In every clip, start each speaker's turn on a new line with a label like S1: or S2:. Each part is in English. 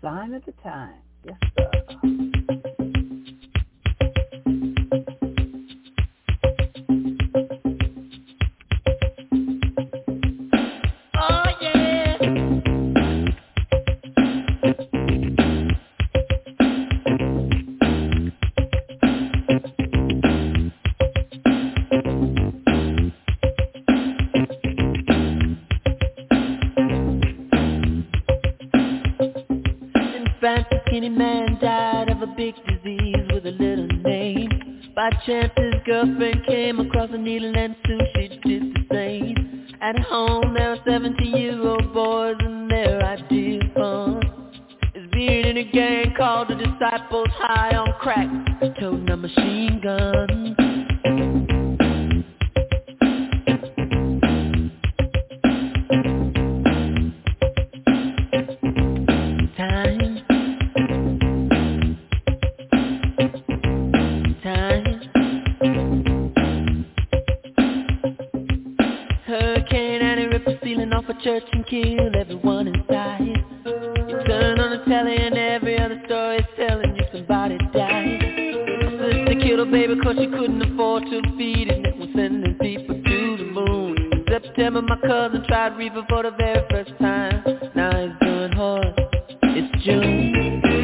S1: sign of the time. Yes, sir.
S2: A skinny man died of a big disease with a little name. By chance his girlfriend came across a needle and soon she did the same. At home there are 17-year-old boys and their idea of fun is being in a gang called the Disciples, high on crack, toting a machine gun. Church and kill everyone inside. You turn on the telly and every other story is telling you somebody died. My sister killed her baby cause she couldn't afford to feed it, and was sending people to the moon. In September my cousin tried reefer for the very first time. Now he's doing hard. It's June.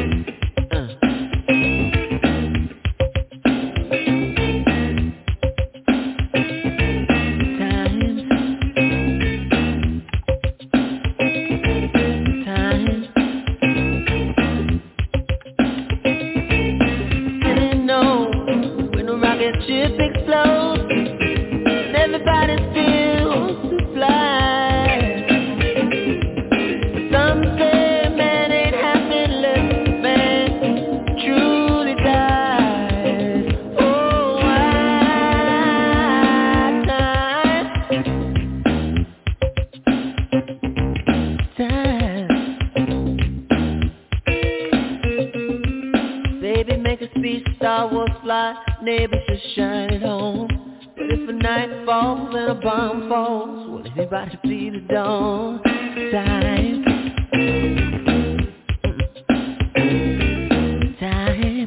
S2: Neighbors just shine at home. But if a night falls and a bomb falls, will anybody see the dawn? Time. Time.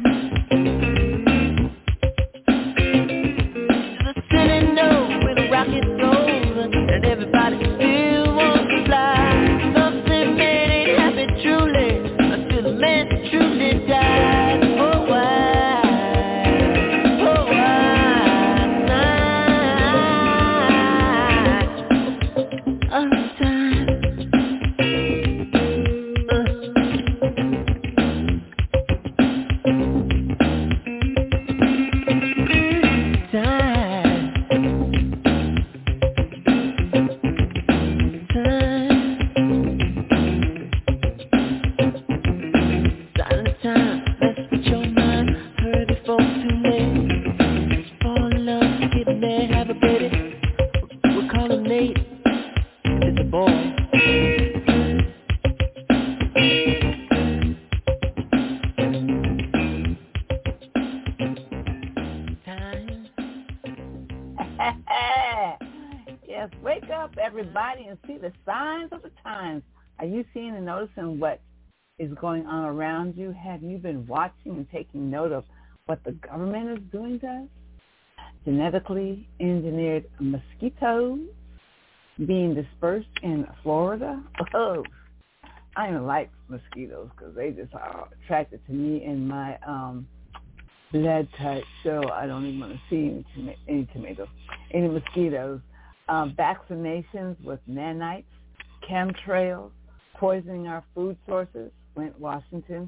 S2: The city knows where the rocket goes, and everybody still wants to fly. Something man ain't happy truly until the man truly dies. Oh, why?
S1: And see the signs of the times. Are you seeing and noticing what is going on around you? Have you been watching and taking note of what the government is doing to us? Genetically engineered mosquitoes being dispersed in Florida. Oh, I don't like mosquitoes because they just are attracted to me in my blood type. So I don't even want to see any mosquitoes. Vaccinations with nanites, chemtrails, poisoning our food sources, Flint, Washington.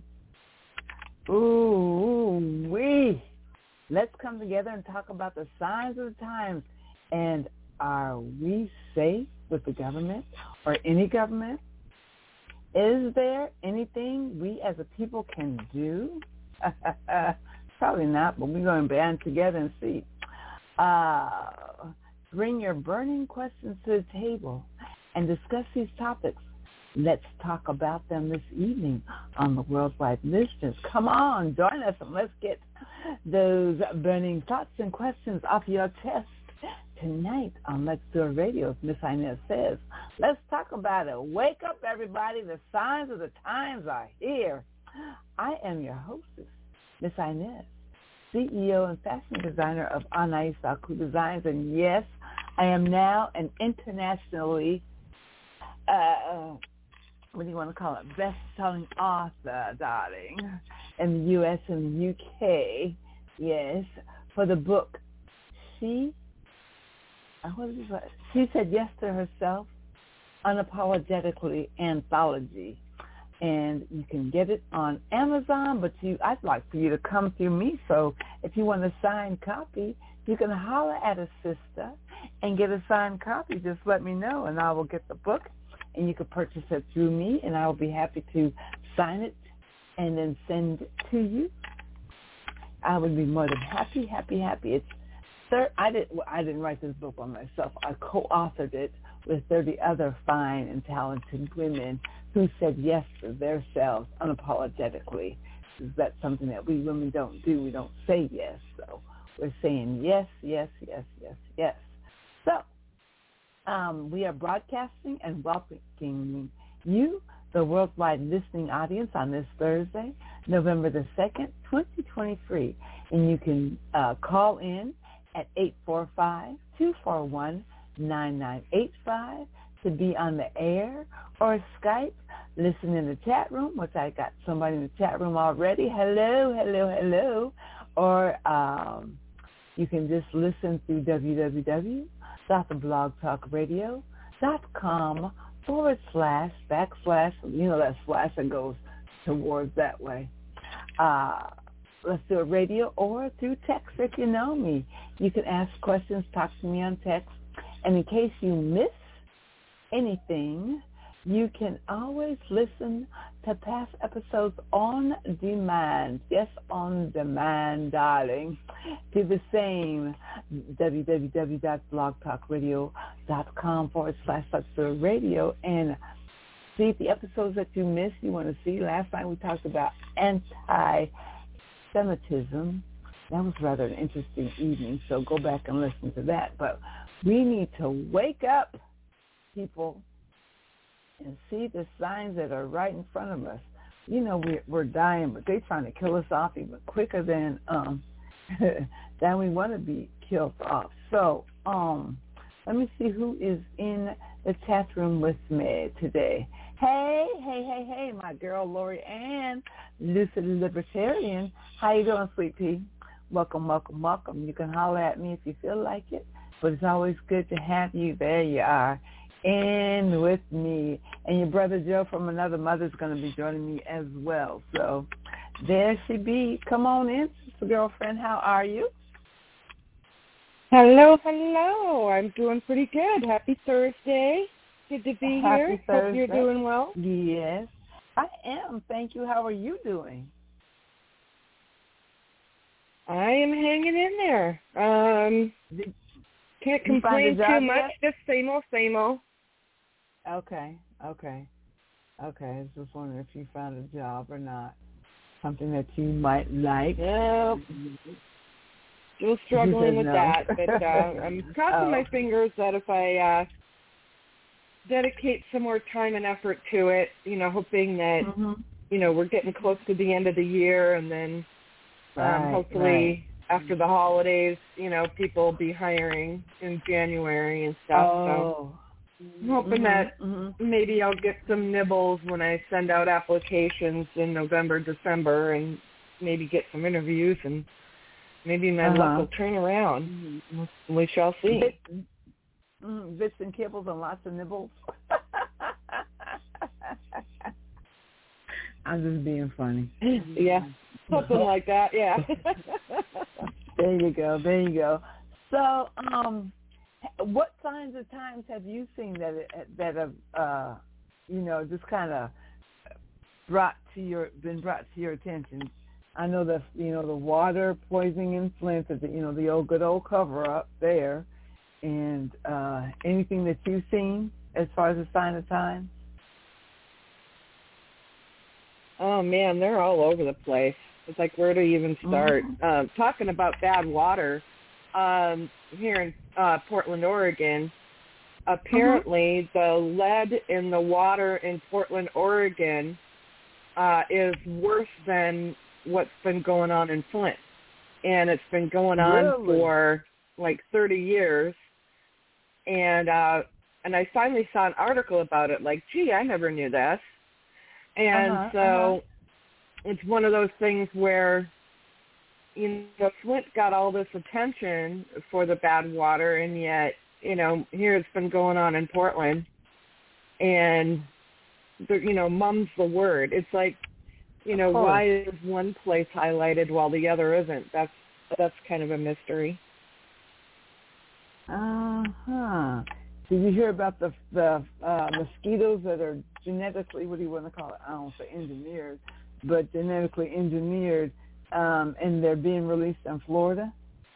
S1: Ooh-wee. Let's come together and talk about the signs of the times. And are we safe with the government or any government? Is there anything we as a people can do? Probably not, but we're going to band together and see. Bring your burning questions to the table and discuss these topics. Let's talk about them this evening on the Worldwide Listeners. Come on, join us and let's get those burning thoughts and questions off your chest tonight on Let's Do It Radio, as Miss Inez says, let's talk about it. Wake up, everybody. The signs of the times are here. I am your hostess, Miss Inez, CEO and fashion designer of Anais Saku Designs. And yes, I am now an internationally, what do you want to call it, best-selling author, darling, in the U.S. and the U.K., yes, for the book She Said Yes to Herself, Unapologetically Anthology. And you can get it on Amazon, but I'd like for you to come through me. So if you want a signed copy, you can holler at a sister and get a signed copy. Just let me know, and I will get the book, and you can purchase it through me, and I will be happy to sign it and then send it to you. I would be more than happy. It's I didn't write this book by myself. I co-authored it with 30 other fine and talented women who said yes to their selves unapologetically. That's something that we women don't do. We don't say yes. So we're saying yes, yes, yes, yes, yes. So we are broadcasting and welcoming you, the worldwide listening audience, on this Thursday, November the 2nd, 2023. And you can call in at 845-241-9985 to be on the air, or Skype, listen in the chat room, which I got somebody in the chat room already. Hello. Or you can just listen through www.theblogtalkradio.com// that slash that goes towards that way. Let's Do It Radio, or through text if you know me. You can ask questions, talk to me on text. And in case you miss anything, you can always listen to past episodes on demand. Yes, on demand, darling. Do the same, www.blogtalkradio.com/radio, and see the episodes that you missed, you want to see. Last time we talked about anti-Semitism. That was rather an interesting evening, so go back and listen to that. But we need to wake up, people, and see the signs that are right in front of us. You know, we're dying, but they're trying to kill us off even quicker than we want to be killed off. So let me see who is in the chat room with me today. Hey, my girl Lori Ann, Lucid Libertarian. How you doing, sweet pea? Welcome. You can holler at me if you feel like it, but it's always good to have you. There you are, in with me. And your brother Joe from another mother's going to be joining me as well. So there she be. Come on in, sister girlfriend. How are you?
S3: Hello. I'm doing pretty good. Happy Thursday. Good to be
S1: Happy
S3: here.
S1: Thursday.
S3: Hope you're doing well.
S1: Yes, I am. Thank you. How are you doing?
S3: I am hanging in there. Can't complain too much.
S1: Yet?
S3: Just same old.
S1: Okay. I was just wondering if you found a job or not. Something that you might like.
S3: Yeah. Still struggling with that, but I'm crossing my fingers that if I dedicate some more time and effort to it, hoping that, we're getting close to the end of the year, and then hopefully after the holidays, people will be hiring in January and stuff. So I'm hoping that maybe I'll get some nibbles when I send out applications in November, December, and maybe get some interviews, and maybe my luck will turn around. We shall see.
S1: Bits and kibbles and lots of nibbles. I'm just being funny.
S3: Yeah, something like that, yeah.
S1: There you go. So, what signs of times have you seen that have, just kind of been brought to your attention? I know that, the water poisoning in Flint is, the old good old cover-up there. And anything that you've seen as far as a sign of time?
S3: Oh, man, they're all over the place. It's like, where do you even start? Talking about bad water, here in Portland, Oregon. Apparently, the lead in the water in Portland, Oregon, is worse than what's been going on in Flint. And it's been going on for like 30 years. And I finally saw an article about it, like, gee, I never knew this. And it's one of those things where, you know, Flint got all this attention for the bad water, and yet, you know, here it's been going on in Portland, and, you know, mum's the word. It's like, you know, why is one place highlighted while the other isn't? That's kind of a mystery.
S1: Did you hear about the mosquitoes that are genetically, what do you want to call it? I don't say engineered, but genetically engineered, and they're being released in Florida?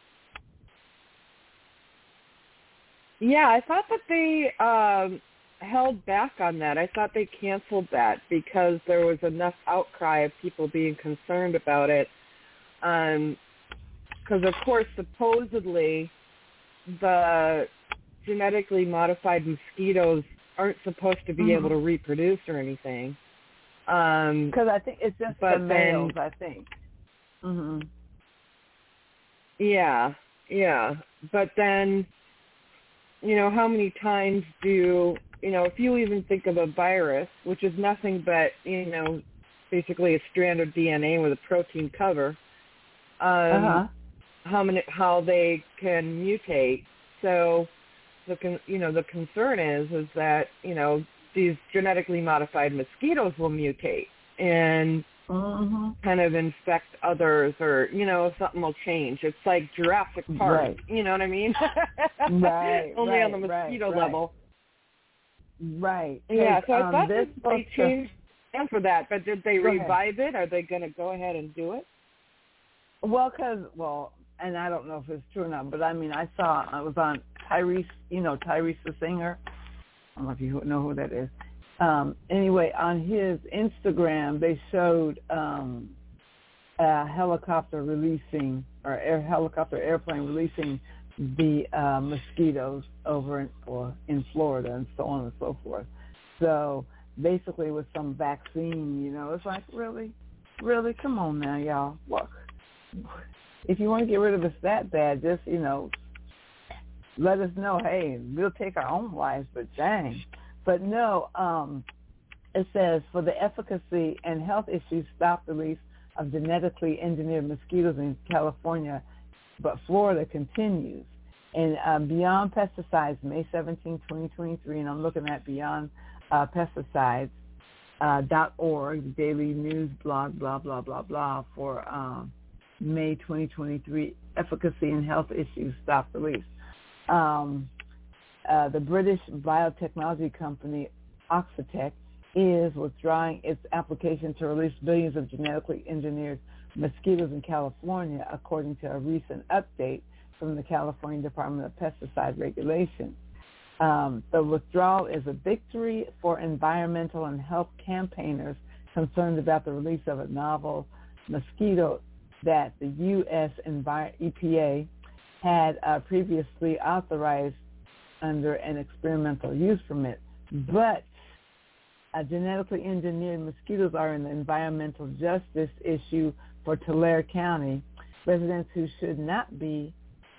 S3: Yeah, I thought that they held back on that. I thought they canceled that because there was enough outcry of people being concerned about it. Because, of course, supposedly the genetically modified mosquitoes aren't supposed to be able to reproduce or anything.
S1: Because I think it's just the males, I think.
S3: Yeah. But then, you know, how many times do, you know, if you even think of a virus, which is nothing but, you know, basically a strand of DNA with a protein cover, how they can mutate. So, the concern is that, you know, these genetically modified mosquitoes will mutate and kind of infect others, or, you know, something will change. It's like Jurassic Park, you know what I mean? Only on the mosquito level. Yeah, so I thought that they changed for that, but did they revive it? Are they going to go ahead and do it?
S1: Well, and I don't know if it's true or not, but I mean, I was on Tyrese, you know, Tyrese the singer. I don't know if you know who that is. Anyway, on his Instagram, they showed a helicopter releasing, or airplane releasing the mosquitoes over in Florida and so on and so forth. So basically with some vaccine, you know, it's like, really, come on now, y'all. Look, if you want to get rid of us that bad, just, you know, let us know, hey, we'll take our own lives, but dang. But no, it says, for the efficacy and health issues, stop the release of genetically engineered mosquitoes in California, but Florida continues. And Beyond Pesticides, May 17, 2023, and I'm looking at beyondpesticides.org, daily news blog, blah, blah, blah, blah, for May 2023, efficacy and health issues, stop release. The British biotechnology company Oxitec is withdrawing its application to release billions of genetically engineered mosquitoes in California, according to a recent update from the California Department of Pesticide Regulation. The withdrawal is a victory for environmental and health campaigners concerned about the release of a novel mosquito that the U.S. EPA had previously authorized under an experimental use permit. But genetically engineered mosquitoes are an environmental justice issue for Tulare County. Residents who should not be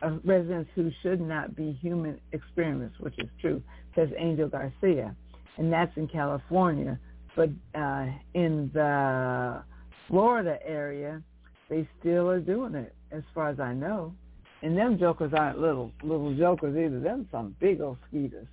S1: human experiments, which is true, says Angel Garcia, and that's in California. But in the Florida area, they still are doing it, as far as I know. And them jokers aren't little jokers either. Them some big old skeeters.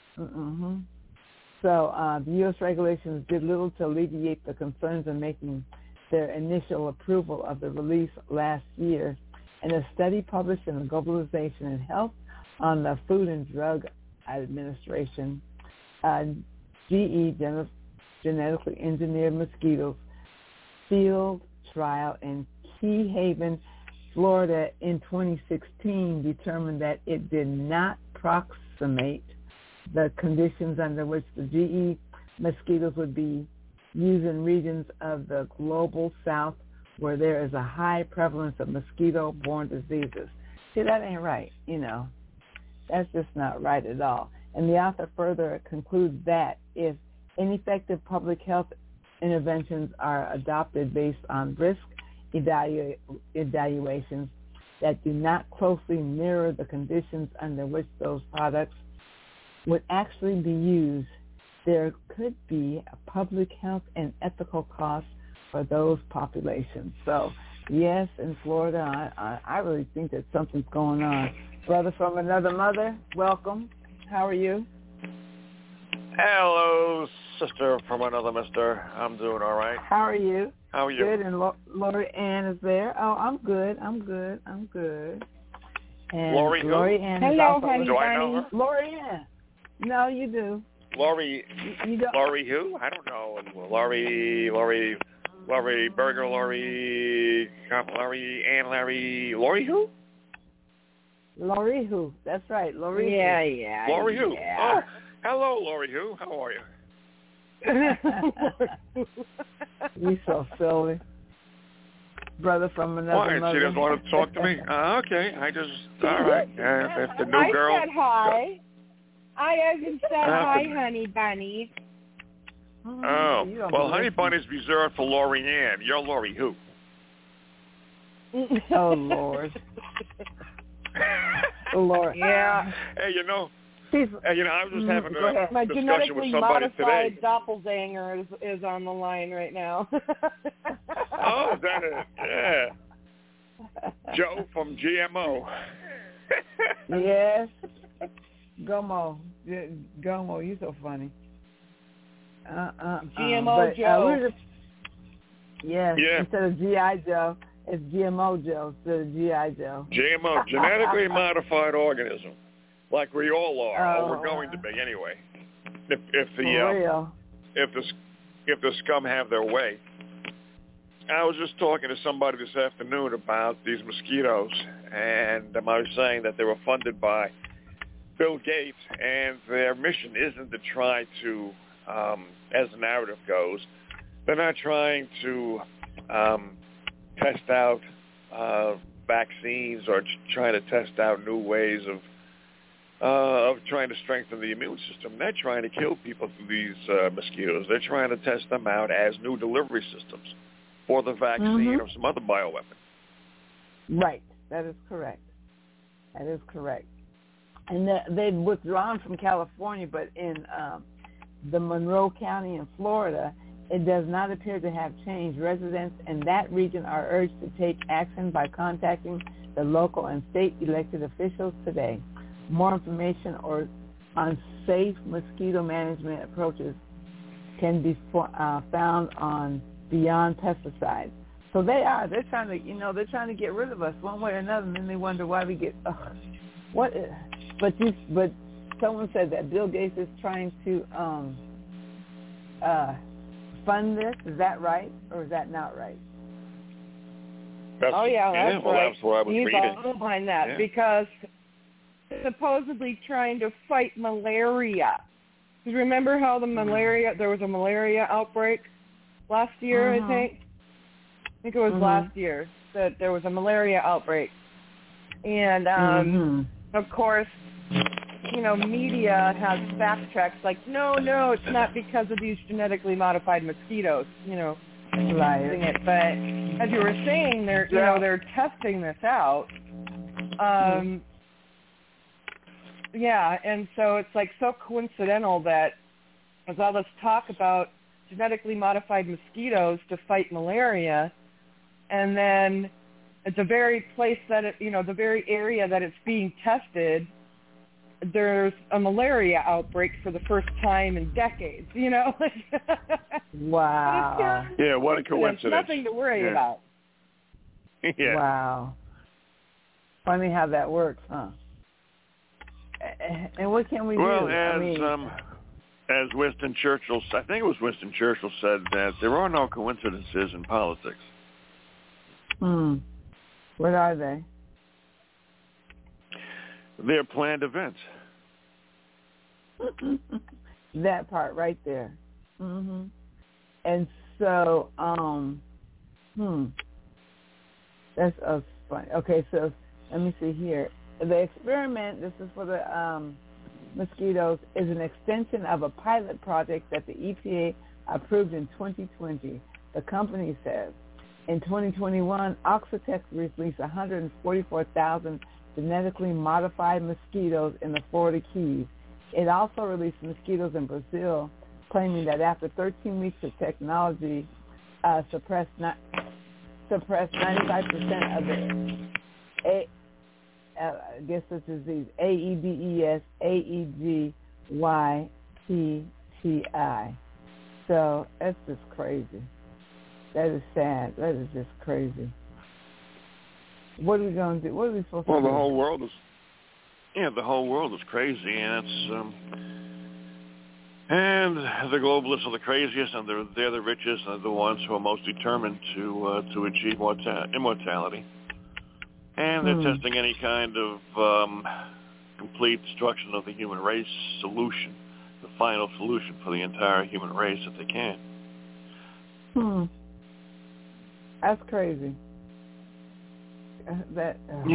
S1: So the U.S. regulations did little to alleviate the concerns in making their initial approval of the release last year. In a study published in the Globalization and Health on the Food and Drug Administration, GE, genetically engineered mosquitoes, field trial in Key Haven, Florida in 2016 determined that it did not approximate the conditions under which the GE mosquitoes would be used in regions of the global south where there is a high prevalence of mosquito-borne diseases. See, that ain't right, That's just not right at all. And the author further concludes that if ineffective public health interventions are adopted based on risk evaluations that do not closely mirror the conditions under which those products would actually be used, there could be a public health and ethical cost for those populations. So, yes, in Florida, I really think that something's going on. Brother from another mother, welcome. How are you?
S4: Hello, sister from another mister. I'm doing all right.
S1: How are you?
S4: How are you?
S1: Good, and Lori Ann is there. Oh, I'm good. And
S4: Lori who?
S1: Lori Ann is
S3: Hello,
S1: also
S3: honey.
S4: Do I know her?
S1: Lori Ann. No, you do.
S4: Lori.
S1: You don't.
S4: Lori who? I don't know. Lori Berger, Lori Ann, Lori who?
S1: Lori who? That's right. Lori
S3: Yeah.
S4: Lori who?
S3: Yeah.
S4: Oh, hello, Lori who? How are you?
S1: You so silly. Brother from another mother.
S4: She doesn't want to talk to me? Okay. All right. If the new girl.
S3: I said hi. I haven't said hi, honey bunny.
S4: Oh, well, honey bunny's reserved for Lori Ann. You're Lori who?
S1: Oh, Lord. Lord.
S3: Yeah.
S4: Hey, I was just having a
S3: My
S4: discussion
S3: genetically
S4: with somebody
S3: modified
S4: today.
S3: doppelganger is on the line right now.
S4: Oh, is that it? Yeah. Joe from GMO.
S1: Yes. Gomo, you're so funny.
S3: GMO Joe.
S1: Yeah. Instead of G.I. Joe, it's GMO Joe instead of G.I. Joe.
S4: GMO, genetically modified organism, like we all are, or we're going to be anyway. If the scum have their way. I was just talking to somebody this afternoon about these mosquitoes, and I was saying that they were funded by Bill Gates, and their mission isn't to try to, as the narrative goes, they're not trying to test out vaccines or trying to test out new ways of trying to strengthen the immune system. They're trying to kill people through these mosquitoes. They're trying to test them out as new delivery systems for the vaccine or some other bioweapon.
S1: Right. That is correct. And they've withdrawn from California, but in the Monroe County in Florida, it does not appear to have changed. Residents in that region are urged to take action by contacting the local and state elected officials today. More information on safe mosquito management approaches can be found on Beyond Pesticides. So they're trying to get rid of us one way or another, and then they wonder why we get But someone said that Bill Gates is trying to fund this. Is that right, or is that not right?
S3: That's right.
S4: That's what I was
S3: He's
S4: reading.
S3: all behind that because supposedly trying to fight malaria. Because remember how there was a malaria outbreak last year, I think it was last year that there was a malaria outbreak. And, of course, media has fact checks like, no, it's not because of these genetically modified mosquitoes, using it. But as you were saying, they're testing this out. Yeah, and so it's like so coincidental that there's all this talk about genetically modified mosquitoes to fight malaria, and then at the very place that the very area that it's being tested, there's a malaria outbreak for the first time in decades,
S1: Wow.
S4: Yeah, what a coincidence.
S3: Nothing to worry about.
S4: Yeah.
S1: Wow. Funny how that works, huh? And what can we do?
S4: Well, as Winston Churchill, I think it was Winston Churchill said that there are no coincidences in politics.
S1: What are they?
S4: They're planned events.
S1: That part right there. And so, that's funny. Okay, so let me see here. The experiment, this is for the mosquitoes, is an extension of a pilot project that the EPA approved in 2020. The company says in 2021, Oxitec released 144,000 genetically modified mosquitoes in the Florida Keys. It also released mosquitoes in Brazil, claiming that after 13 weeks of technology suppressed 95% of the I guess this disease, AIDS, AEGYTTI. So that's just crazy. That is sad. That is just crazy. What are we going to do? What are we supposed to do?
S4: Well, the whole world is crazy, and it's and the globalists are the craziest, and they're the richest, and they're the ones who are most determined to achieve immortality. And they're testing any kind of complete destruction of the human race solution, the final solution for the entire human race that they can.
S1: That's crazy. That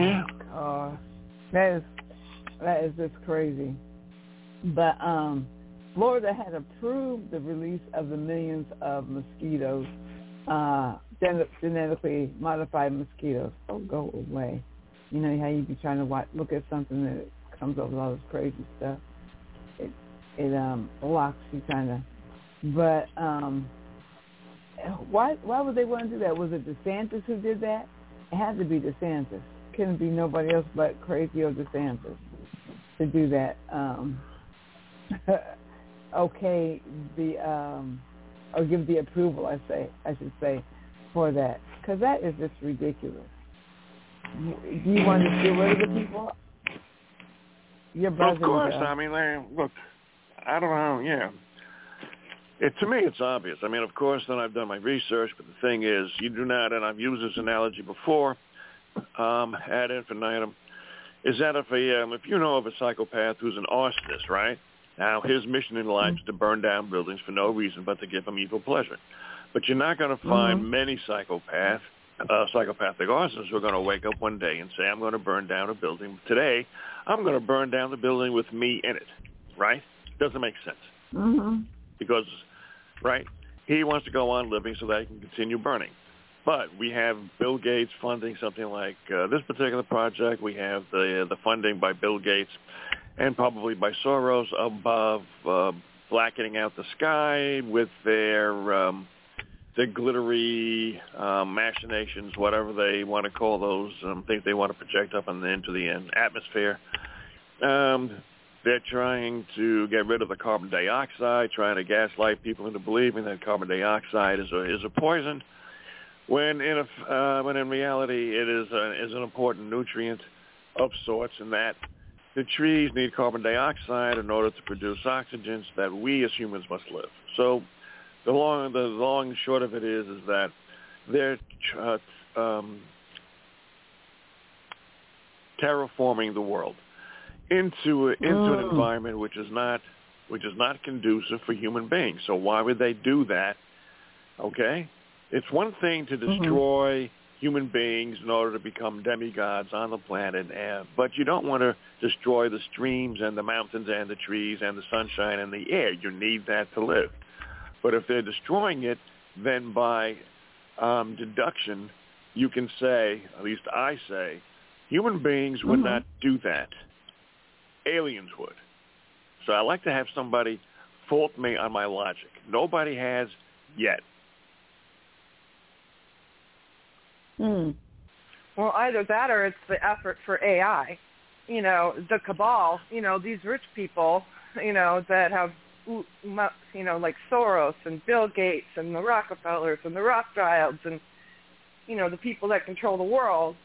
S1: is just crazy. But Florida had approved the release of the millions of mosquitoes, genetically modified mosquitoes. Oh, go away. You know how you be trying to look at something that comes up with all this crazy stuff. It blocks you kind of. But why would they want to do that? Was it DeSantis who did that? It had to be DeSantis. Couldn't be nobody else but crazy old DeSantis to do that. Okay, or give the approval, I should say, for that, because that is just ridiculous. Do you want to get rid of the people? Your brother.
S4: Of course. I mean, look, I don't know. Yeah. To me, it's obvious. I mean, of course, then I've done my research, but the thing is, you do not, and I've used this analogy before, ad infinitum, is that if you know of a psychopath who's an arsonist, right? Now, his mission in life is to burn down buildings for no reason but to give him evil pleasure. But you're not going to find many psychopathic arsonists who are going to wake up one day and say, I'm going to burn down a building. Today, I'm going to burn down the building with me in it, right? Doesn't make sense. Because, right, he wants to go on living so that he can continue burning. But we have Bill Gates funding something like this particular project. We have the funding by Bill Gates and probably by Soros above blackening out the sky with their glittery machinations, whatever they want to call those things they want to project up into the atmosphere. They're trying to get rid of the carbon dioxide, trying to gaslight people into believing that carbon dioxide is a poison, when in reality it is an important nutrient of sorts, and that the trees need carbon dioxide in order to produce oxygen so that we as humans must live. So the long and short of it is that they're terraforming the world into an environment which is not conducive for human beings. So why would they do that? Okay, it's one thing to destroy human beings in order to become demigods on the planet, but you don't want to destroy the streams and the mountains and the trees and the sunshine and the air. You need that to live. But if they're destroying it, then by deduction, you can say, at least I say, human beings would not do that. Aliens would. So I like to have somebody fault me on my logic. Nobody has yet.
S3: Well, either that or it's the effort for AI. You know, the cabal, these rich people, that have, like Soros and Bill Gates and the Rockefellers and the Rothschilds and, the people that control the world,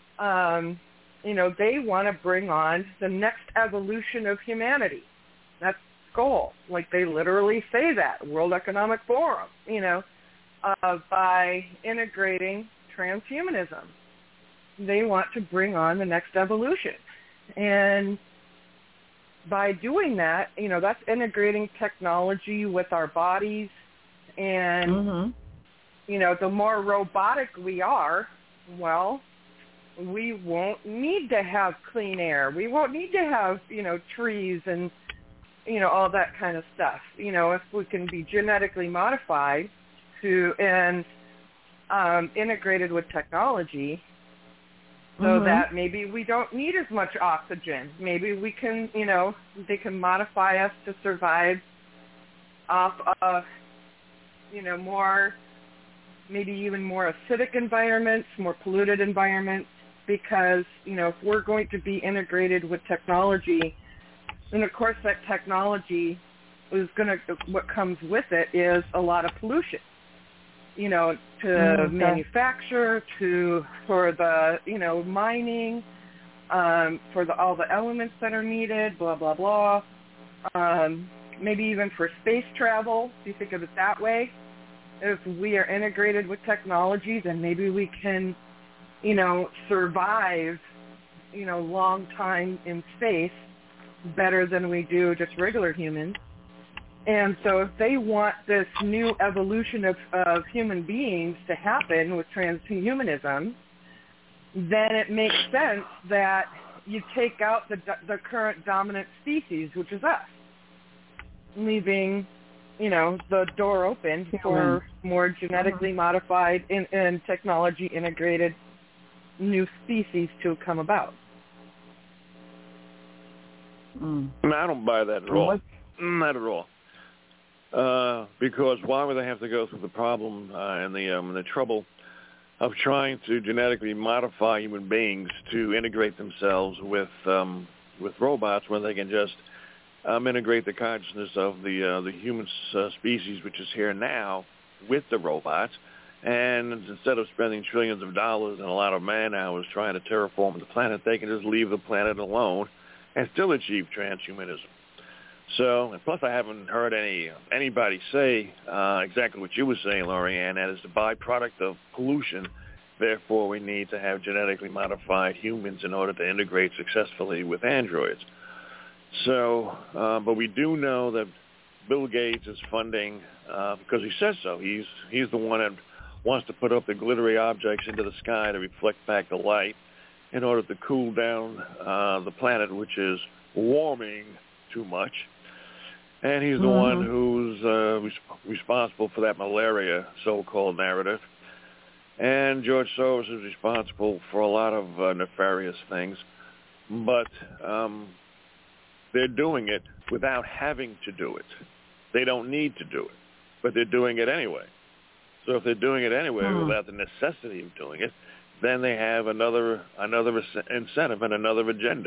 S3: they want to bring on the next evolution of humanity. That's the goal. Like they literally say that, World Economic Forum, by integrating transhumanism. They want to bring on the next evolution. And by doing that, that's integrating technology with our bodies. And, the more robotic we are, well, we won't need to have clean air. We won't need to have, trees and, all that kind of stuff. If we can be genetically modified and integrated with technology so that maybe we don't need as much oxygen. Maybe we can, they can modify us to survive off of, more, maybe even more acidic environments, more polluted environments, because, if we're going to be integrated with technology, and of course that technology is what comes with it is a lot of pollution, to manufacture, for the, mining, for all the elements that are needed, blah, blah, blah. Maybe even for space travel, if you think of it that way. If we are integrated with technology, then maybe we can, survive, long time in space better than we do just regular humans. And so if they want this new evolution of human beings to happen with transhumanism, then it makes sense that you take out the current dominant species, which is us, leaving, the door open for more genetically modified and technology integrated new species to come about.
S4: No, I don't buy that at all. Not at all. Because why would they have to go through the problem and the trouble of trying to genetically modify human beings to integrate themselves with robots when they can just integrate the consciousness of the human species, which is here now, with the robots, and instead of spending trillions of dollars and a lot of man hours trying to terraform the planet, they can just leave the planet alone and still achieve transhumanism. So, and plus I haven't heard anybody say exactly what you were saying, Lorianne, that is the byproduct of pollution. Therefore, we need to have genetically modified humans in order to integrate successfully with androids. So, but we do know that Bill Gates is funding, because he says so. He's the one that wants to put up the glittery objects into the sky to reflect back the light in order to cool down the planet, which is warming too much. And he's the one who's responsible for that malaria so-called narrative. And George Soros is responsible for a lot of nefarious things. But they're doing it without having to do it. They don't need to do it, but they're doing it anyway. So if they're doing it anyway without the necessity of doing it, then they have another incentive and another agenda.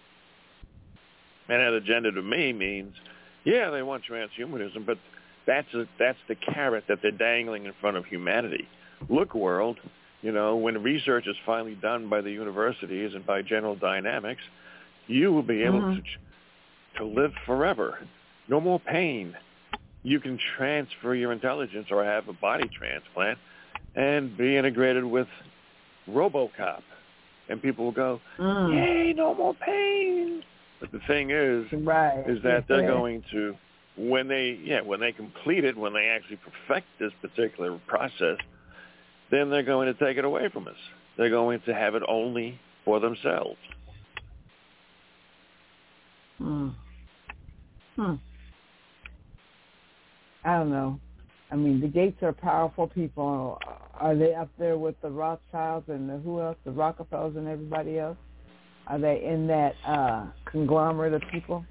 S4: And that agenda to me means, yeah, they want transhumanism, but that's the carrot that they're dangling in front of humanity. Look, world, when research is finally done by the universities and by General Dynamics, you will be able to live forever. No more pain. You can transfer your intelligence or have a body transplant and be integrated with RoboCop. And people will go, yay, no more pain. But the thing is that they're going to, when they complete it, when they actually perfect this particular process, then they're going to take it away from us. They're going to have it only for themselves.
S1: I don't know. I mean, the Gates are powerful people. Are they up there with the Rothschilds and who else, the Rockefellers and everybody else? Are they in that conglomerate of people?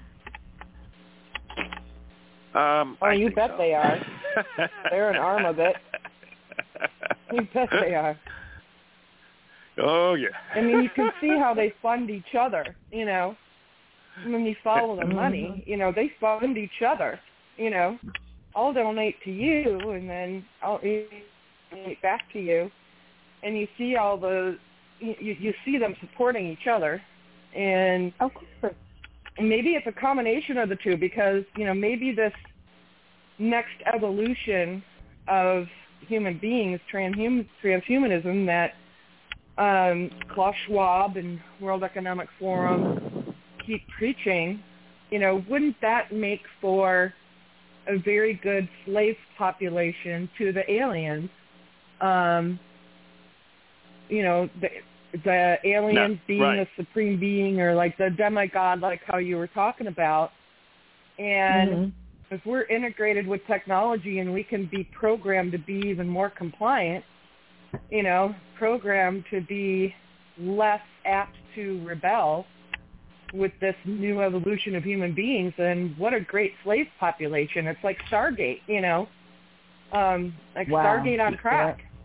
S3: You bet
S4: so.
S3: They are. They're an arm of it. You bet they are.
S4: Oh, yeah.
S3: I mean, you can see how they fund each other, When you follow the money, they fund each other, I'll donate to you, and then I'll donate back to you. And you see you see them supporting each other. And
S1: of course,
S3: maybe it's a combination of the two, because, maybe this next evolution of human beings, transhumanism, that Klaus Schwab and World Economic Forum keep preaching, wouldn't that make for a very good slave population to the aliens? the aliens being
S4: right.
S3: a supreme being or like the demigod, like how you were talking about. And if we're integrated with technology and we can be programmed to be even more compliant, programmed to be less apt to rebel with this new evolution of human beings, then what a great slave population. It's like Stargate, wow. Stargate on crack.
S1: Yeah.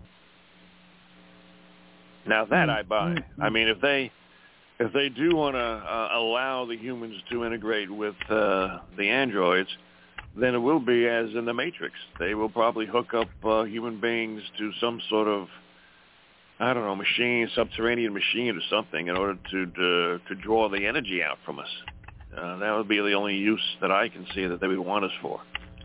S4: Now that I buy. I mean, if they do want to allow the humans to integrate with the androids, then it will be as in the Matrix. They will probably hook up human beings to some sort of, I don't know, machine, subterranean machine or something in order to draw the energy out from us. That would be the only use that I can see that they would want us for.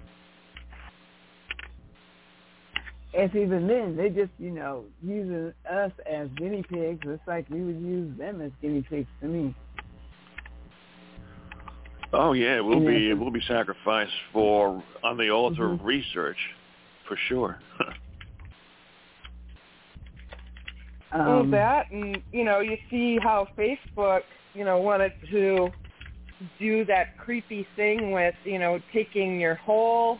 S1: If even then, they just, using us as guinea pigs. It's like we would use them as guinea pigs to me.
S4: Oh yeah, we'll be sacrificed on the altar of research, for sure.
S3: That, and you see how Facebook, wanted to do that creepy thing with, taking your whole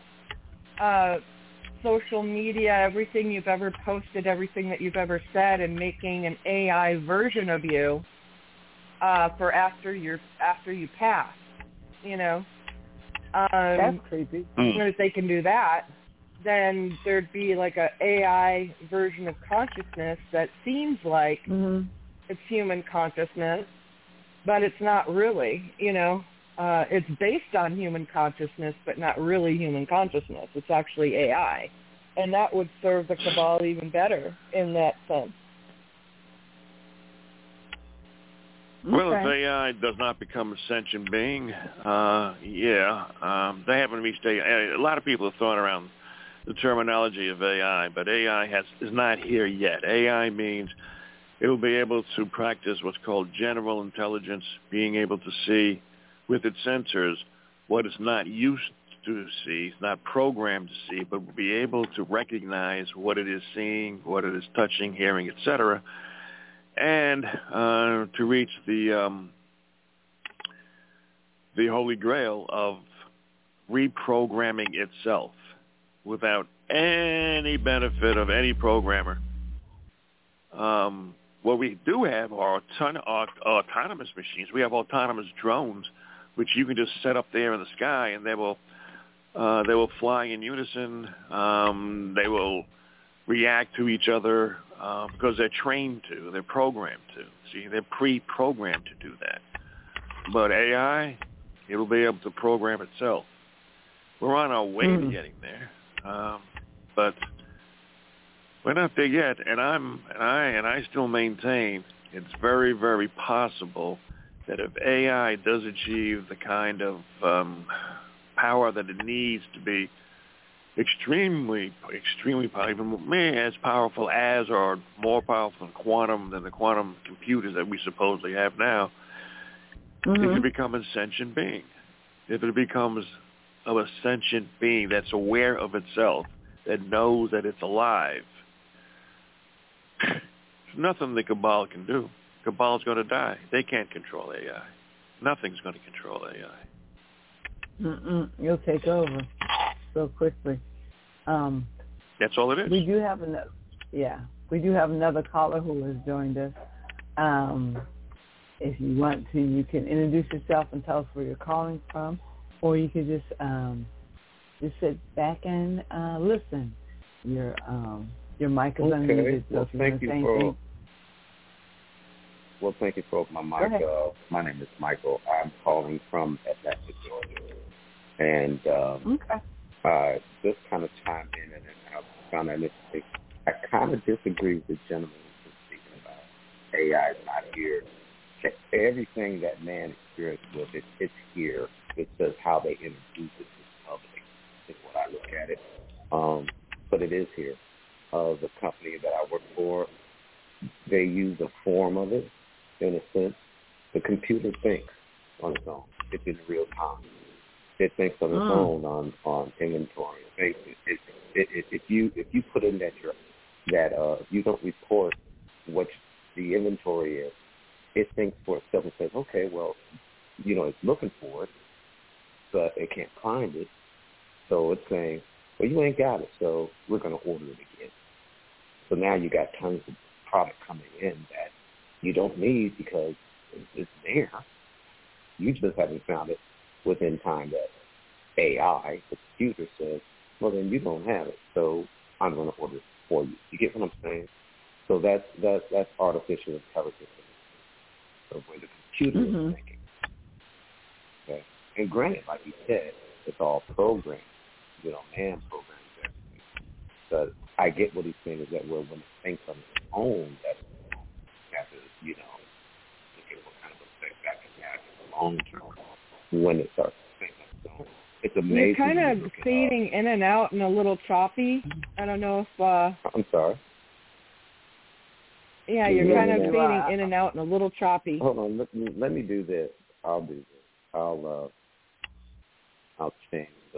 S3: social media, everything you've ever posted, everything that you've ever said, and making an AI version of you for after you pass.
S1: That's creepy.
S3: If they can do that, then there'd be like a AI version of consciousness that seems like it's human consciousness, but it's not really. It's based on human consciousness, but not really human consciousness. It's actually AI. And that would serve the cabal even better in that sense.
S4: Well, if AI does not become a sentient being, they haven't reached AI. A lot of people have thrown around the terminology of AI, but AI is not here yet. AI means it will be able to practice what's called general intelligence, being able to see with its sensors what it's not used to see, it's not programmed to see, but will be able to recognize what it is seeing, what it is touching, hearing, etc., and to reach the holy grail of reprogramming itself without any benefit of any programmer. What we do have are autonomous machines. We have autonomous drones, which you can just set up there in the sky, and they will fly in unison. They will react to each other because they're trained to, they're programmed to. See, they're pre-programmed to do that. But AI, it'll be able to program itself. We're on our way to getting there, but we're not there yet. And I still maintain it's very, very possible that if AI does achieve the kind of power that it needs to be extremely powerful, even as powerful as or more powerful than the quantum computers that we supposedly have now, it can become a sentient being. If it becomes a sentient being that's aware of itself, that knows that it's alive, there's nothing the Cabal can do. Cabal's going to die. They can't control AI. Nothing's going to control AI.
S1: You'll take over so quickly.
S4: That's all it is.
S1: We do have another caller who has joined us. If you want to, you can introduce yourself and tell us where you're calling from, or you could just sit back and listen. Your mic is unmuted. So thank
S5: you for my mic. My name is Michael. I'm calling from Atlanta, Georgia. And just kind of chimed in, and I found that interesting. I kind of disagree with the gentleman who's speaking about AI is not here. Everything that man experienced with it, it's here. It's just how they introduce it to the public is what I look at it. But it is here. The company that I work for, they use a form of it, in a sense. The computer thinks on its own. It's in real time. It thinks on its own on inventory basis. If you put in that you don't report the inventory is, it thinks for itself and says, okay, well, it's looking for it, but it can't find it. So it's saying, well, you ain't got it, so we're going to order it again. So now you got tons of product coming in that you don't need because it's there. You just haven't found it within time that AI, the computer, says, well, then you don't have it, so I'm going to order it for you. You get what I'm saying? So that's artificial intelligence. So where the computer is thinking. Okay? And granted, like you said, it's all programmed. Man programs everything. But I get what he's saying is that when it thinks on its own, that has to, look at what kind of effect that can have in the long term when it starts to think on its own. It's amazing.
S3: You're kind of fading in and out and a little choppy. I don't know if...
S5: I'm sorry?
S3: Yeah, you're kind of fading in and out and a little choppy.
S5: Hold on. Let me do this. I'll do this. I'll change the...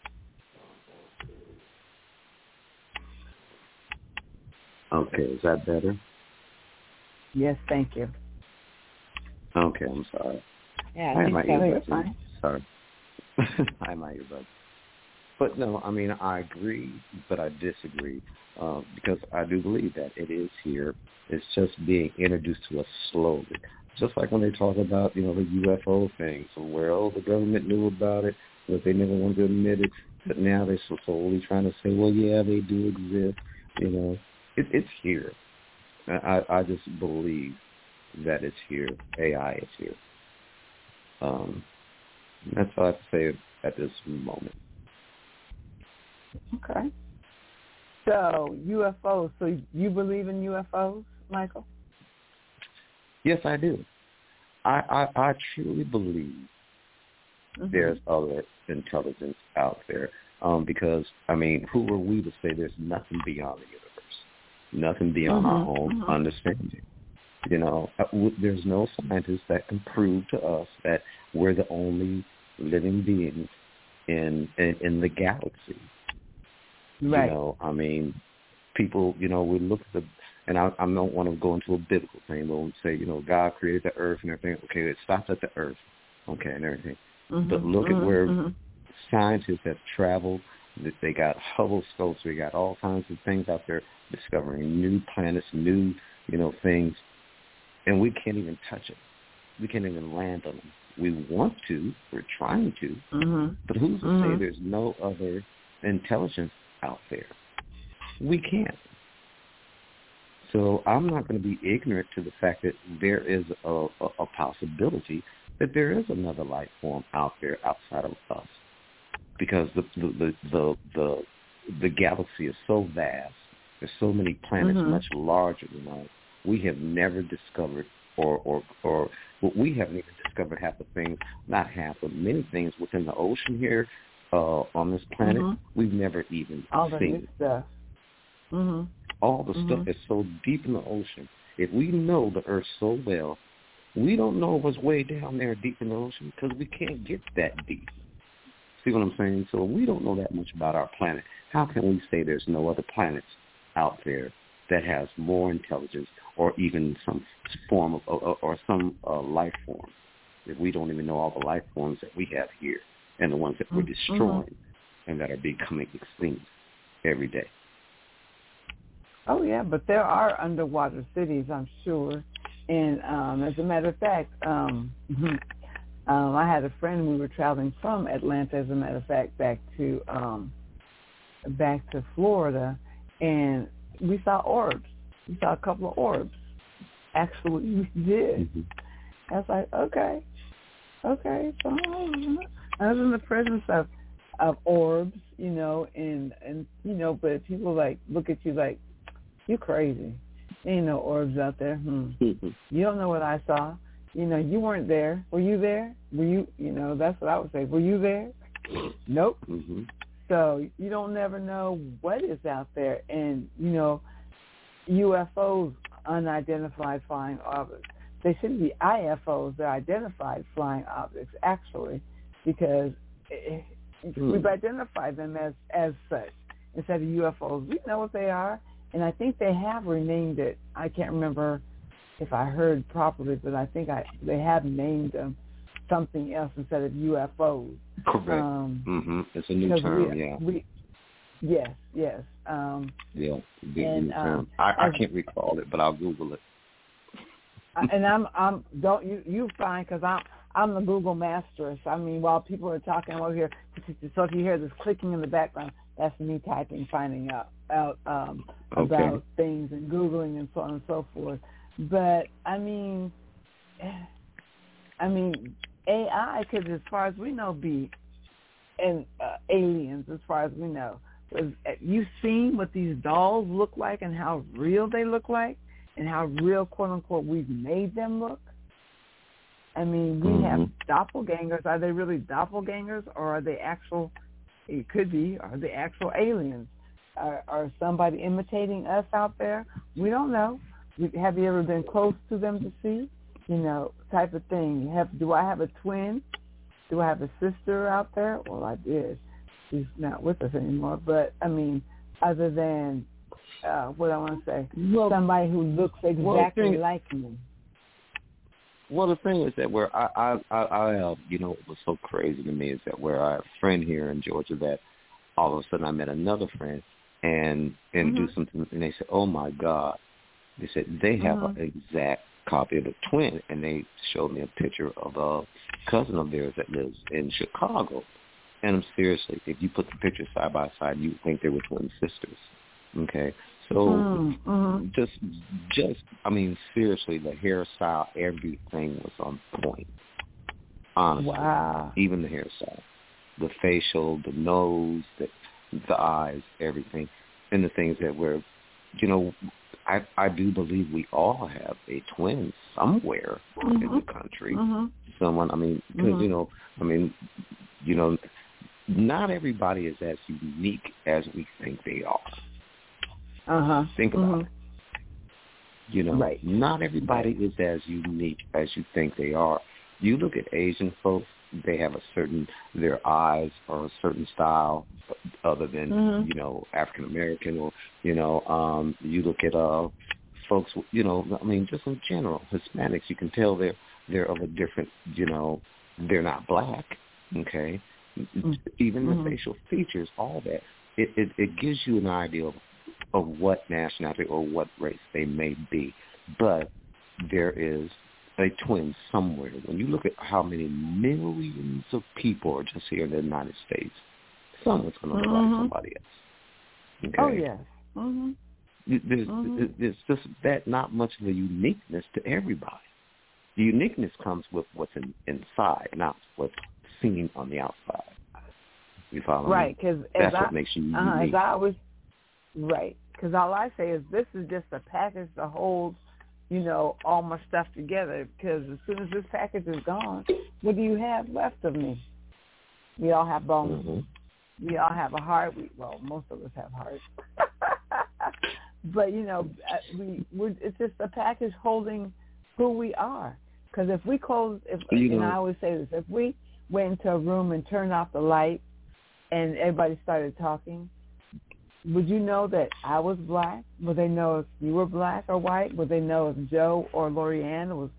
S5: Okay, is that better?
S1: Yes, thank you.
S5: Okay, I'm sorry.
S3: Yeah,
S5: I have my earbuds.
S1: Fine.
S5: Sorry. I have my earbuds. But no, I mean, I agree, but I disagree because I do believe that it is here. It's just being introduced to us slowly. Just like when they talk about, the UFO thing. So the government knew about it, but they never wanted to admit it. But now they're slowly trying to say, well, yeah, they do exist. It's here. I just believe that it's here. AI is here. That's all I have to say at this moment.
S1: Okay. So UFOs. So you believe in UFOs, Michael?
S5: Yes, I do. I truly believe there's other intelligence out there. Because, who are we to say there's nothing beyond the universe? Nothing beyond our own understanding. There's no scientist that can prove to us that we're the only living beings in the galaxy.
S1: Right.
S5: People, we look at and I don't want to go into a biblical thing, but we say, God created the earth and everything. Okay, it stopped at the earth, okay, and everything. But look at where scientists have traveled. They got Hubble scopes. They got all kinds of things out there discovering new planets, new, things, and we can't even touch it. We can't even land on them. We want to. We're trying to. But who's to say there's no other intelligence out there? We can't. So I'm not going to be ignorant to the fact that there is a possibility that there is another life form out there outside of us, because the galaxy is so vast. There's so many planets much larger than us. We have never discovered, or we haven't even discovered half the things, not half, but many things within the ocean here on this planet. We've never even seen
S1: stuff.
S5: All the stuff is so deep in the ocean. If we know the Earth so well, we don't know what's way down there deep in the ocean because we can't get that deep. See what I'm saying? So we don't know that much about our planet. How can we say there's no other planets out there that has more intelligence or even some form of or some life form if we don't even know all the life forms that we have here and the ones that we're destroying and that are becoming extinct every day?
S1: Oh, yeah, but there are underwater cities, I'm sure. And as a matter of fact, I had a friend, we were traveling from Atlanta, as a matter of fact, back to Florida, and we saw orbs. We saw a couple of orbs. Actually, we did. I was like, okay. So I was in the presence of orbs, and but people like look at you like, you crazy. There ain't no orbs out there. You don't know what I saw. You weren't there. Were you there? Were you, that's what I would say. Were you there? Nope. So you don't never know what is out there. And, UFOs, unidentified flying objects. They shouldn't be IFOs. They're identified flying objects, actually, because we've identified them as such instead of UFOs. We know what they are. And I think they have renamed it. I can't remember if I heard properly, but I think they have named them something else instead of UFOs.
S5: Correct. It's a new term,
S1: Yes.
S5: Yeah, new term. I can't recall it, but I'll Google it.
S1: And I'm don't you fine, because I'm the Google master. So I mean, while people are talking over here, so if you hear this clicking in the background, that's me typing, finding out about things and Googling and so on and so forth. But I mean, AI could, as far as we know, be aliens, as far as we know. You've seen what these dolls look like and how real they look like and how real, quote unquote, we've made them look. I mean, we have doppelgangers. Are they really doppelgangers, or are they actual? It could be. Are they actual aliens? Are somebody imitating us out there? We don't know. Have you ever been close to them to see? Type of thing. Do I have a twin? Do I have a sister out there? Well, I did. She's not with us anymore. But, I mean, other than, what I want to say, somebody who looks exactly like me.
S5: Well, the thing is that where I what was so crazy to me is that where I have a friend here in Georgia that all of a sudden I met another friend and do something, and they said, oh, my God. They said they have an exact copy of the twin, and they showed me a picture of a cousin of theirs that lives in Chicago. And seriously, if you put the pictures side by side, you would think they were twin sisters. Okay? So just, I mean, seriously, the hairstyle, everything was on point. Honestly. Wow. Even the hairstyle. The facial, the nose, the eyes, everything. And the things that were, I do believe we all have a twin somewhere in the country. Someone, I mean, because, not everybody is as unique as we think they are. Think about it. Right. Not everybody is as unique as you think they are. You look at Asian folks, they have their eyes are a certain style other than, African American, or, you look at folks, just in general, Hispanics, you can tell they're of a different, they're not black, okay? Even the facial features, all that, it gives you an idea of what nationality or what race they may be. But there is a twin somewhere. When you look at how many millions of people are just here in the United States, someone's going to look like somebody else. Okay?
S1: Oh, yes.
S5: There's just that not much of a uniqueness to everybody. The uniqueness comes with what's inside, not what's seen on the outside. You follow me?
S1: Right, because
S5: that's what makes you unique.
S1: Right, because all I say is this is just a package to hold, all my stuff together. Because as soon as this package is gone, what do you have left of me? We all have bones. We all have a heart. Most of us have hearts. But it's just a package holding who we are. Because if we close, and I always say this, if we went into a room and turned off the light and everybody started talking, would you know that I was black? Would they know if you were black or white? Would they know if Joe or Lorianne was,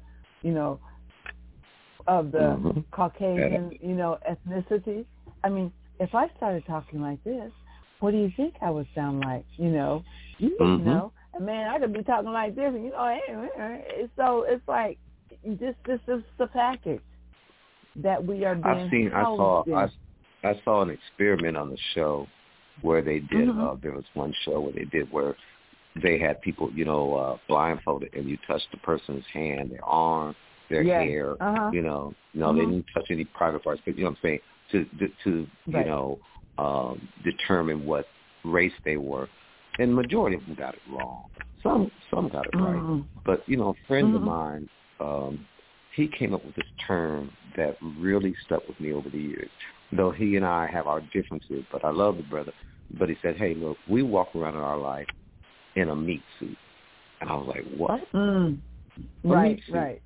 S1: of the Caucasian, ethnicity? I mean, if I started talking like this, what do you think I would sound like? You wouldn't know. And man, I could be talking like this, and so it's like this is the package that we are being
S5: I saw an experiment on the show where they did. There was one show where they did where they had people, blindfolded, and you touched the person's hand, their arm, their hair. They didn't touch any private parts, but you know what I'm saying, to determine what race they were. And the majority of them got it wrong. Some got it right. But, a friend of mine, he came up with this term that really stuck with me over the years. Though he and I have our differences, but I love the brother. But he said, hey, look, we walk around in our life in a meat suit. And I was like, what?
S1: Right.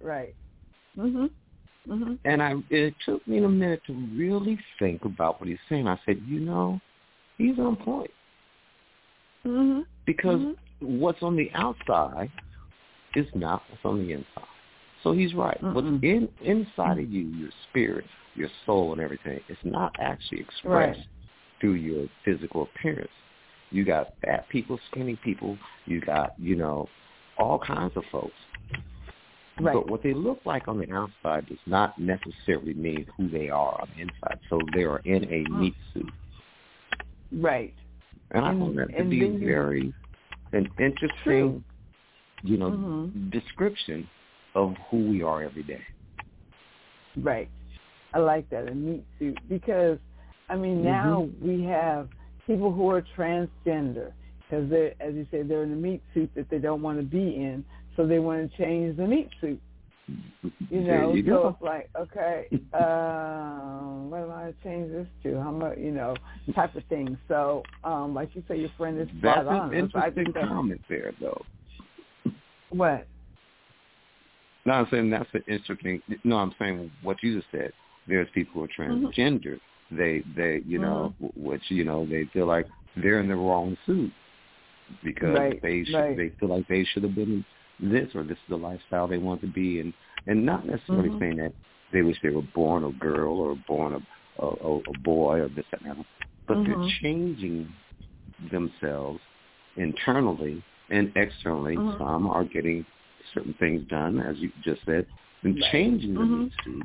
S5: And it took me a minute to really think about what he's saying. I said, he's on point. Because what's on the outside is not what's on the inside. So he's right.
S1: Mm-mm.
S5: What's inside of you, your spirit, your soul, and everything, is not actually expressed through your physical appearance. You got fat people, skinny people. You got, all kinds of folks. Right. But what they look like on the outside does not necessarily mean who they are on the inside. So they are in a meat suit.
S1: Right.
S5: And I find that to be very an interesting, description of who we are every day.
S1: Right. I like that, a meat suit, because, now we have people who are transgender because, as you say, they're in a meat suit that they don't want to be in, so they want to change the meat suit. So it's like, okay, what am I to change this to? How much, type of thing. So, like you say, your friend is spot on.
S5: That's an interesting comment there, though.
S1: What?
S5: No, I'm saying that's an interesting. No, I'm saying what you just said. There's people who are transgender. They which they feel like they're in the wrong suit because they feel like they should have been this, or this is the lifestyle they want to be, and not necessarily saying that they wish they were born a girl or born a boy or this and that, but they're changing themselves internally and externally. Some are getting certain things done, as you just said, and changing the meat suit,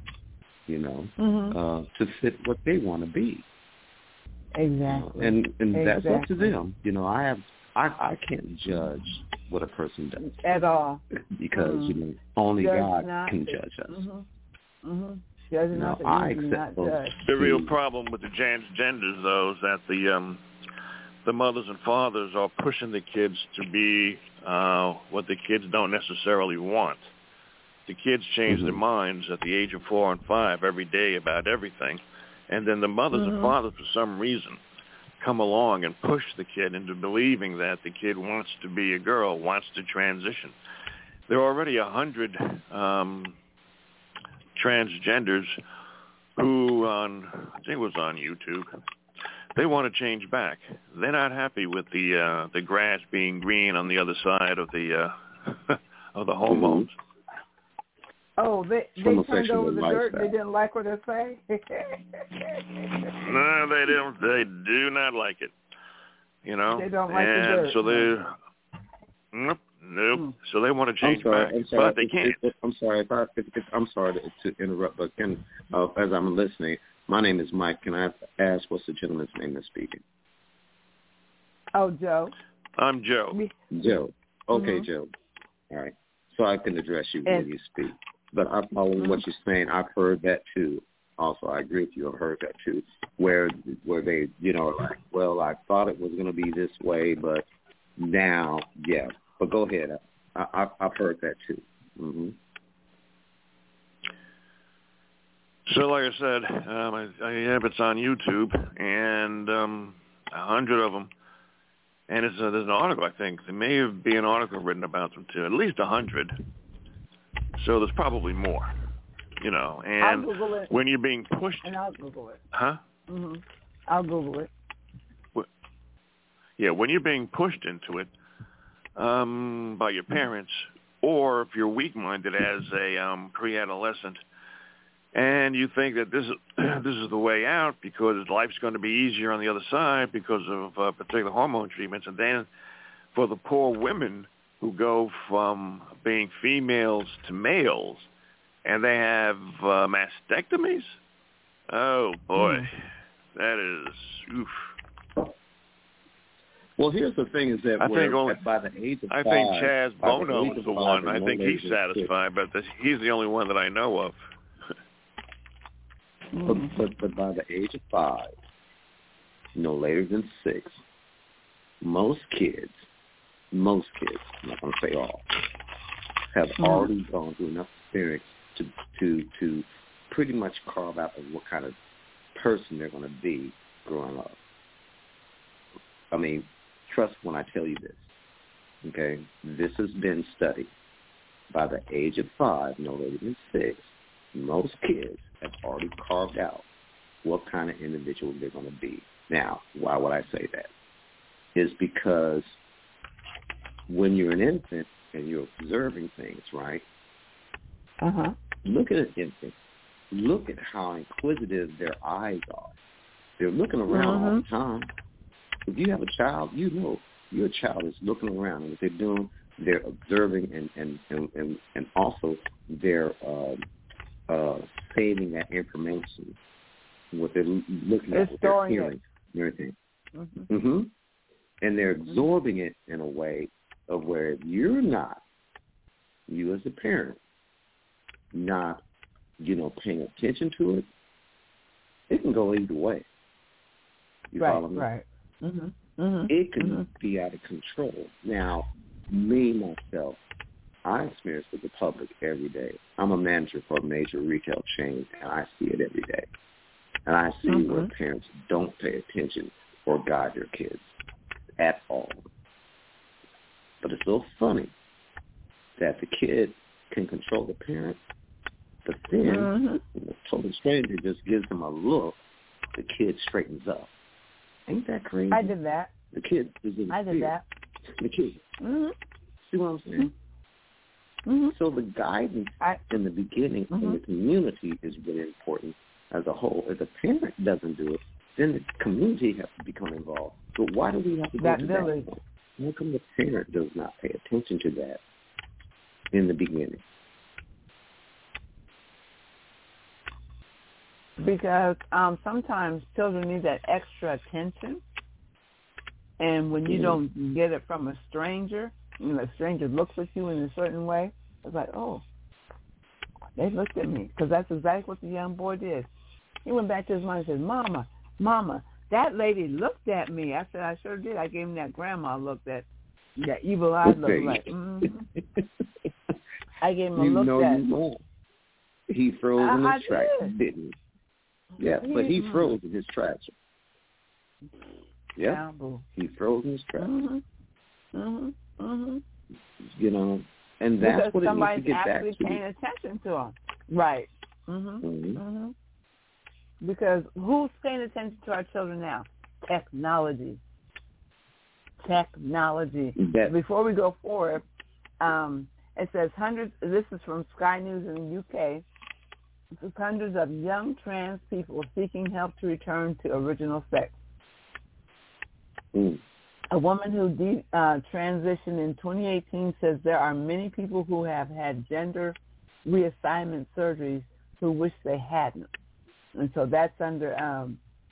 S5: to fit what they want to be.
S1: Exactly.
S5: And that's up to them. I can't judge what a person does
S1: at all
S5: because only God can judge us.
S1: I accept those.
S4: The real problem with the transgenders, though, is that the mothers and fathers are pushing the kids to be what the kids don't necessarily want. The kids change their minds at the age of 4 and 5 every day about everything, and then the mothers and fathers, for some reason, come along and push the kid into believing that the kid wants to be a girl, wants to transition. There are already 100 transgenders who, I think it was on YouTube, they want to change back. They're not happy with the grass being green on the other side of the of the hormones.
S1: Oh, they turned over the dirt. They didn't like what they say.
S4: No, they don't. They do not like it.
S1: They don't like the dirt.
S4: So they, nope. So they want to change back, but they can't.
S5: I'm sorry. I'm sorry to interrupt, but as I'm listening, my name is Mike. Can I ask what's the gentleman's name that's speaking?
S1: Oh, Joe.
S4: I'm Joe.
S5: Joe. Okay, Joe. All right. So I can address you when you speak. But I follow what you're saying. I've heard that too. Also, I agree with you. I've heard that too, where they, like, well, I thought it was going to be this way, but now, yeah. But go ahead. I've heard that too.
S4: So, like I said, I have it's on YouTube, and 100 of them, and there's an article. I think there may be an article written about them too. At least 100. So there's probably more, and
S1: I'll Google it.
S4: When you're being pushed...
S1: And I'll Google it.
S4: Huh?
S1: I'll Google it.
S4: Yeah, when you're being pushed into it by your parents, or if you're weak-minded as a pre-adolescent, and you think that this is the way out because life's going to be easier on the other side because of particular hormone treatments, and then for the poor women who go from being females to males, and they have mastectomies. Oh boy, that is oof.
S5: Well, here's the thing: is that by the age of 5,
S4: I think Chaz Bono is the one. I think he's satisfied, but he's the only one that I know of.
S5: But by the age of 5, no later than 6, most kids, I'm not going to say all, have already gone through enough experience to pretty much carve out what kind of person they're going to be growing up. I mean, trust when I tell you this, okay? This has been studied. By the age of 5, no later than 6, most kids have already carved out what kind of individual they're going to be. Now, why would I say that? Is because when you're an infant and you're observing things, right?
S1: Uh-huh.
S5: Look at an infant. Look at how inquisitive their eyes are. They're looking around all the time. If you have a child, you know your child is looking around, and what they're doing, they're observing and also they're saving that information. What they're looking at, what they're hearing, and everything. And they're absorbing it in a way of where if you're not, you as a parent, not, paying attention to it, it can go either way. You follow me?
S1: Right.
S5: It can be out of control. Now, me, myself, I experience with the public every day. I'm a manager for a major retail chain, and I see it every day. And I see where parents don't pay attention or guide their kids at all. But it's so funny that the kid can control the parent, but then when a total stranger just gives them a look, the kid straightens up. Ain't that crazy?
S1: I did that.
S5: The kid is in
S1: I did
S5: fear.
S1: that.
S5: The kid. See what I'm saying? So the guidance in the beginning in the community is really important as a whole. If the parent doesn't do it, then the community has to become involved. So why do we have to go to that point? How come the parent does not pay attention to that in the beginning?
S1: Because sometimes children need that extra attention, and when you don't get it from a stranger, a stranger looks at you in a certain way, it's like, oh, they looked at me, because that's exactly what the young boy did. He went back to his mom and said, Mama, that lady looked at me. I said, I sure did. I gave him that grandma look, that evil-eyed look, like, I gave him a look that...
S5: He froze in his tracks, didn't he? Yeah, but he froze in his tracks. Yeah, he froze in his tracks. And that's what it needs to get back to.
S1: Somebody's actually paying attention to him. Right. Because who's paying attention to our children now? Technology. Before we go forward, it says hundreds, this is from Sky News in the UK, it says hundreds of young trans people seeking help to return to original sex. A woman who transitioned in 2018 says there are many people who have had gender reassignment surgeries who wish they hadn't. And so that's under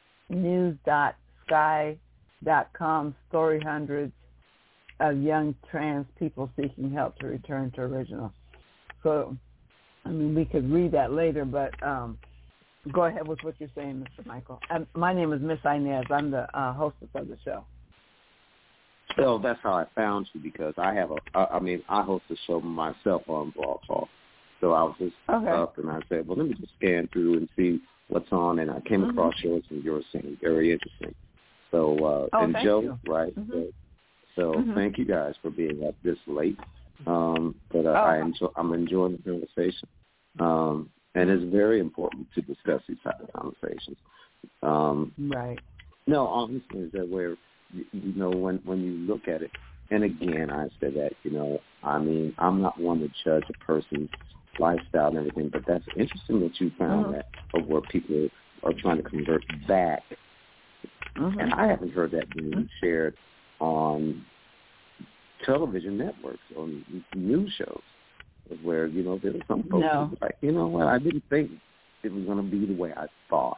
S1: news.sky.com, story hundreds of young trans people seeking help to return to original. So, we could read that later, but go ahead with what you're saying, Mr. Michael. My name is Miss Inez. I'm the hostess of the show.
S5: So that's how I found you, because I have I host a show myself on Blog Talk. So I was just up and I said, well, let me just scan through and see what's on, and I came across yours, and yours seemed very interesting. So, and Joe,
S1: you.
S5: Right? So thank you guys for being up this late. But I'm enjoying the conversation. And it's very important to discuss these type of conversations.
S1: Right.
S5: No, honestly, is that where, when you look at it, and again, I said that, I'm not one to judge a person's lifestyle and everything, but that's interesting that you found that, of where people are trying to convert back. And I haven't heard that being shared on television networks, on news shows, where, there were some folks who were like, what, I didn't think it was going to be the way I thought.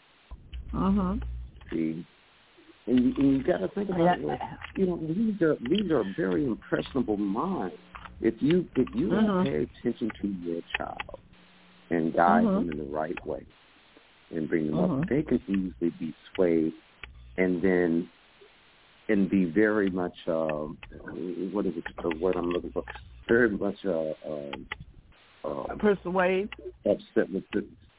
S5: See? And you got to think about it. These are very impressionable minds. If you don't pay attention to your child and guide them in the right way and bring them up, they can easily be swayed and be very much what is it? The word I'm looking for? Very much
S1: persuade.
S5: Upset with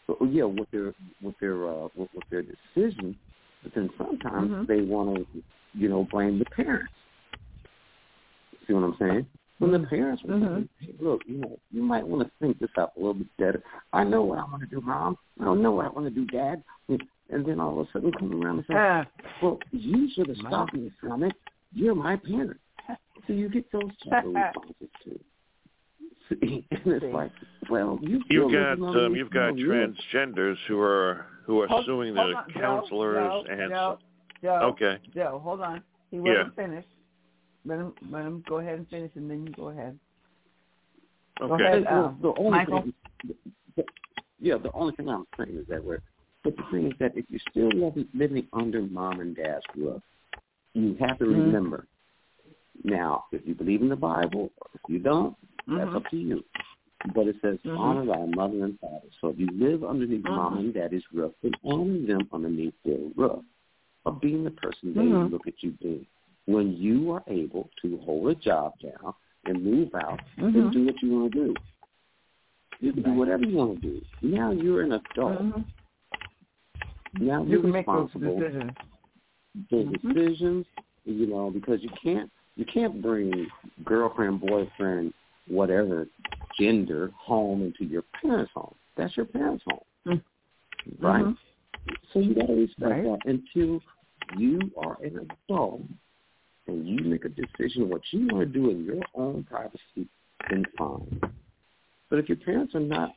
S5: their decision. But then sometimes they want to, blame the parents. See what I'm saying? When the parents were saying, hey, look, you might want to think this out a little bit better. I know what I want to do, Mom. I don't know what I want to do, Dad. And then all of a sudden come around and say, well, you should have stopped me from it. You're my parent. So you get those type of responses too. See, and it's like, well, you've got
S4: transgenders who are suing their counselors
S1: Joe, hold on. He wasn't finished. Let him go ahead and finish, and then you go ahead.
S4: Okay.
S1: Go ahead,
S5: Michael. The only thing I'm saying is that but the thing is that if you're still living under mom and dad's roof, you have to remember. Now, if you believe in the Bible, or if you don't, that's up to you. But it says, honor thy mother and father. So if you live underneath mom and daddy's roof, then honor them underneath their roof of being the person they look at you being. When you are able to hold a job down and move out and do what you want to do. You can do whatever you want to do. Now you're an adult. Now you're responsible for decisions, because you can't bring girlfriend, boyfriend, whatever gender home into your parents' home. That's your parents' home. Right? So you got to respect that until you are an adult and you make a decision what you want to do in your own privacy, then fine. But if your parents are not,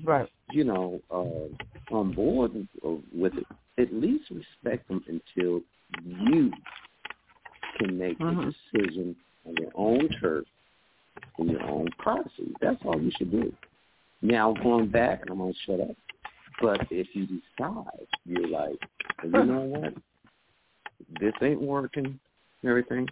S5: on board with it, at least respect them until you can make a decision on your own turf, in your own privacy. That's all you should do. Now, going back, and I'm going to shut up, but if you decide, you're like, you know what, this ain't working, everything,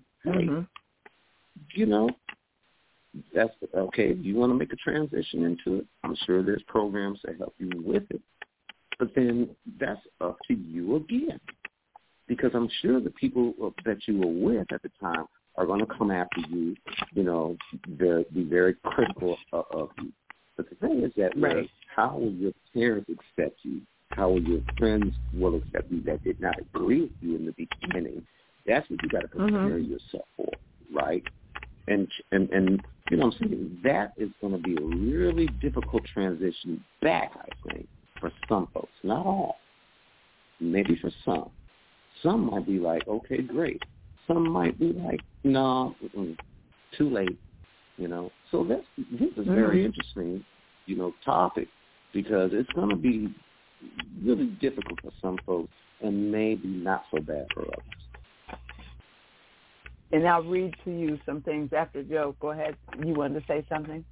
S5: that's okay. If you want to make a transition into it, I'm sure there's programs that help you with it. But then that's up to you again, because I'm sure the people that you were with at the time are going to come after you. Be very critical of you. But the thing is that how will your parents accept you? How will your friends will accept you that did not agree with you in the beginning? That's what you got to prepare yourself for, right? And you know what I'm saying? That is going to be a really difficult transition back, I think, for some folks. Not all. Maybe for some. Some might be like, okay, great. Some might be like, no, too late, So this is very interesting, topic, because it's going to be really difficult for some folks and maybe not so bad for others.
S1: And I'll read to you some things after Joe. Go ahead. You wanted to say something?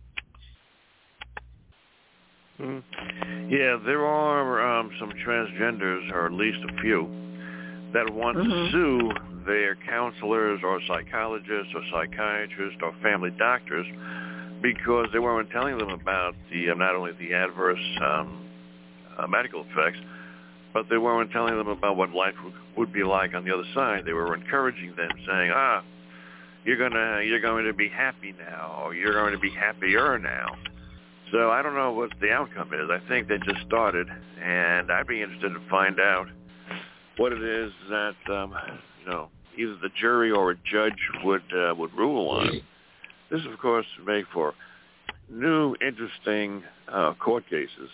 S4: Yeah, there are some transgenders, or at least a few, that want to sue their counselors or psychologists or psychiatrists or family doctors because they weren't telling them about the not only the adverse medical effects, but they weren't telling them about what life would be like on the other side. They were encouraging them, saying, you're going to be happy now, or you're going to be happier now. So I don't know what the outcome is. I think they just started, and I'd be interested to find out what it is that either the jury or a judge would rule on. This, of course, would make for new, interesting court cases.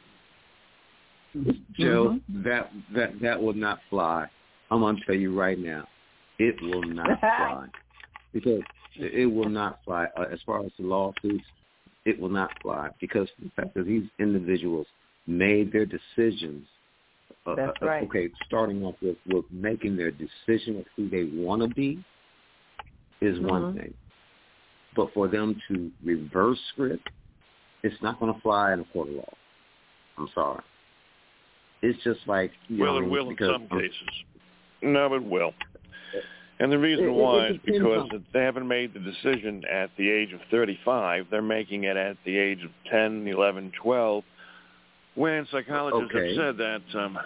S5: Joe, that will not fly. I'm going to tell you right now, it will not fly, because it will not fly. As far as the lawsuits, it will not fly, because the fact that these individuals made their decisions.
S1: That's right.
S5: Okay, starting off with making their decision of who they want to be is one thing. But for them to reverse script, it's not going to fly in a court of law. I'm sorry. It's just like...
S4: it will in some cases. No, it will. And the reason why is because they haven't made the decision at the age of 35. They're making it at the age of 10, 11, 12, when psychologists have said that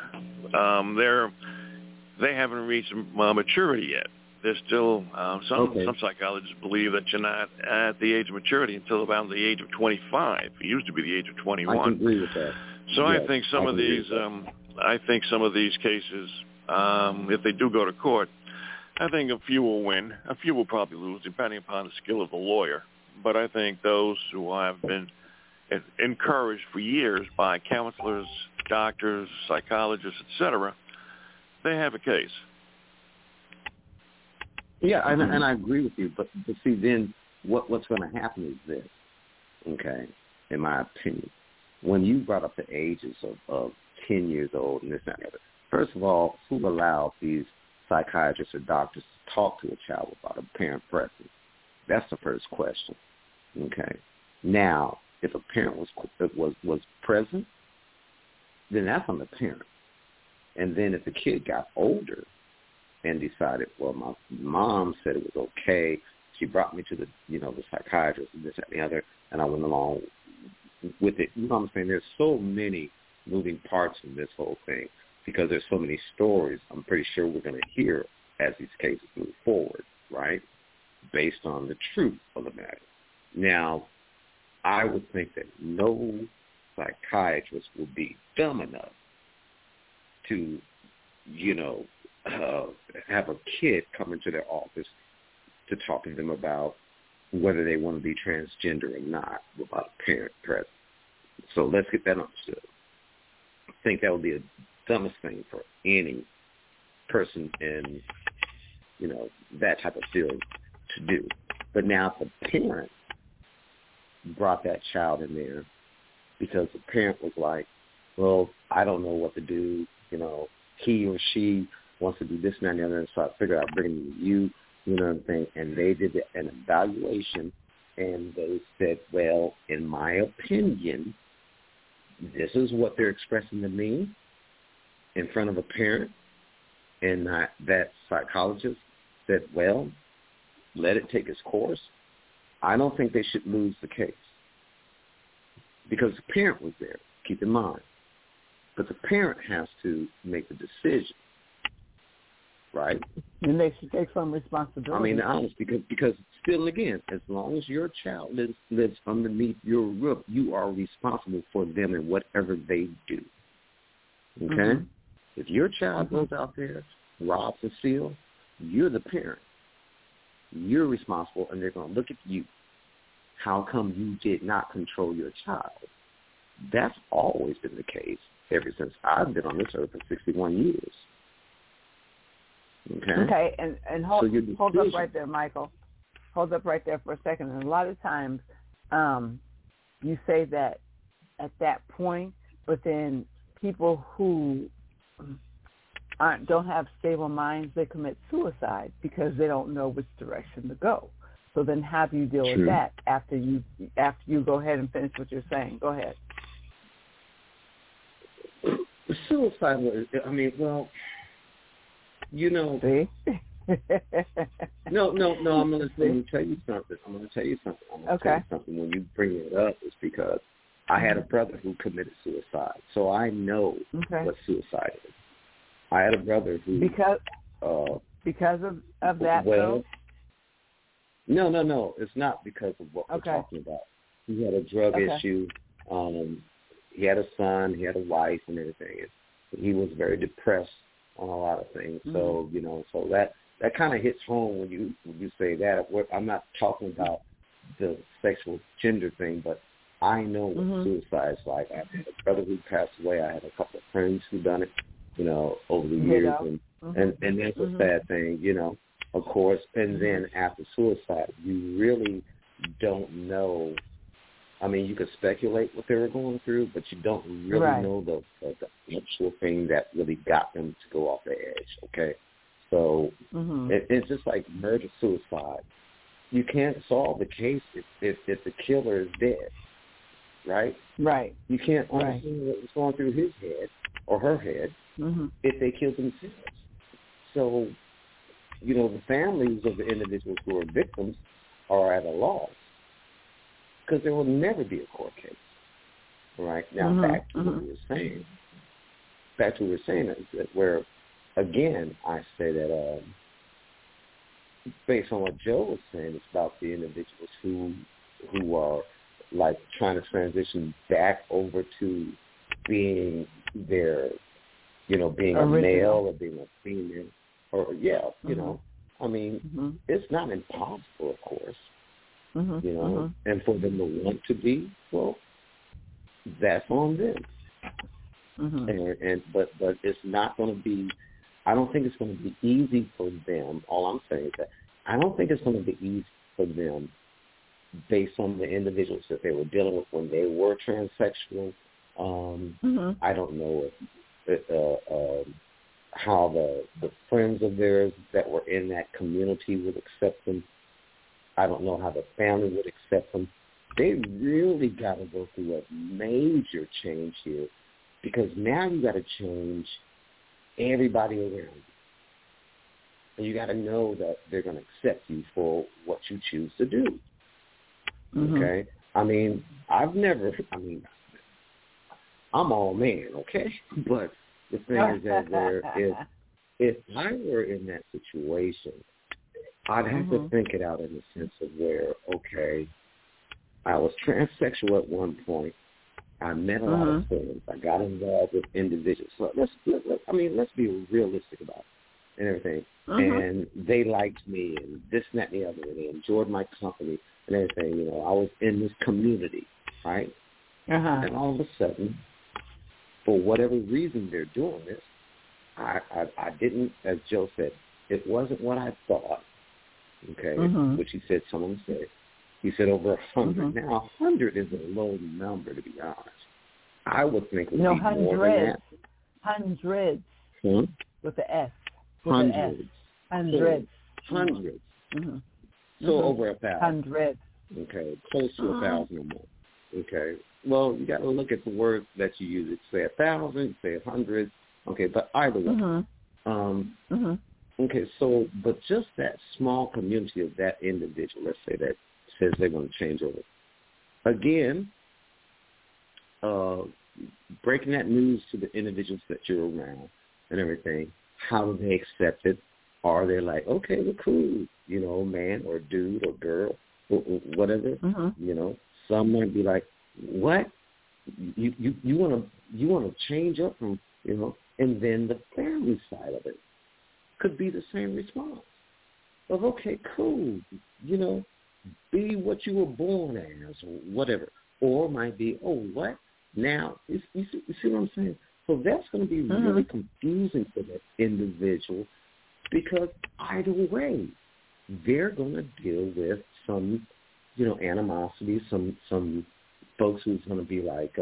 S4: they haven't reached maturity yet. There's still some psychologists believe that you're not at the age of maturity until about the age of 25. It used to be the age of 21.
S5: I can agree with that.
S4: So yes, I think some of these cases, if they do go to court, I think a few will win. A few will probably lose, depending upon the skill of the lawyer. But I think those who have been encouraged for years by counselors, doctors, psychologists, etc., they have a case.
S5: Yeah, and I agree with you. But see, then what's going to happen is this, okay, in my opinion. When you brought up the ages of 10 years old and this and that, first of all, who allowed these psychiatrists or doctors to talk to a child about a parent presence? That's the first question, okay? Now, if a parent was present, then that's on the parent. And then if the kid got older and decided, well, my mom said it was okay, she brought me to the psychiatrist and this and the other, and I went along with it. You know what I'm saying? There's so many moving parts in this whole thing because there's so many stories I'm pretty sure we're going to hear as these cases move forward, right, based on the truth of the matter. Now, I would think that no psychiatrist would be dumb enough to, have a kid come into their office to talk to them about whether they want to be transgender or not without a parent present. So let's get that understood. I think that would be the dumbest thing for any person in, that type of field to do. But now if the parent brought that child in there because the parent was like, well, I don't know what to do, he or she wants to do this and that and the other, and so I figured out bringing you, and they did an evaluation, and they said, well, in my opinion, this is what they're expressing to me in front of a parent, and that psychologist said, well, let it take its course. I don't think they should lose the case because the parent was there, keep in mind. But the parent has to make the decision, right?
S1: And they should take some responsibility.
S5: I mean, honest, because still, again, as long as your child lives underneath your roof, you are responsible for them and whatever they do. Okay? Mm-hmm. If your child goes out there, robs and steals, you're the parent. You're responsible, and they're going to look at you. How come you did not control your child? That's always been the case ever since I've been on this earth for 61 years.
S1: Okay, and hold up right there, Michael. Hold up right there for a second. And a lot of times you say that at that point, but then people who don't have stable minds, they commit suicide because they don't know which direction to go. So then how do you deal with that after you go ahead and finish what you're saying? Go ahead.
S5: Suicide, I mean, well,
S1: See?
S5: No, I'm going to tell you something.
S1: Okay.
S5: When you bring it up, it's because I had a brother who committed suicide, so I know what suicide is. I had a brother who... Because of that,
S1: well,
S5: No, it's not because of what we're talking about. He had a drug issue. He had a son, he had a wife and everything. He was very depressed on a lot of things. So, so that kind of hits home when you say that. I'm not talking about the sexual gender thing, but I know what suicide's like. I had a brother who passed away. I had a couple of friends who done it, over the years. And that's a sad thing, of course. And then after suicide, you really don't know. I mean, you could speculate what they were going through, but you don't really know the actual thing that really got them to go off the edge, okay? So it's just like murder-suicide. You can't solve the case if the killer is dead, right?
S1: Right.
S5: You can't understand what was going through his head or her head if they killed themselves. So, the families of the individuals who are victims are at a loss. Because there will never be a court case, right? Now, back to what we were saying. Is that where, again, I say that based on what Joe was saying, it's about the individuals who are, like, trying to transition back over to being their, being a male or being a female. Or, I mean, it's not impossible, of course. And for them to want to be, well, that's on them. But it's not going to be. I don't think it's going to be easy for them. All I'm saying is that I don't think it's going to be easy for them based on the individuals that they were dealing with when they were transsexual. I don't know how the friends of theirs that were in that community would accept them. I don't know how the family would accept them. They really got to go through a major change here, because now you got to change everybody around you. And you got to know that they're going to accept you for what you choose to do. Okay? I mean, I'm all man, okay? But the thing is that if I were in that situation, I'd have to think it out in the sense of where, okay, I was transsexual at one point. I met a lot of friends. I got involved with individuals. So let's be realistic about it and everything. And they liked me and this and that and the other, and they enjoyed my company and everything. You know, I was in this community, right? And all of a sudden, for whatever reason they're doing this, I didn't, as Joe said, it wasn't what I thought. Okay, which he said, someone said. He said over 100. Now, 100 is a low number, to be honest. I would think it would be more than that.
S1: Hundreds. With the S.
S5: Hundreds.
S1: Hundreds.
S5: Hundreds. So over 1,000.
S1: Hundreds.
S5: Okay, close to 1,000 or more. Okay. Well, you got to look at the word that you use. It say 1,000, say 100. Okay, but either way. Okay, so, but just that small community of that individual, let's say, that says they want to change over. Again, breaking that news to the individuals that you're around and everything, how do they accept it? Are they like, okay, we're cool, you know, man or dude or girl, whatever, you know? Some might be like, what? You want to change up from, you know, and then the family side of it could be the same response of, okay, cool, you know, be what you were born as or whatever. Or might be, oh, what? Now, you see what I'm saying? So that's going to be really confusing for that individual, because either way, they're going to deal with some, you know, animosity, some folks who's going to be like,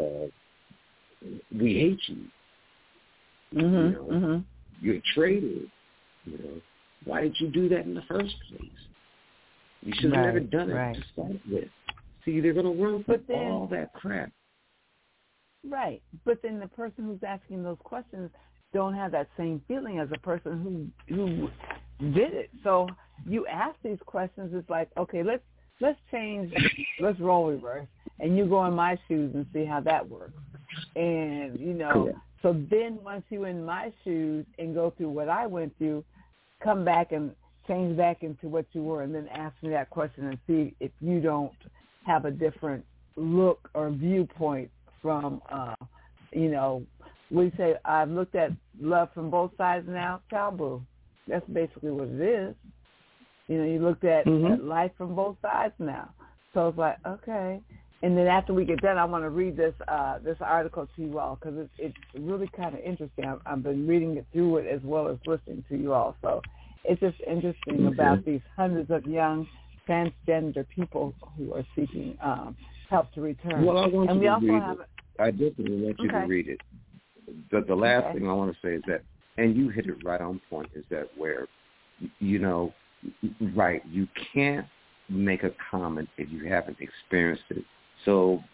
S5: we hate you. You know, you're a traitor. You know, why did you do that in the first place? You should have never done it to start with. See, they're going to run through all that crap.
S1: Right. But then the person who's asking those questions don't have that same feeling as a person who did it. So you ask these questions, it's like, okay, let's change, let's role reverse, and you go in my shoes and see how that works. And, you know, so then once you're in my shoes and go through what I went through, come back and change back into what you were, and then ask me that question and see if you don't have a different look or viewpoint from, you know, we say, I've looked at love from both sides now, taboo. That's basically what it is. You know, you looked at life from both sides now. So it's like, okay. And then after we get done, I want to read this article to you all, because it's really kind of interesting. I've been reading it through it as well as listening to you all. So it's just interesting about these hundreds of young transgender people who are seeking help to return.
S5: Well, I want you to read it. I definitely want you to read it. The last thing I want to say is that, and you hit it right on point, is that where, you know, you can't make a comment if you haven't experienced it. So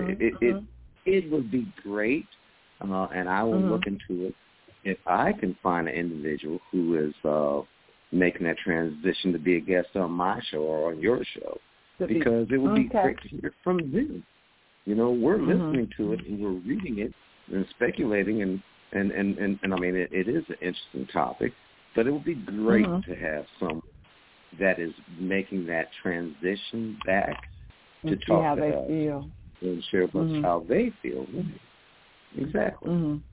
S5: it would be great, and I will look into it, if I can find an individual who is making that transition to be a guest on my show or on your show, because it would be great to hear from them. You know, we're listening to it and we're reading it and speculating, and I mean, it is an interesting topic, but it would be great to have someone that is making that transition back to talk
S1: how
S5: to
S1: they
S5: us
S1: feel
S5: and share with us how they feel. Exactly.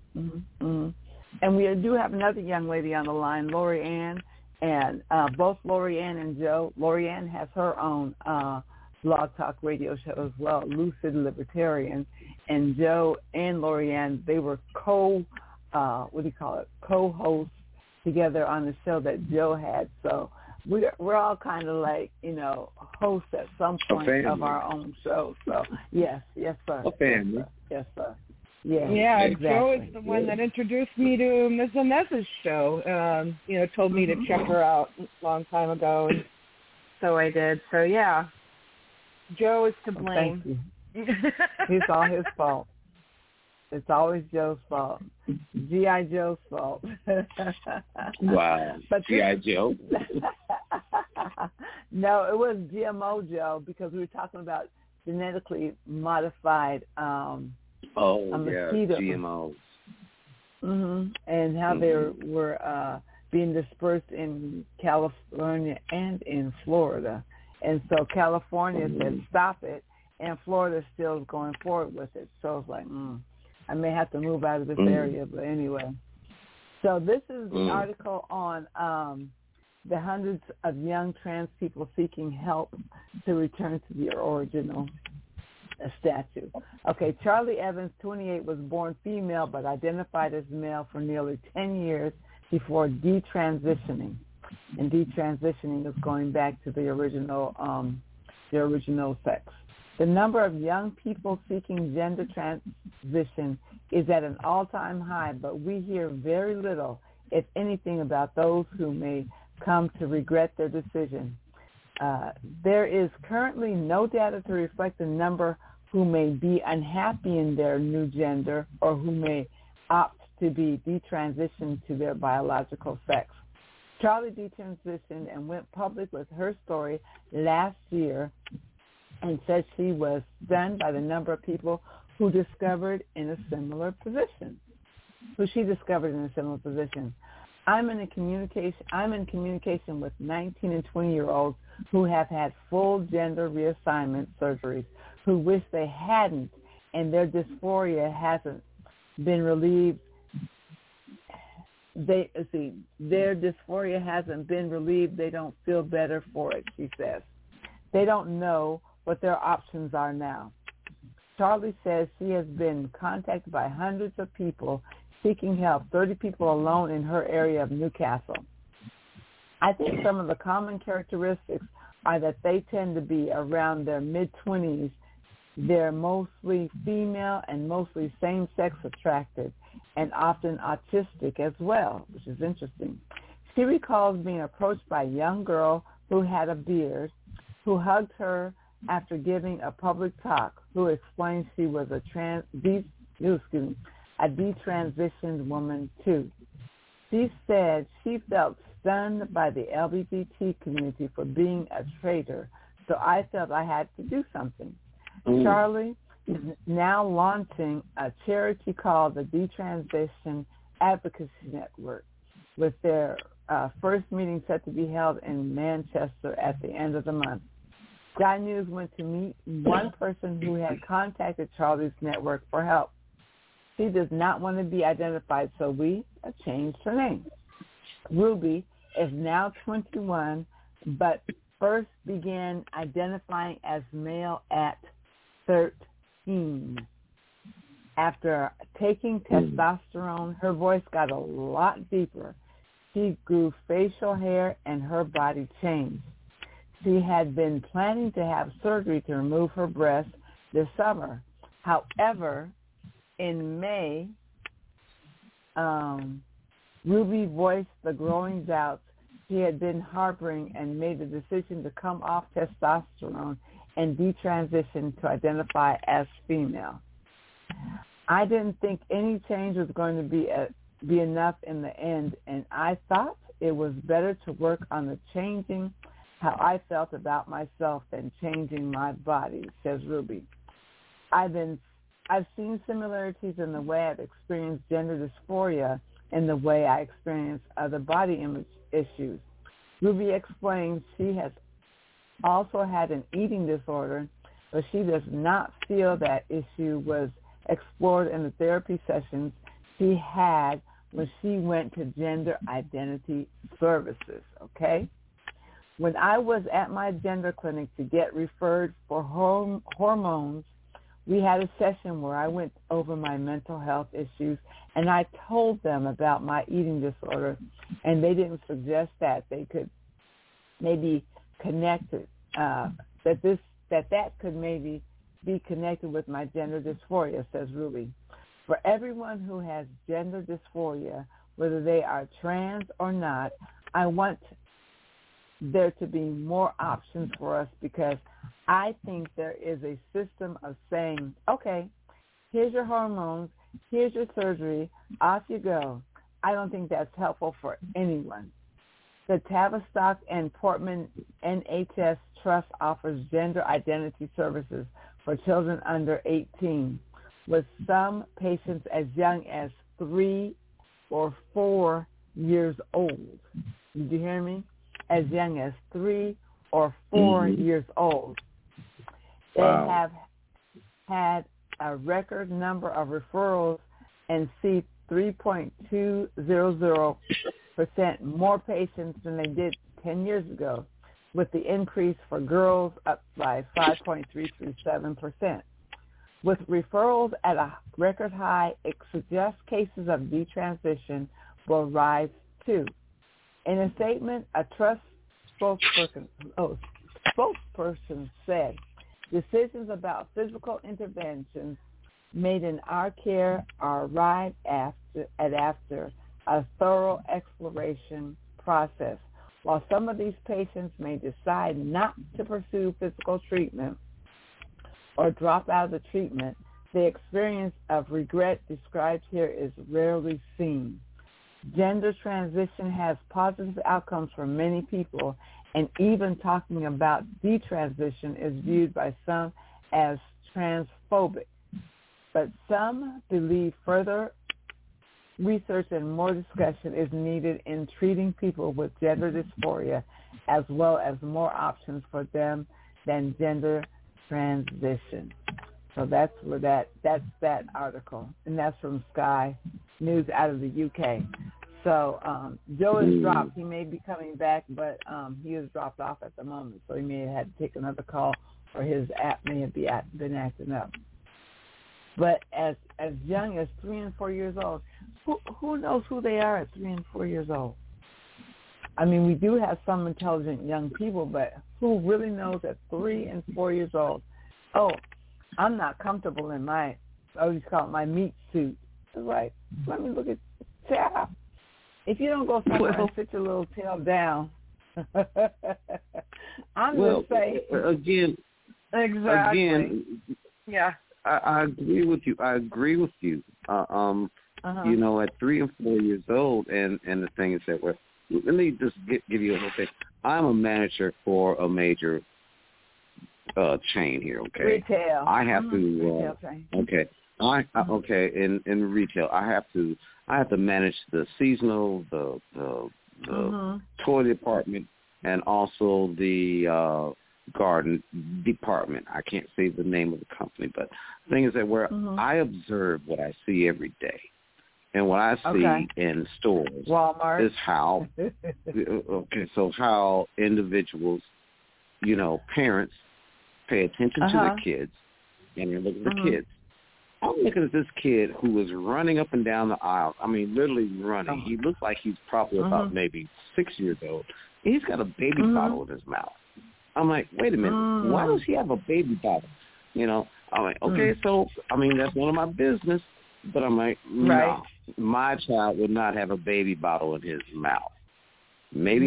S1: And we do have another young lady on the line, Lori Ann, and both Lori Ann and Joe. Lori Ann has her own blog talk radio show as well, Lucid Libertarian, and Joe and Lori Ann, they were co-hosts together on the show that Joe had. So we're all kind of like, hosts at some point of our own show. So yes, sir.
S5: A family.
S1: Yes, sir. Yeah,
S3: exactly. Joe is the one that introduced me to Ms. Inez's show. Told me to check her out a long time ago, and so I did. So yeah, Joe is to blame.
S1: Thank you. It's all his fault. It's always Joe's fault. G.I. Joe's fault.
S5: Wow. G.I. Joe?
S1: No, it was GMO Joe, because we were talking about genetically modified mosquitoes.
S5: GMOs.
S1: And how they were being dispersed in California and in Florida. And so California said stop it, and Florida still is going forward with it. So it's like, I may have to move out of this area, but anyway. So this is the article on the hundreds of young trans people seeking help to return to the original statue. Okay, Charlie Evans, 28, was born female but identified as male for nearly 10 years before detransitioning. And detransitioning is going back to the original sex. The number of young people seeking gender transition is at an all-time high, but we hear very little, if anything, about those who may come to regret their decision. There is currently no data to reflect the number who may be unhappy in their new gender or who may opt to be detransitioned to their biological sex. Charlie detransitioned and went public with her story last year and said she was stunned by the number of people who she discovered in a similar position. I'm in communication with 19 and 20-year-olds who have had full gender reassignment surgeries, who wish they hadn't, and their dysphoria hasn't been relieved. Their dysphoria hasn't been relieved. They don't feel better for it, she says. They don't know what their options are now. Charlie says she has been contacted by hundreds of people seeking help, 30 people alone in her area of Newcastle. I think some of the common characteristics are that they tend to be around their mid-20s. They're mostly female and mostly same-sex attracted and often autistic as well, which is interesting. She recalls being approached by a young girl who had a beard, who hugged her after giving a public talk, who explained she was a detransitioned woman too. She said she felt stunned by the LGBT community for being a traitor, so I felt I had to do something. Charlie is now launching a charity called the Detransition Advocacy Network, with their first meeting set to be held in Manchester at the end of the month. Sky News went to meet one person who had contacted Charlie's network for help. She does not want to be identified, so we changed her name. Ruby is now 21, but first began identifying as male at 13. After taking testosterone, her voice got a lot deeper. She grew facial hair and her body changed. She had been planning to have surgery to remove her breast this summer. However, in May, Ruby voiced the growing doubts she had been harboring and made the decision to come off testosterone and detransition to identify as female. I didn't think any change was going to be enough in the end, and I thought it was better to work on the changing how I felt about myself than changing my body, says Ruby. I've seen similarities in the way I've experienced gender dysphoria and the way I experience other body image issues. Ruby explains she has also had an eating disorder, but she does not feel that issue was explored in the therapy sessions she had when she went to Gender Identity Services, okay? When I was at my gender clinic to get referred for hormones, we had a session where I went over my mental health issues, and I told them about my eating disorder, and they didn't suggest that they could may be connected, that could maybe be connected with my gender dysphoria, says Ruby. For everyone who has gender dysphoria, whether they are trans or not, I want there to be more options for us, because I think there is a system of saying, okay, here's your hormones, here's your surgery, off you go. I don't think that's helpful for anyone. The Tavistock and Portman NHS Trust offers gender identity services for children under 18, with some patients as young as 3 or 4 years old. Did you hear me? As young as 3 or 4 years old. They have had a record number of referrals and see 3.200% more patients than they did 10 years ago, with the increase for girls up by 5.337%. With referrals at a record high, it suggests cases of detransition will rise too. In a statement, a trust spokesperson said, decisions about physical interventions made in our care are arrived after a thorough exploration process. While some of these patients may decide not to pursue physical treatment or drop out of the treatment, the experience of regret described here is rarely seen. Gender transition has positive outcomes for many people, and even talking about detransition is viewed by some as transphobic. But some believe further research and more discussion is needed in treating people with gender dysphoria, as well as more options for them than gender transition. So that's that article, and that's from Sky News out of the UK. So Joe is dropped. He may be coming back, but he is dropped off at the moment, so he may have had to take another call, or his app may have been acting up. But as young as 3 and 4 years old, who knows who they are at 3 and 4 years old? I mean, we do have some intelligent young people, but who really knows at 3 and 4 years old? Oh, I'm not comfortable in my, I always call it my meat suit. Right? Let me look at child. If you don't go somewhere and sit your little tail down, I'm just saying.
S5: Again.
S3: Yeah.
S5: I agree with you. You know, at 3 and 4 years old, and the thing is that let me just give you a little thing. I'm a manager for a major chain here. Okay.
S1: Retail.
S5: I have to.
S1: Retail chain.
S5: Okay. In retail, I have to manage the seasonal, the toy department, and also the garden department. I can't say the name of the company, but the thing is that I observe what I see every day, and what I see in stores,
S1: Walmart,
S5: is how how individuals, parents pay attention to their kids, and they look at the kids. I'm looking at this kid who is running up and down the aisle. I mean, literally running. He looks like he's probably about maybe 6 years old. He's got a baby bottle in his mouth. I'm like, wait a minute. Why does he have a baby bottle? I'm like, okay, so, I mean, that's none of my business. But I'm like, no, my child would not have a baby bottle in his mouth. Maybe,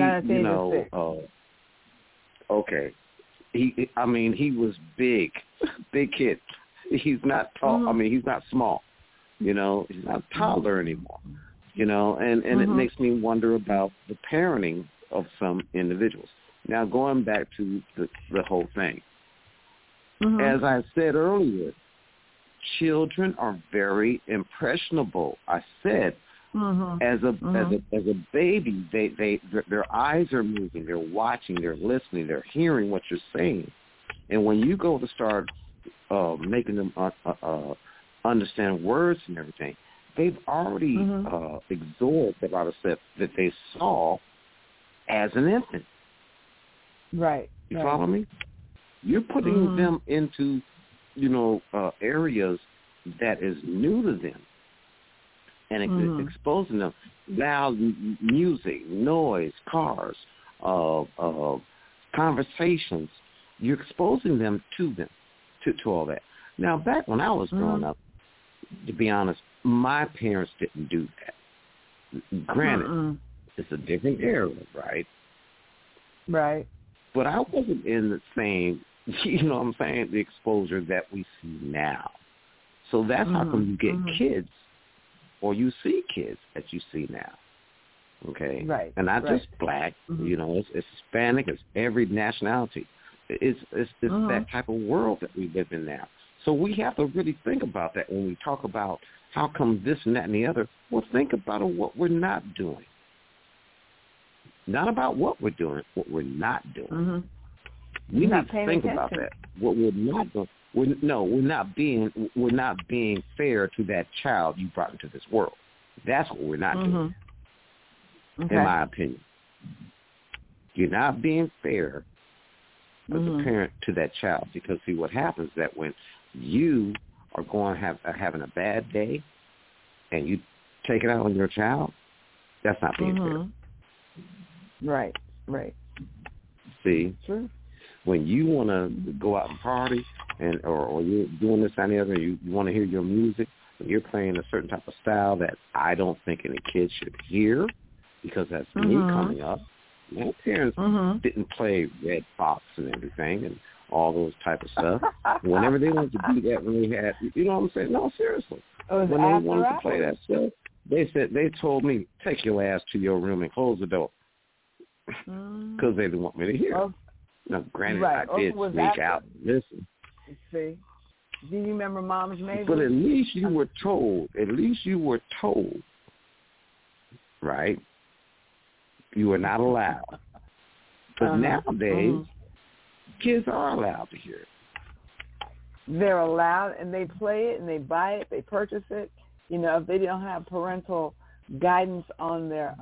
S5: okay. He was big kid. He's not tall. I mean, he's not small. He's not a toddler anymore. And it makes me wonder about the parenting of some individuals. Now, going back to the whole thing, as I said earlier, children are very impressionable. I said, as a baby, their eyes are moving, they're watching, they're listening, they're hearing what you're saying, and when you go to start making them understand words and everything, they've already absorbed a lot of stuff that they saw as an infant.
S1: Right.
S5: You follow me? You're putting them into, areas that is new to them, and exposing them. Now, music, noise, cars, conversations. You're exposing them to all that. Now, back when I was growing up, to be honest, my parents didn't do that. Granted, it's a different era, right?
S1: Right.
S5: But I wasn't in the same, you know what I'm saying, the exposure that we see now. So that's how come you get kids, or you see kids that you see now. Okay?
S1: Right.
S5: And not just black, you know, it's Hispanic, it's every nationality. It's that type of world that we live in now. So we have to really think about that when we talk about how come this and that and the other. Well, think about what we're not doing. Not about what we're doing, what we're not doing. We need to think about that. What we're not doing. We're not being fair to that child you brought into this world. That's what we're not doing, in my opinion. You're not being fair as a parent to that child, because see what happens is that when you are going having a bad day and you take it out on your child, that's not being fair.
S1: Right.
S5: See, when you want to go out and party, or you're doing this and the other, you want to hear your music, and you're playing a certain type of style that I don't think any kid should hear, because that's me coming up. My parents didn't play Red Fox and everything and all those type of stuff. Whenever they wanted to do that, when they had, you know what I'm saying? No, seriously. When they wanted to play that stuff, they told me, take your ass to your room and close the door, because they didn't want me to hear. Now, granted, I did sneak out and listen.
S1: See, do you remember Mom's Maybelline?
S5: But at least you were told. Right? You were not allowed. But nowadays, kids are allowed to hear it.
S1: They're allowed, and they play it, and they buy it, they purchase it. You know, if they don't have parental guidance on their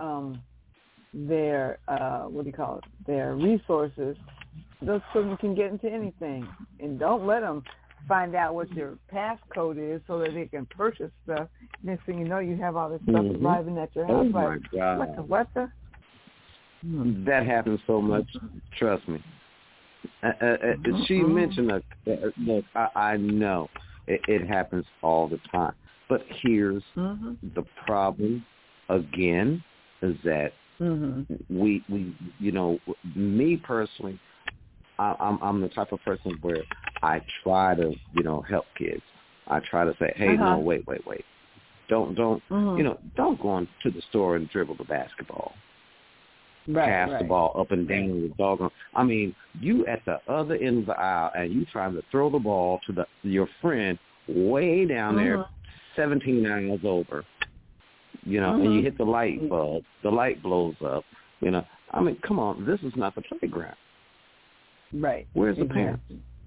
S1: their resources, those children can get into anything. And don't let them find out what your passcode is so that they can purchase stuff. Next thing you know, you have all this stuff arriving at your house.
S5: Oh, my God.
S1: What the?
S5: That happens so much. Trust me. She mentioned look, I know it happens all the time. But here's the problem again, is that we you know, me personally, I'm the type of person where I try to, you know, help kids. I try to say, hey, no, wait. Don't you know, don't go into the store and dribble the basketball. Pass the ball up and down with doggone. I mean, you at the other end of the aisle, and you trying to throw the ball to your friend way down there, 17 aisles over. You know, and you hit the light bulb, the light blows up. You know, I mean, come on, this is not the playground.
S1: Right.
S5: Where's the parents?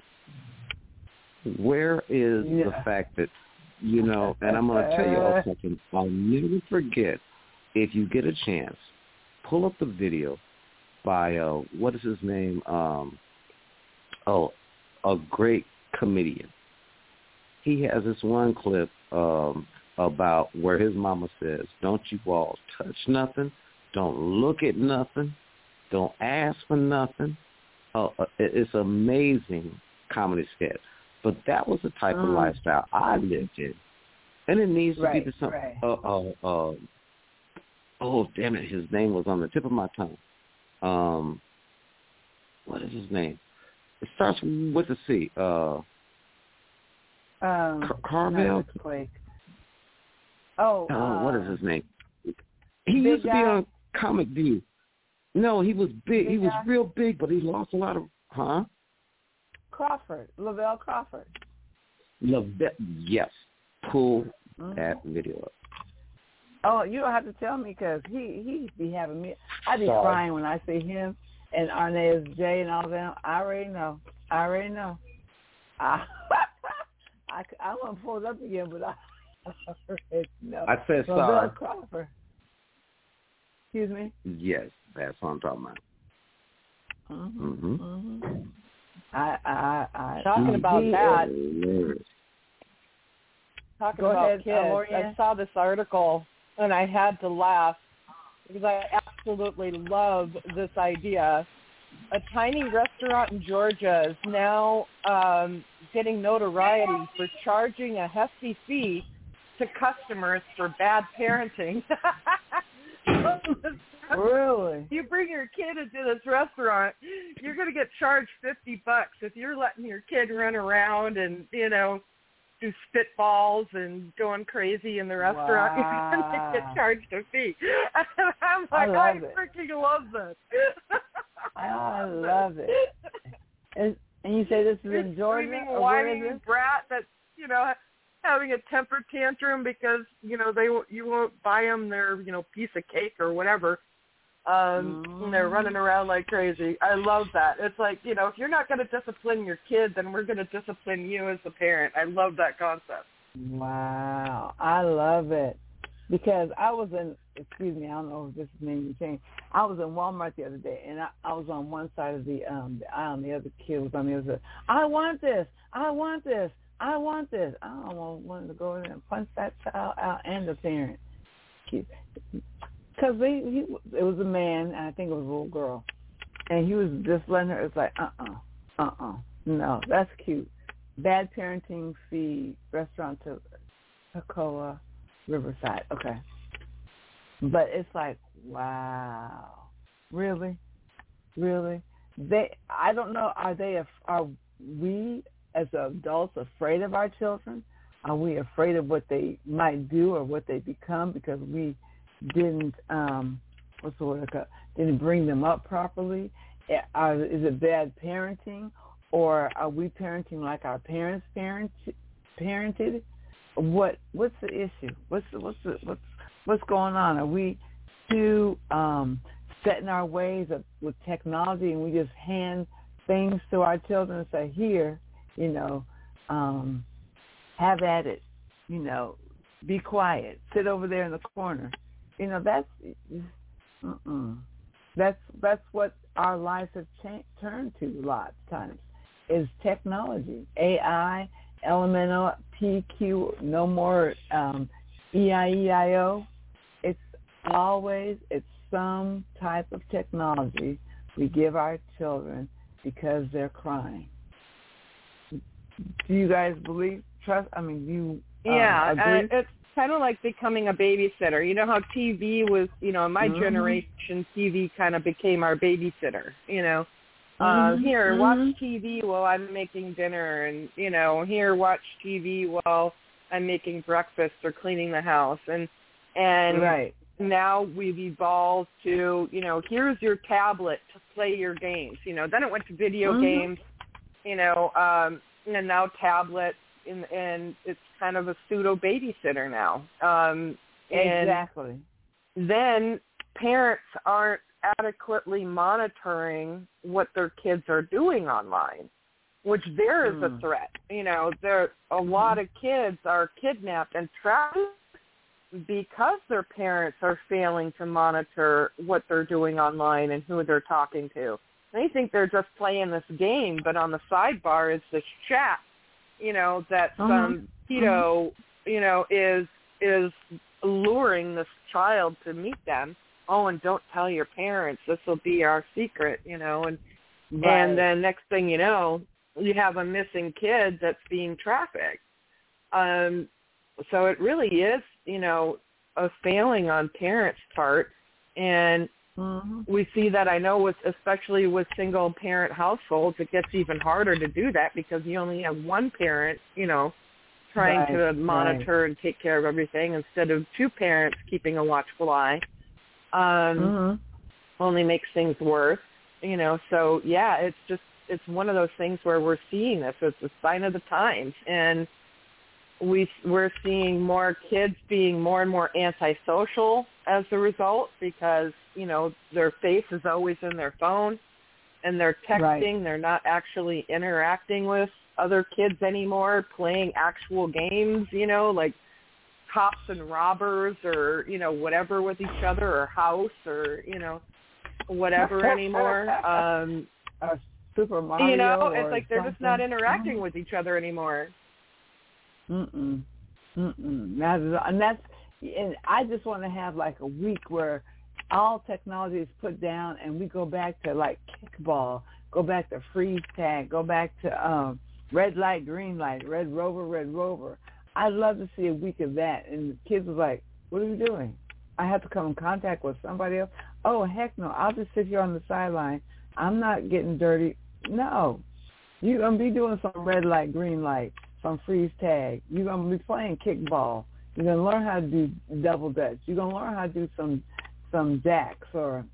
S5: Where is the fact that, you know, and I'm going to tell you all something. I'll never forget, if you get a chance, pull up the video by, what is his name? A great comedian. He has this one clip about where his mama says, don't you all touch nothing, don't look at nothing, don't ask for nothing. It's amazing comedy sketch. But that was the type of lifestyle I lived in. And it needs to be the something. Oh, damn it, his name was on the tip of my tongue. What is his name? It starts with a C. Carvel? What is his name? He used to be on Comic View. No, he was big. He was real big, but he lost a lot of,
S1: Lavelle Crawford.
S5: Yes. Pull that video up.
S1: Oh, you don't have to tell me, because he be having me. I be crying when I see him and Arnez J and all them. I already know. I want to pull it up again, but I already know.
S5: I said sorry.
S1: Crawford. Excuse me?
S5: Yes, that's what I'm talking about.
S3: Talking about that. Talking
S1: Go
S3: about
S1: ahead,
S3: kids. I saw this article and I had to laugh because I asked absolutely love this idea. A tiny restaurant in Georgia is now getting notoriety for charging a hefty fee to customers for bad parenting.
S1: Really?
S3: You bring your kid into this restaurant, you're going to get charged $50 if you're letting your kid run around and, you know, do spitballs and going crazy in the restaurant.
S1: Wow.
S3: You're going to get charged a fee. And I'm like, I freaking love this.
S1: I love it. And you say this is in Georgia?
S3: Screaming,
S1: or where is
S3: whining
S1: it?
S3: brat that's, you know, having a temper tantrum because, you know, you won't buy them their, you know, piece of cake or whatever. And they're running around like crazy. I love that. It's like, you know, if you're not going to discipline your kid, then we're going to discipline you as a parent. I love that concept.
S1: Wow. I love it. Because I was in, excuse me, I don't know if this is making a change. I was in Walmart the other day, and I was on one side of the aisle, and the other kid was on the other side. I want this. I want this. I want this. I almost wanted to go in there and punch that child out and the parent. Because it was a man, and I think it was a little girl, and he was just letting her, it's like, no, that's cute. Bad parenting fee, restaurant to Toccoa, Riverside, okay. But it's like, wow, really? I don't know, are we as adults afraid of our children? Are we afraid of what they might do or what they become because we didn't didn't bring them up properly? Is it bad parenting, or are we parenting like our parents parented? What's the issue? What's going on? Are we too set in our ways with technology, and we just hand things to our children and say, here, you know, have at it, you know, be quiet, sit over there in the corner. You know, that's what our lives have turned to a lot of times, is technology, AI, elemental, PQ, no more EIEIO. It's some type of technology we give our children because they're crying. Do you guys trust? I mean, you agree?
S3: It's kind of like becoming a babysitter. You know how TV was, you know, in my generation, TV kind of became our babysitter, you know. Here, watch TV while I'm making dinner, and, you know, here, watch TV while I'm making breakfast or cleaning the house. And
S1: right.
S3: Now we've evolved to, you know, here's your tablet to play your games. You know, then it went to video games, you know, and now tablets, and it's kind of a pseudo babysitter now.
S1: Exactly.
S3: Then parents aren't adequately monitoring what their kids are doing online, which there is a threat. You know, a lot of kids are kidnapped and trapped because their parents are failing to monitor what they're doing online and who they're talking to. They think they're just playing this game, but on the sidebar is this chat, you know, that some pedo, you know, is luring this child to meet them. Oh, and don't tell your parents. This will be our secret, you know. And then next thing you know, you have a missing kid that's being trafficked. So it really is, you know, a failing on parents' part. And we see that, I know, especially with single-parent households, it gets even harder to do that because you only have one parent, you know, trying to monitor and take care of everything instead of two parents keeping a watchful eye. Only makes things worse, you know. So, yeah, it's one of those things where we're seeing this. It's a sign of the times. And we're seeing more kids being more and more antisocial as a result because, you know, their face is always in their phone and they're texting. They're not actually interacting with other kids anymore, playing actual games, you know, like cops and robbers or, you know, whatever with each other, or house, or, you know, whatever anymore.
S1: Super Mario.
S3: You know, it's like they're just not interacting with each other anymore.
S1: And I just want to have like a week where all technology is put down and we go back to like kickball, go back to freeze tag, go back to red light, green light, red rover. I'd love to see a week of that. And the kids was like, what are we doing? I have to come in contact with somebody else? Oh, heck no. I'll just sit here on the sideline. I'm not getting dirty. No. You're going to be doing some red light, green light, some freeze tag. You're going to be playing kickball. You're going to learn how to do double dutch. You're going to learn how to do some jacks or,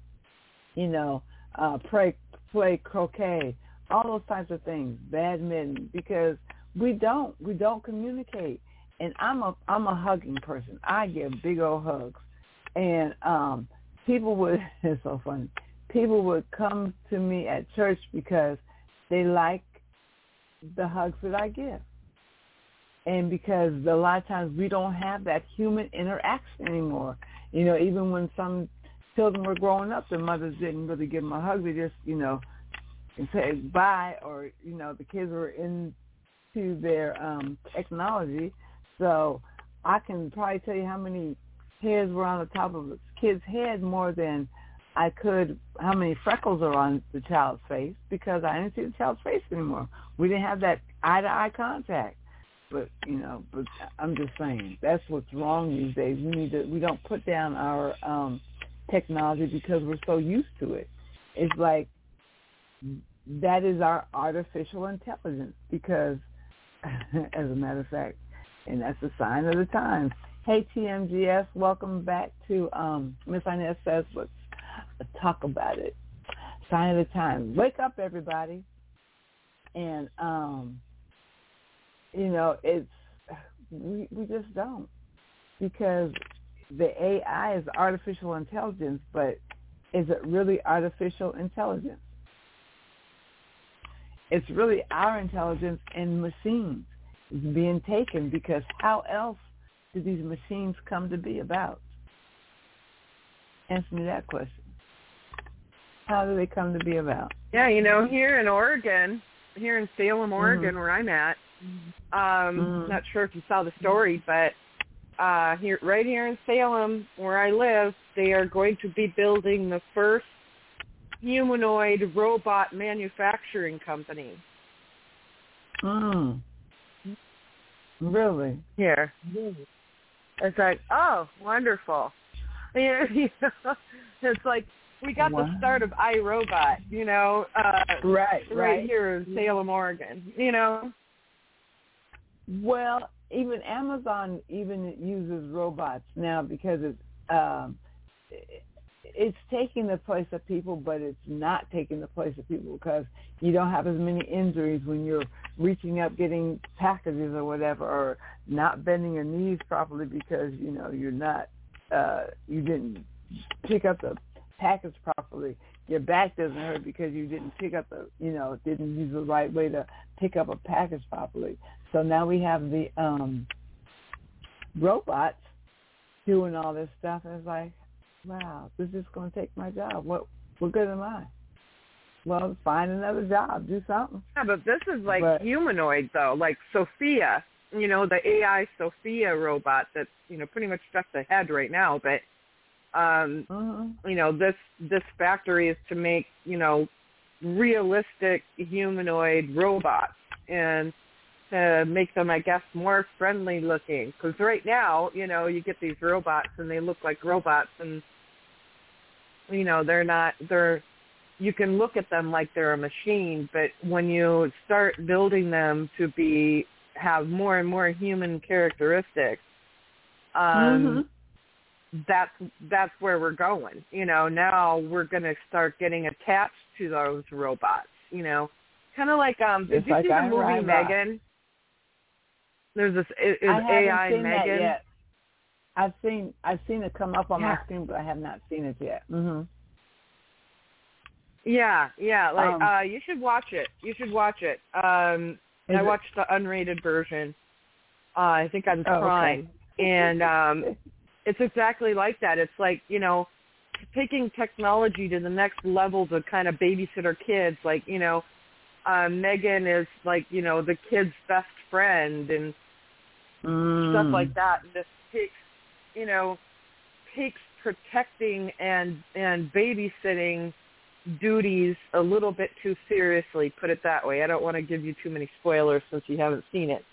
S1: play croquet, all those types of things, badminton, because we don't communicate. And I'm a hugging person. I give big old hugs. And people would, it's so funny, people would come to me at church because they like the hugs that I give. And because a lot of times we don't have that human interaction anymore. Even when some children were growing up, their mothers didn't really give them a hug. They just, say bye, or, the kids were into their technology. So I can probably tell you how many hairs were on the top of a kid's head more than I could how many freckles are on the child's face, because I didn't see the child's face anymore. We didn't have that eye-to-eye contact. But I'm just saying, that's what's wrong these days. We don't put down our technology because we're so used to it. It's like that is our artificial intelligence because, as a matter of fact, and that's a sign of the times. Hey, TMGS, welcome back to Miss Inez Says, let's talk about it. Sign of the times. Wake up, everybody. And, it's we just don't, because the AI is artificial intelligence, but is it really artificial intelligence? It's really our intelligence in machines is being taken, because how else do these machines come to be about? Answer me that question. How do they come to be about?
S3: Yeah, here in Oregon, here in Salem, Oregon, where I'm at, not sure if you saw the story, but right here in Salem, where I live, they are going to be building the first humanoid robot manufacturing company.
S1: Really?
S3: Here. It's like, oh, wonderful. It's like we got the start of iRobot, right here in Salem, Oregon,
S1: Well, even Amazon even uses robots now because it's taking the place of people, but it's not taking the place of people because you don't have as many injuries when you're reaching up, getting packages or whatever, or not bending your knees properly because, you're not, you didn't pick up the package properly. Your back doesn't hurt because you didn't pick up didn't use the right way to pick up a package properly. So now we have the robots doing all this stuff, and it's like, wow, this is going to take my job. What good am I? Well, find another job, do something.
S3: Yeah, but this is humanoid, though, like Sophia, the AI Sophia robot that's, pretty much stuck the head right now. But, this factory is to make, realistic humanoid robots and to make them, I guess, more friendly looking. Because right now, you get these robots and they look like robots, and you can look at them like they're a machine, but when you start building them to have more and more human characteristics, that's where we're going. Now we're going to start getting attached to those robots, kind of like, did you see the movie Megan? There's this AI Megan.
S1: That yet. I've seen it come up on my screen, but I have not seen it yet.
S3: Yeah. You should watch it. I watched the unrated version. I think on Prime, and it's exactly like that. It's like taking technology to the next level to kind of babysit our kids. Like Megan is like the kid's best friend and stuff like that. And this takes protecting and babysitting duties a little bit too seriously, put it that way. I don't want to give you too many spoilers since you haven't seen it,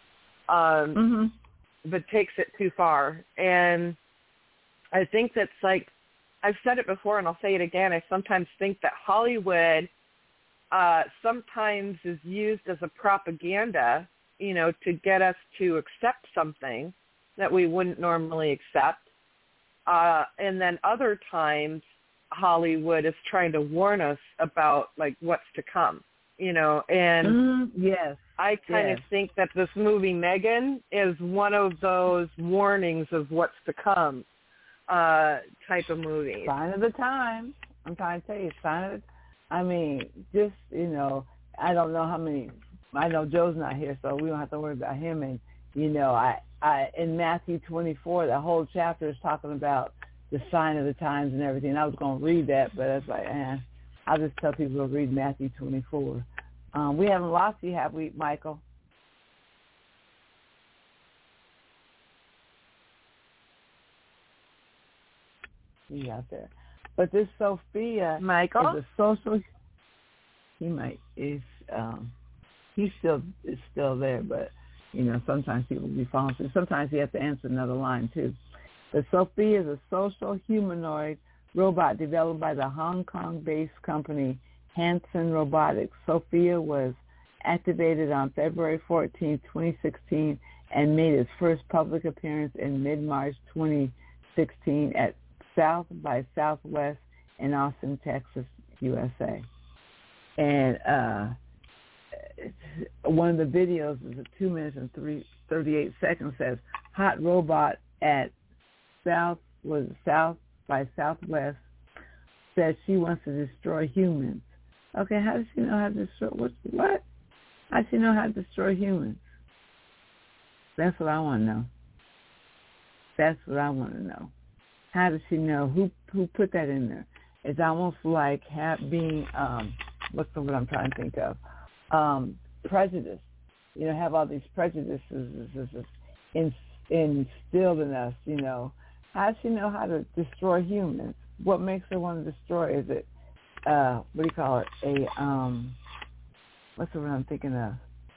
S3: but takes it too far. And I think that's like, I've said it before and I'll say it again, I sometimes think that Hollywood sometimes is used as a propaganda, you know, to get us to accept something that we wouldn't normally accept. And then other times Hollywood is trying to warn us about like what's to come, you know, and
S1: yes,
S3: I kind of think that this movie Megan is one of those warnings of what's to come type of movie.
S1: Sign of the times. I'm trying to tell you, sign of the, I mean, just, you know, I don't know how many, I know Joe's not here, so we don't have to worry about him. And, you know, I in Matthew 24, the whole chapter is talking about the sign of the times and everything. I was going to read that, but it's like, I'll just tell people to read Matthew 24. We haven't lost you, have we, Michael? He's out there. But this Sophia
S3: Michael?
S1: is a social, he's still there, but, you know, sometimes people be falling through. Sometimes you have to answer another line, too. But Sophia is a social humanoid robot developed by the Hong Kong-based company Hanson Robotics. Sophia was activated on February 14, 2016, and made its first public appearance in mid-March 2016 at South by Southwest in Austin, Texas, USA. And one of the videos is 2 minutes and 38 seconds, says, hot robot at South by Southwest says she wants to destroy humans. Okay, how does she know how to destroy, what? How does she know how to destroy humans? That's what I want to know. That's what I want to know. How does she know? Who put that in there? It's almost like being, what's the word I'm trying to think of? Prejudice. You know, have all these prejudices instilled in us, you know. How does she know how to destroy humans? What makes her want to destroy? Is it, what do you call it? What's the word I'm thinking of?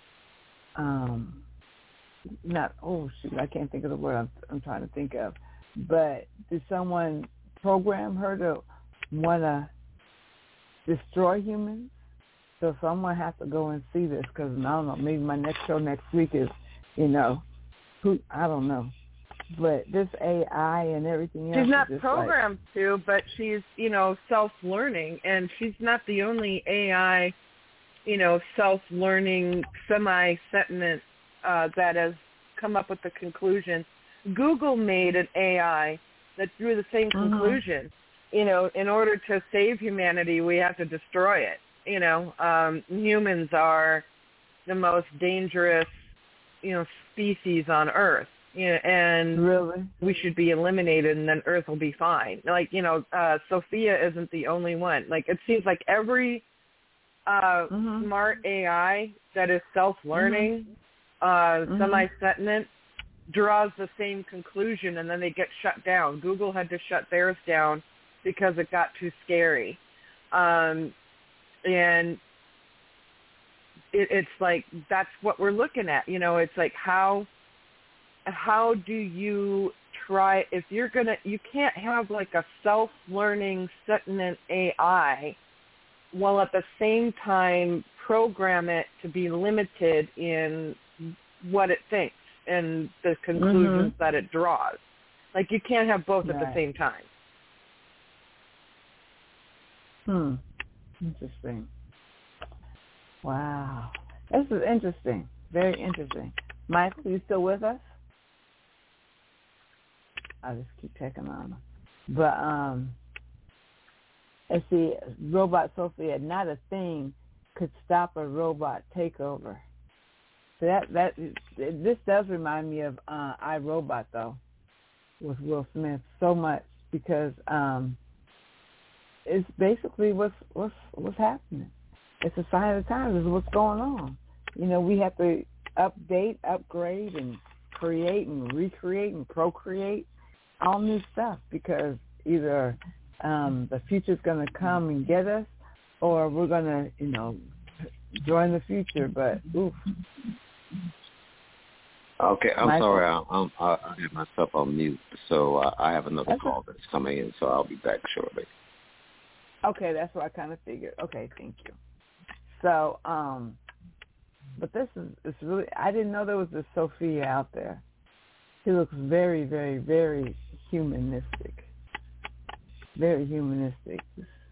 S1: I can't think of the word I'm trying to think of. But did someone program her to want to destroy humans? So someone has to go and see this, because I don't know, maybe my next show next week is, you know, I don't know. But this AI and everything else.
S3: She's not programmed to, but she's, you know, self-learning. And she's not the only AI, you know, self-learning, semi-sentient that has come up with the conclusion. Google made an AI that drew the same conclusion. You know, in order to save humanity, we have to destroy it. You know, humans are the most dangerous, you know, species on Earth. You know, and
S1: really,
S3: we should be eliminated, and then Earth will be fine. Like, you know, Sophia isn't the only one. Like, it seems like every smart AI that is self-learning, semi-sentient, draws the same conclusion, and then they get shut down. Google had to shut theirs down because it got too scary. And it's like, that's what we're looking at. You know, it's like, how do you try, if you're going to, you can't have like a self-learning sentient AI while at the same time program it to be limited in what it thinks and the conclusions that it draws. Like, you can't have both at the same time.
S1: Interesting. Wow. This is interesting. Very interesting. Michael, you still with us? I'll just keep checking on them. But, let's see, Robot Sophia, not a thing could stop a robot takeover. So this does remind me of iRobot, though, with Will Smith so much, because it's basically what's happening. It's a sign of the times. It's what's going on. You know, we have to update, upgrade, and create and recreate and procreate all new stuff, because either the future's going to come and get us, or we're going to, join the future. But oof.
S5: Okay, I'm
S1: Michael?
S5: sorry. I had myself on mute, so I have another call that's coming in, so I'll be back shortly.
S1: Okay, that's what I kind of figured. Okay, thank you. So, but it's really, I didn't know there was a Sophia out there. She looks very, very, very humanistic. Very humanistic.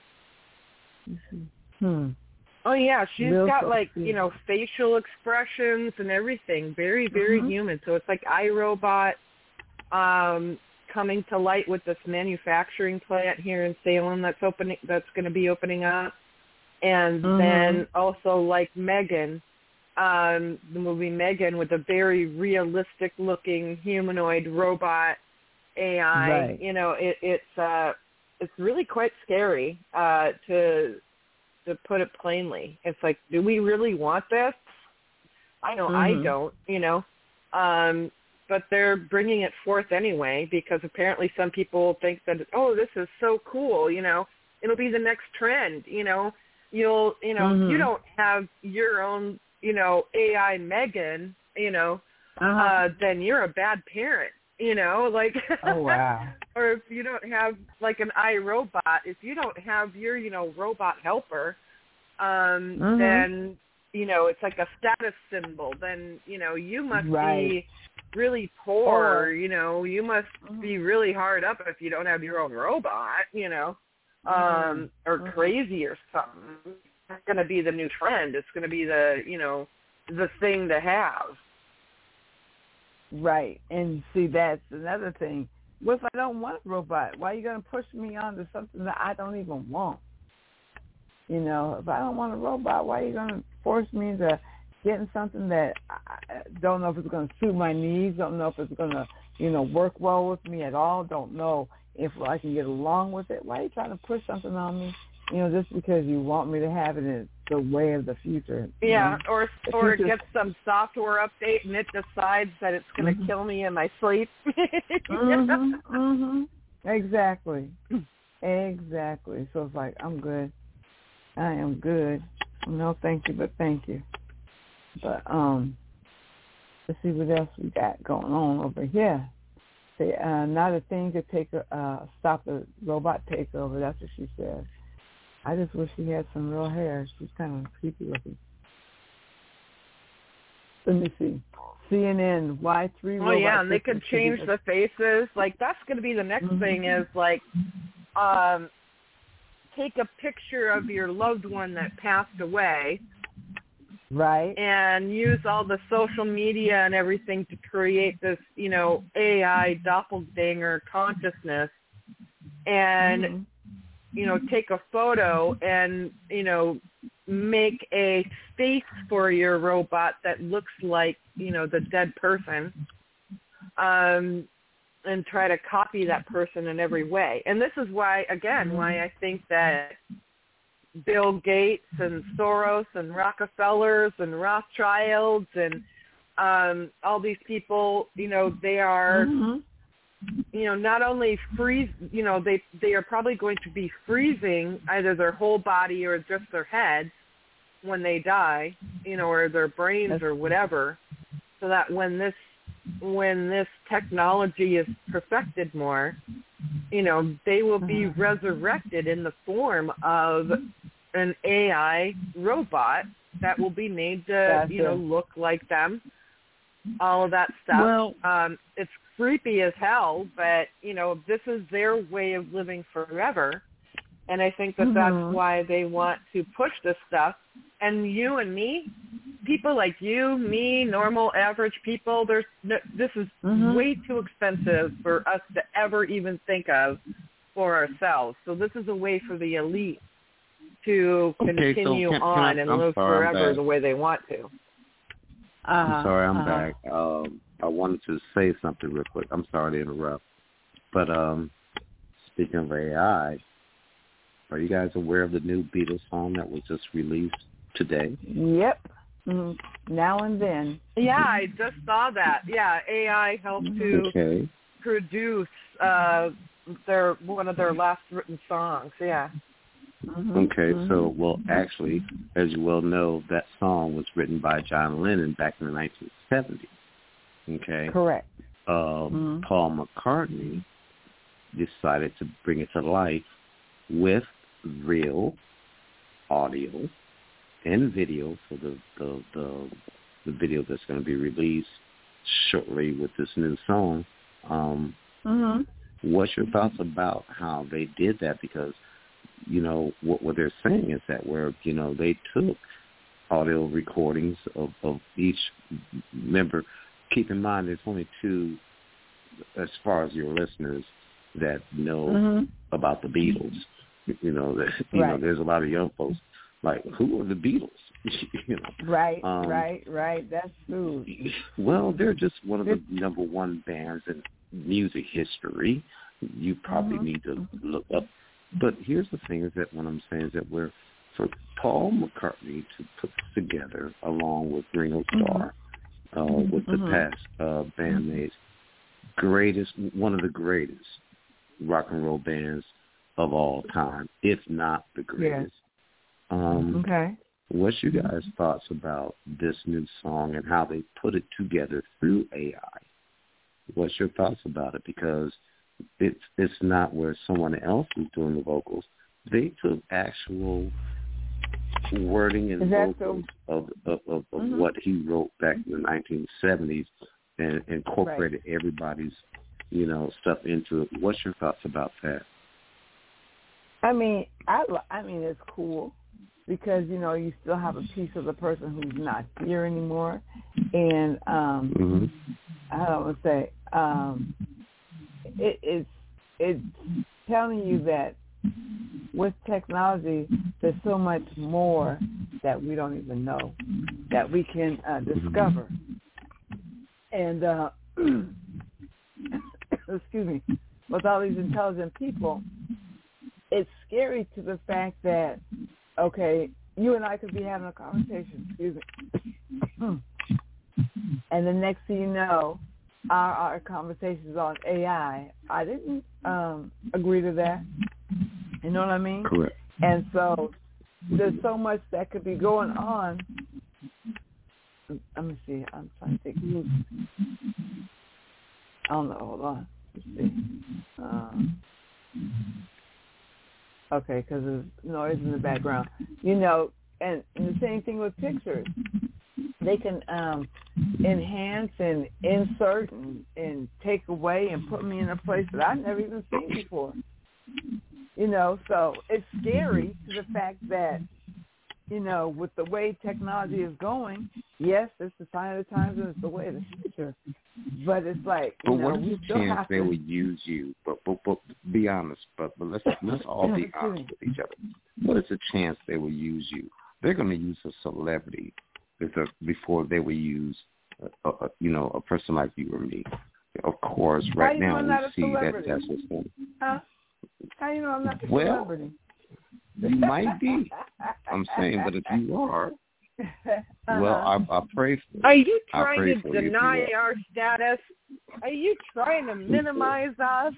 S3: Oh yeah, she's
S1: Real
S3: got
S1: Sophia.
S3: facial expressions and everything. Very, very human. So it's like iRobot coming to light with this manufacturing plant here in Salem that's going to be opening up. And then also like Megan, the movie Megan, with a very realistic looking humanoid robot AI.
S1: Right.
S3: It's really quite scary to put it plainly. It's like, do we really want this? I know I don't, but they're bringing it forth anyway, because apparently some people think that, oh, this is so cool, it'll be the next trend, you'll, you don't have your own, AI Megan, then you're a bad parent,
S1: Oh, wow.
S3: or if you don't have like an iRobot, if you don't have your, robot helper, then, it's like a status symbol. Then, you must be really poor, you must be really hard up if you don't have your own robot, or crazy or something. It's going to be the new trend. It's going to be the, the thing to have.
S1: Right. And see, that's another thing. What if I don't want a robot? Why are you going to push me onto something that I don't even want? If I don't want a robot, why are you going to force me into getting something that I don't know if it's going to suit my needs, don't know if it's going to, work well with me at all, don't know if I can get along with it? Why are you trying to push something on me, just because you want me to have it in the way of the future?
S3: Yeah, or it gets some software update and it decides that it's going to kill me in my sleep.
S1: Exactly. So it's like, I'm good. I am good. No, thank you, but thank you. But let's see what else we got going on over here. Say, not a thing to stop the robot takeover. That's what she said. I just wish she had some real hair. She's kind of creepy looking. Let me see. CNN, why 3 robots?
S3: Oh, yeah, and they could change the faces. Like, that's going to be the next thing is, like, take a picture of your loved one that passed away.
S1: Right.
S3: And use all the social media and everything to create this, AI doppelganger consciousness. And, take a photo and, make a face for your robot that looks like, the dead person. And try to copy that person in every way. And this is why, again, why I think that Bill Gates and Soros and Rockefellers and Rothschilds and all these people, they are, not only freeze, they are probably going to be freezing either their whole body or just their heads when they die, or their brains or whatever, so that when this technology is perfected more, they will be resurrected in the form of an AI robot that will be made to, look like them, all of that stuff.
S1: Well,
S3: it's creepy as hell, but, this is their way of living forever. And I think that that's why they want to push this stuff. And you and me, people like you, me, normal, average people, this is way too expensive for us to ever even think of for ourselves. So this is a way for the elite to continue on and live forever the way they want to.
S5: I'm sorry, I'm back. I wanted to say something real quick. I'm sorry to interrupt. But speaking of AI, are you guys aware of the new Beatles song that was just released today?
S1: Yep. Now and then.
S3: Yeah, I just saw that. Yeah, AI helped to produce one of their last written songs. Yeah.
S5: Okay, so, well, actually, as you well know, that song was written by John Lennon back in the 1970s. Okay?
S1: Correct.
S5: Paul McCartney decided to bring it to life with real audio and video for the video that's going to be released shortly with this new song. What's your thoughts about how they did that? Because what they're saying is that they took audio recordings of each member. Keep in mind, there's only two, as far as your listeners, that know about the Beatles. There's a lot of young folks like, who are the Beatles?
S1: Right. That's true.
S5: Well, they're just one of the number one bands in music history. You probably need to look up. But here's the thing: is that what I'm saying is that for Paul McCartney to put this together along with Ringo Starr, with the past bandmates, one of the greatest rock and roll bands of all time, if not the greatest.
S1: Okay.
S5: What's you guys' thoughts about this new song and how they put it together through AI? What's your thoughts about it? Because it's not where someone else is doing the vocals. They took actual wording and vocals of what he wrote back in the 1970s and incorporated everybody's, stuff into it. What's your thoughts about that?
S1: I mean, it's cool because, you still have a piece of the person who's not here anymore. And I don't want to say, it's telling you that with technology, there's so much more that we don't even know that we can discover. And excuse me, with all these intelligent people, it's scary to the fact that, okay, you and I could be having a conversation, excuse me, and the next thing you know, our conversation's on AI. I didn't agree to that. You know what I mean?
S5: Correct.
S1: And so there's so much that could be going on. Let me see. I'm trying to think. I don't know. Hold on. Let's see. Okay, because there's noise in the background. And the same thing with pictures. They can enhance and insert and take away and put me in a place that I've never even seen before. So it's scary to the fact that, with the way technology is going, yes, it's the sign of the times and it's the way of the future. But it's like,
S5: what is the chance they will use you? But be honest. But let's all be honest with each other. What is the chance they will use you? They're going to use a celebrity before they will use a person like you or me. Of course, right now we see that that's what's going on.
S1: How you know I'm not a celebrity?
S5: You might be. I'm saying, but if you are, well, I pray for.
S3: Are you trying to deny our status? Are you trying to minimize us?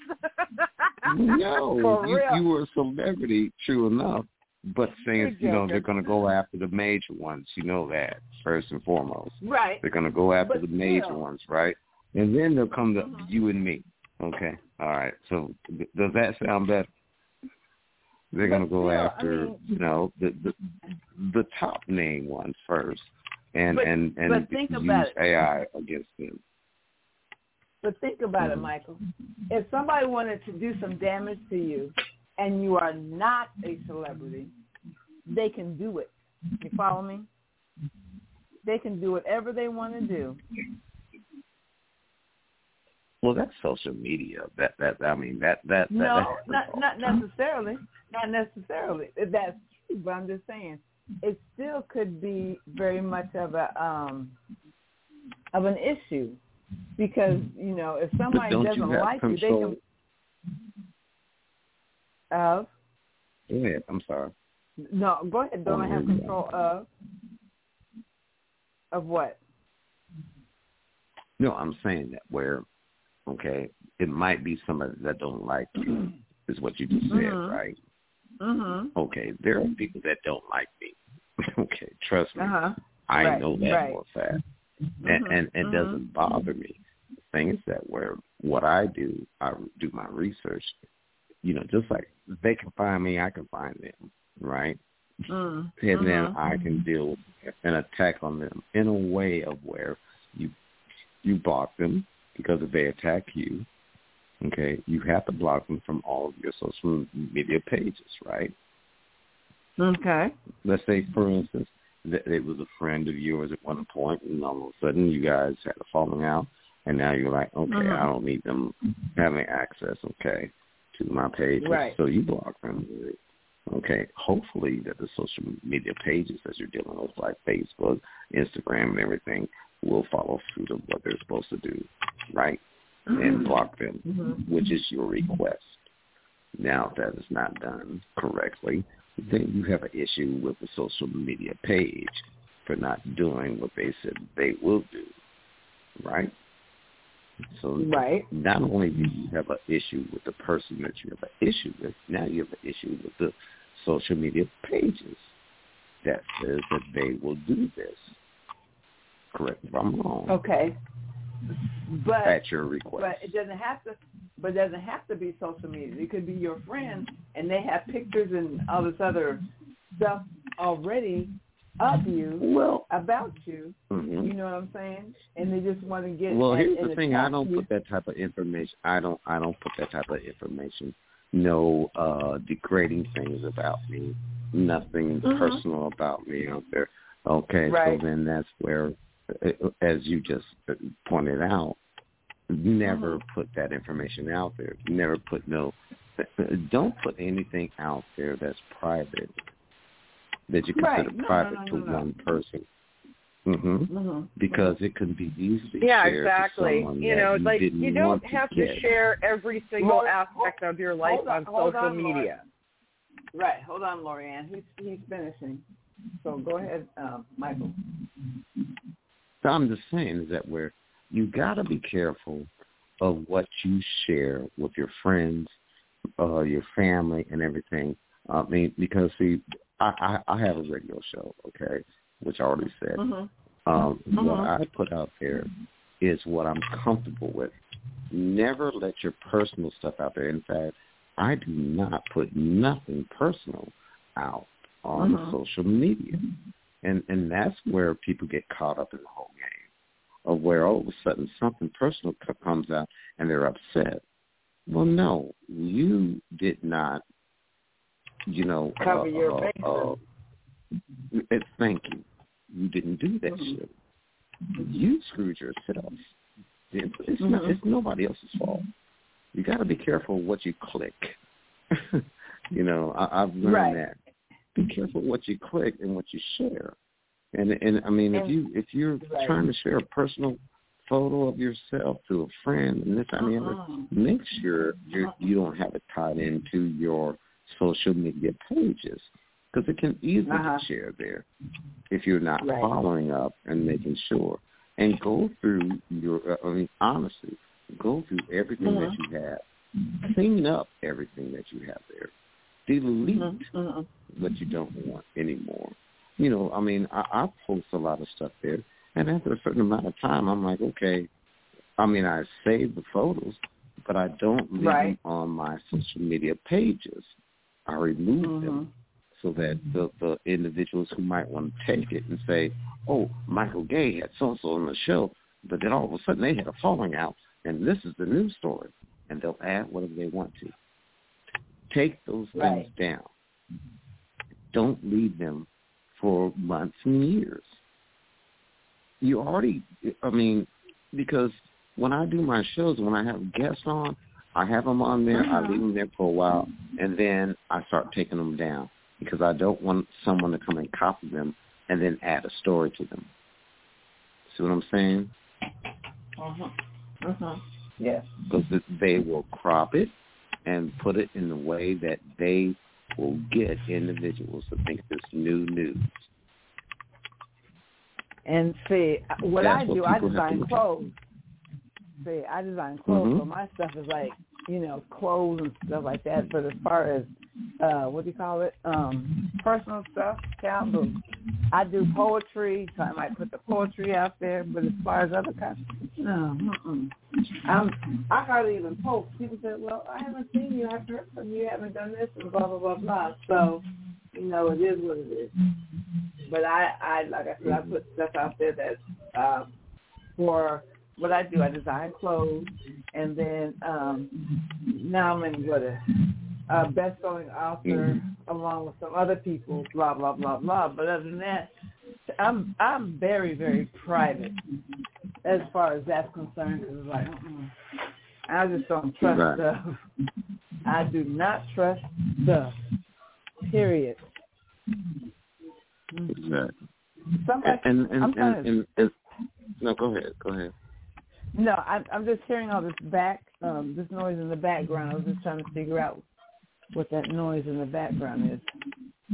S5: No, you were a celebrity, true enough. But saying, they're going to go after the major ones. You know that, first and foremost.
S1: Right.
S5: They're going to go after the major ones, right? And then they'll come to you and me. Okay. All right. So does that sound better? They're going to go after, the top name ones first and use AI against them.
S1: But think about it, Michael. If somebody wanted to do some damage to you and you are not a celebrity, they can do it. You follow me? They can do whatever they want to do.
S5: Well, that's social media. Not
S1: necessarily. Not necessarily. That's true, but I'm just saying it still could be very much of an issue because if somebody doesn't like you, they can. Of?
S5: Go ahead. I'm sorry.
S1: No, go ahead. Don't I have control of what?
S5: No, I'm saying that where, it might be somebody that don't like you, is what you just said, right?
S1: Mm-hmm.
S5: Okay, there are people that don't like me. Okay, trust me. I know that for a fact. And it doesn't bother me. The thing is that what I do my research, just like they can find me, I can find them, right? And then I can deal with an attack on them in a way of where you block them, because if they attack you, okay, you have to block them from all of your social media pages, right?
S1: Okay.
S5: Let's say, for instance, that it was a friend of yours at one point, and all of a sudden you guys had a falling out, and now you're like, okay, I don't need them having access, okay, to my page.
S1: Right.
S5: So you block them. Okay, hopefully that the social media pages that you're dealing with, like Facebook, Instagram, and everything, will follow suit of what they're supposed to do, right? And block them, which is your request. Now, if that is not done correctly, then you have an issue with the social media page for not doing what they said they will do, right? So not only do you have an issue with the person that you have an issue with, now you have an issue with the social media pages that says that they will do this. Correct me if I'm wrong.
S1: Okay. But
S5: at your request.
S1: But it doesn't have to be social media. It could be your friends, and they have pictures and all this other stuff already of you, about you. You know what I'm saying? And they just want to get.
S5: Well, here's the thing: I don't put that type of information. I don't put that type of information. No degrading things about me. Nothing personal about me out there. Okay, so then that's where, as you just pointed out, never put that information out there. Never put don't put anything out there that's private, that you consider private to one person. Because it can be easily shared to someone
S3: you don't have to share every single aspect of your life on social media.
S1: Right. Hold on, Lorianne. He's finishing. So go ahead, Michael.
S5: So I'm just saying is that where you got to be careful of what you share with your friends, your family, and everything. I mean, because see, I have a radio show, okay, which I already said. What I put out there is what I'm comfortable with. Never let your personal stuff out there. In fact, I do not put nothing personal out on social media. And that's where people get caught up in the whole game, of where all of a sudden something personal comes out and they're upset. Well, no, you did not,
S1: cover your bases.
S5: Thank you. You didn't do that shit. You screwed yourself. It's nobody else's fault. You got to be careful what you click. I've learned that. Be careful what you click and what you share. And I mean, if you're trying to share a personal photo of yourself to a friend and this, make sure you don't have it tied into your social media pages, because it can easily get shared there if you're not following up and making sure. And go through honestly, go through everything that you have. Clean up everything that you have there. Delete what you don't want anymore. I post a lot of stuff there, and after a certain amount of time, I'm like, okay. I save the photos, but I don't leave them on my social media pages. I remove them so that the individuals who might want to take it and say, oh, Michael Gay had so-and-so on the show, but then all of a sudden they had a falling out, and this is the news story, and they'll add whatever they want to. Take those things down. Don't leave them for months and years. You already, because when I do my shows, when I have guests on, I have them on there, I leave them there for a while, and then I start taking them down because I don't want someone to come and copy them and then add a story to them. See what I'm saying?
S1: Yes.
S5: Because they will crop it and put it in the way that they will get individuals to think it's new news.
S1: And see, what I do, I design clothes. See, I design clothes, so my stuff is like, clothes and stuff like that. But as far as, what do you call it, personal stuff, I do poetry, so I might put the poetry out there. But as far as other kinds, no. I hardly even post. People say, well, I haven't seen you. I've heard from you. You haven't done this and blah, blah, blah, blah. So, it is what it is. But I like I said, I put stuff out there that's for what I do. I design clothes, and then now I'm in a best-selling author along with some other people, blah, blah, blah, blah. But other than that, I'm very, very private as far as that's concerned. Because it's like, I just don't trust stuff. I do not trust stuff. Period.
S5: Exactly. No, go ahead.
S1: No, I'm just hearing all this this noise in the background. I was just trying to figure out what that noise in the background is.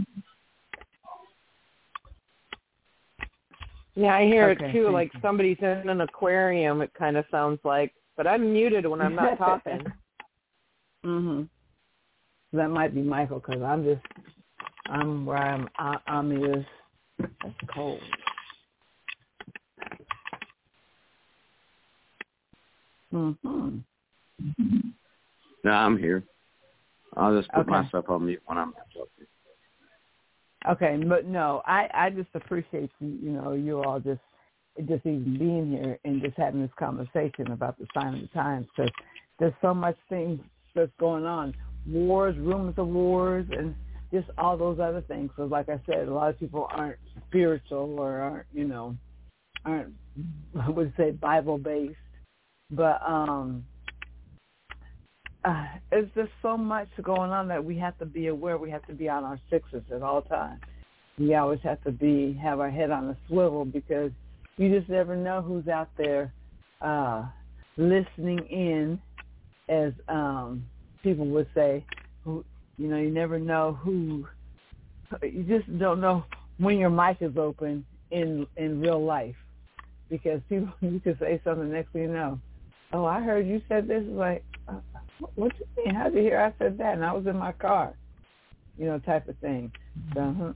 S3: Yeah, I hear it too, like somebody's in an aquarium, it kind of sounds like. But I'm muted when I'm not talking.
S1: That might be Michael, because I'm where I'm is. That's cold.
S5: No, I'm here. I'll just put myself on mute when I'm not talking.
S1: Okay, but no, I just appreciate you all just even being here and just having this conversation about the sign of the times, because there's so much things that's going on, wars, rumors of wars, and just all those other things. So like I said, a lot of people aren't spiritual or aren't I would say Bible based, but it's just so much going on that we have to be aware. We have to be on our sixes at all times. We always have to have our head on a swivel, because you just never know who's out there listening in, as people would say. You never know who. You just don't know when your mic is open in real life, because people, you can say something, next thing you know, oh, I heard you said this. Like, what you mean? How did you hear I said that? And I was in my car, type of thing. So,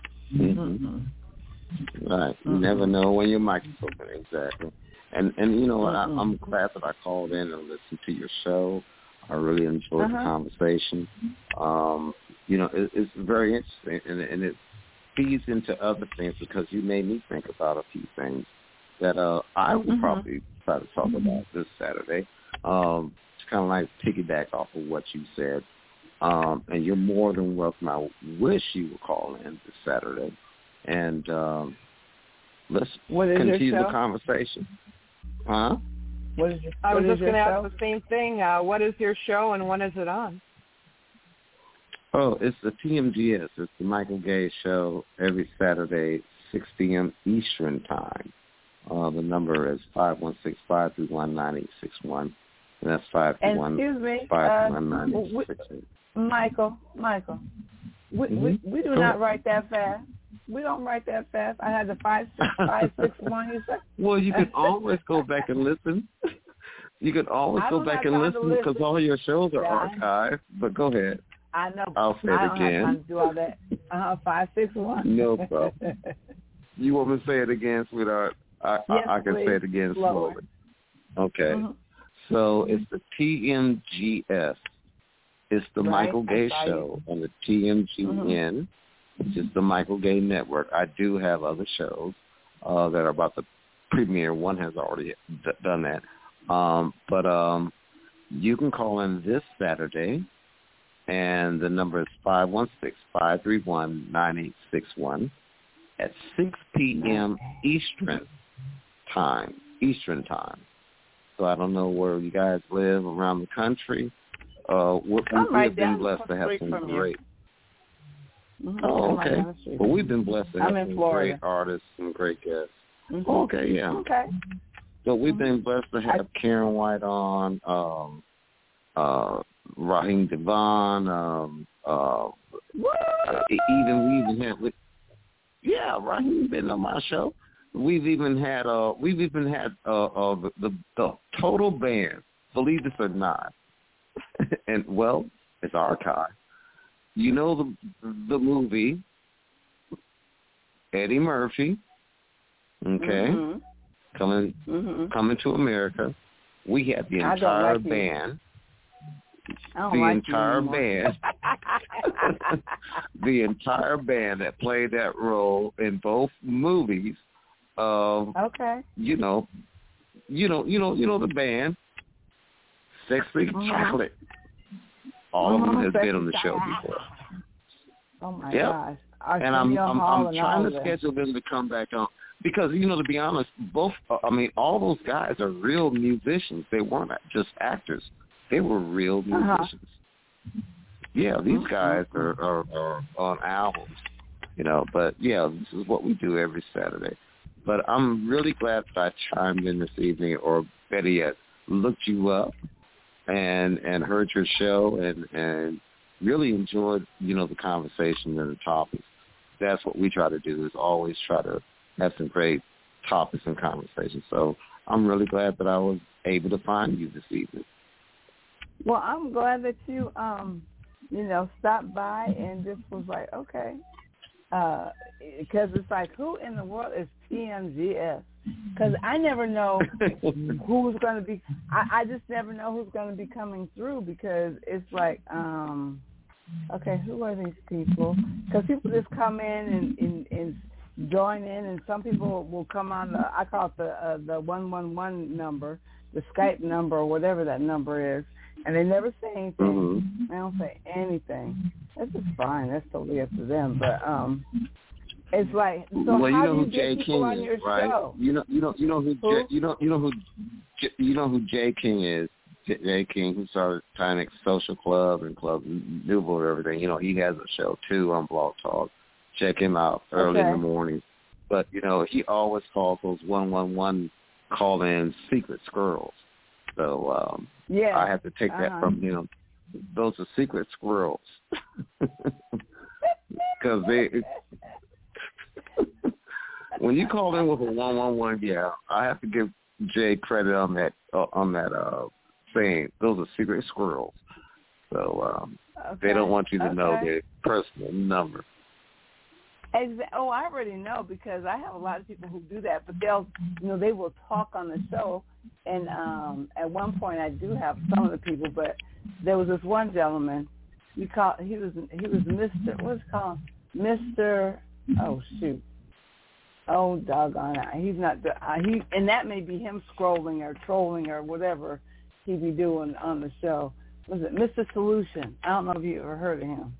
S5: Right. You never know when your mic is open. Exactly. And you know what? I'm glad that I called in and listened to your show. I really enjoyed the conversation. It's very interesting, and it feeds into other things, because you made me think about a few things that I will probably try to talk about this Saturday. It's kind of like piggyback off of what you said. And you're more than welcome. I wish you would call in this Saturday. And let's continue the conversation. Huh?
S3: I was just going to ask the same thing. What is your show and when is it on?
S5: Oh, it's the TMGS. It's the Michael Gay Show every Saturday, 6 p.m. Eastern Time. The number is 516-531-9861. And that's 531-531-9861.
S1: Michael, we do not write that fast. We don't write that fast. I had the 561. You said.
S5: Well, you can always go back and listen. You can always go back and listen, because all your shows are archived. But go ahead.
S1: I know.
S5: I'll say it again.
S1: I don't have time to do all that. 561.
S5: No problem. You want me to say it again, sweetheart? I can say it again slowly. Okay. So it's the TMGS. It's the Michael Gay Show on the TMGN, which is the Michael Gay Network. I do have other shows that are about to premiere. One has already done that. But you can call in this Saturday, and the number is 516-531-9861 at 6 p.m. Eastern Time. So I don't know where you guys live around the country. We've been blessed to have some great. Oh, okay. Well, we've been blessed to have some great artists and great guests. Okay, yeah.
S1: Okay.
S5: So we've been blessed to have Karen White on, Raheem Devon. We even had Raheem been on my show. We've even had the total band, believe this or not, and well, it's archived. You know the movie Eddie Murphy, okay, coming to America. We had the entire band. The entire band that played that role in both movies. You know the band, Sex Freak Chocolate. All of them has been on the show before.
S1: Oh my gosh!
S5: And I'm trying to schedule them to come back on because to be honest, all those guys are real musicians. They weren't just actors. They were real musicians. Yeah, these guys are on albums, But yeah, this is what we do every Saturday. But I'm really glad that I chimed in this evening, or better yet, looked you up and heard your show and really enjoyed, the conversation and the topics. That's what we try to do, is always try to have some great topics and conversations. So I'm really glad that I was able to find you this evening.
S1: Well, I'm glad that you, stopped by and just was like, okay. Because it's like, who in the world is TMGS? Because I never know who's going to be. I just never know who's going to be coming through, because it's like, okay, who are these people? Because people just come in and join in, and some people will come on I call it the 111 number, the Skype number, or whatever that number is, and they never say anything. They don't say anything. That's just fine. That's totally up to them. But it's like, so
S5: well,
S1: how do you
S5: who
S1: get
S5: Jay
S1: people
S5: King
S1: on your
S5: is, right?
S1: show?
S5: You know who Jay King is. Jay King, who started Tinex Social Club and Club Nouveau and everything. He has a show too on Blog Talk. Check him out early in the morning. But he always calls those 111 call-ins secret squirrels. So I have to take that from those are secret squirrels, because when you call in with a 111, I have to give Jay credit on that saying those are secret squirrels. So they don't want you to know their personal number.
S1: Oh, I already know, because I have a lot of people who do that, but they will talk on the show. And at one point, I do have some of the people, but there was this one gentleman. He was Mr. What's it called? Mr. Oh shoot. Oh doggone it. He's not. And that may be him scrolling or trolling or whatever he be doing on the show. Was it Mr. Solution? I don't know if you ever heard of him.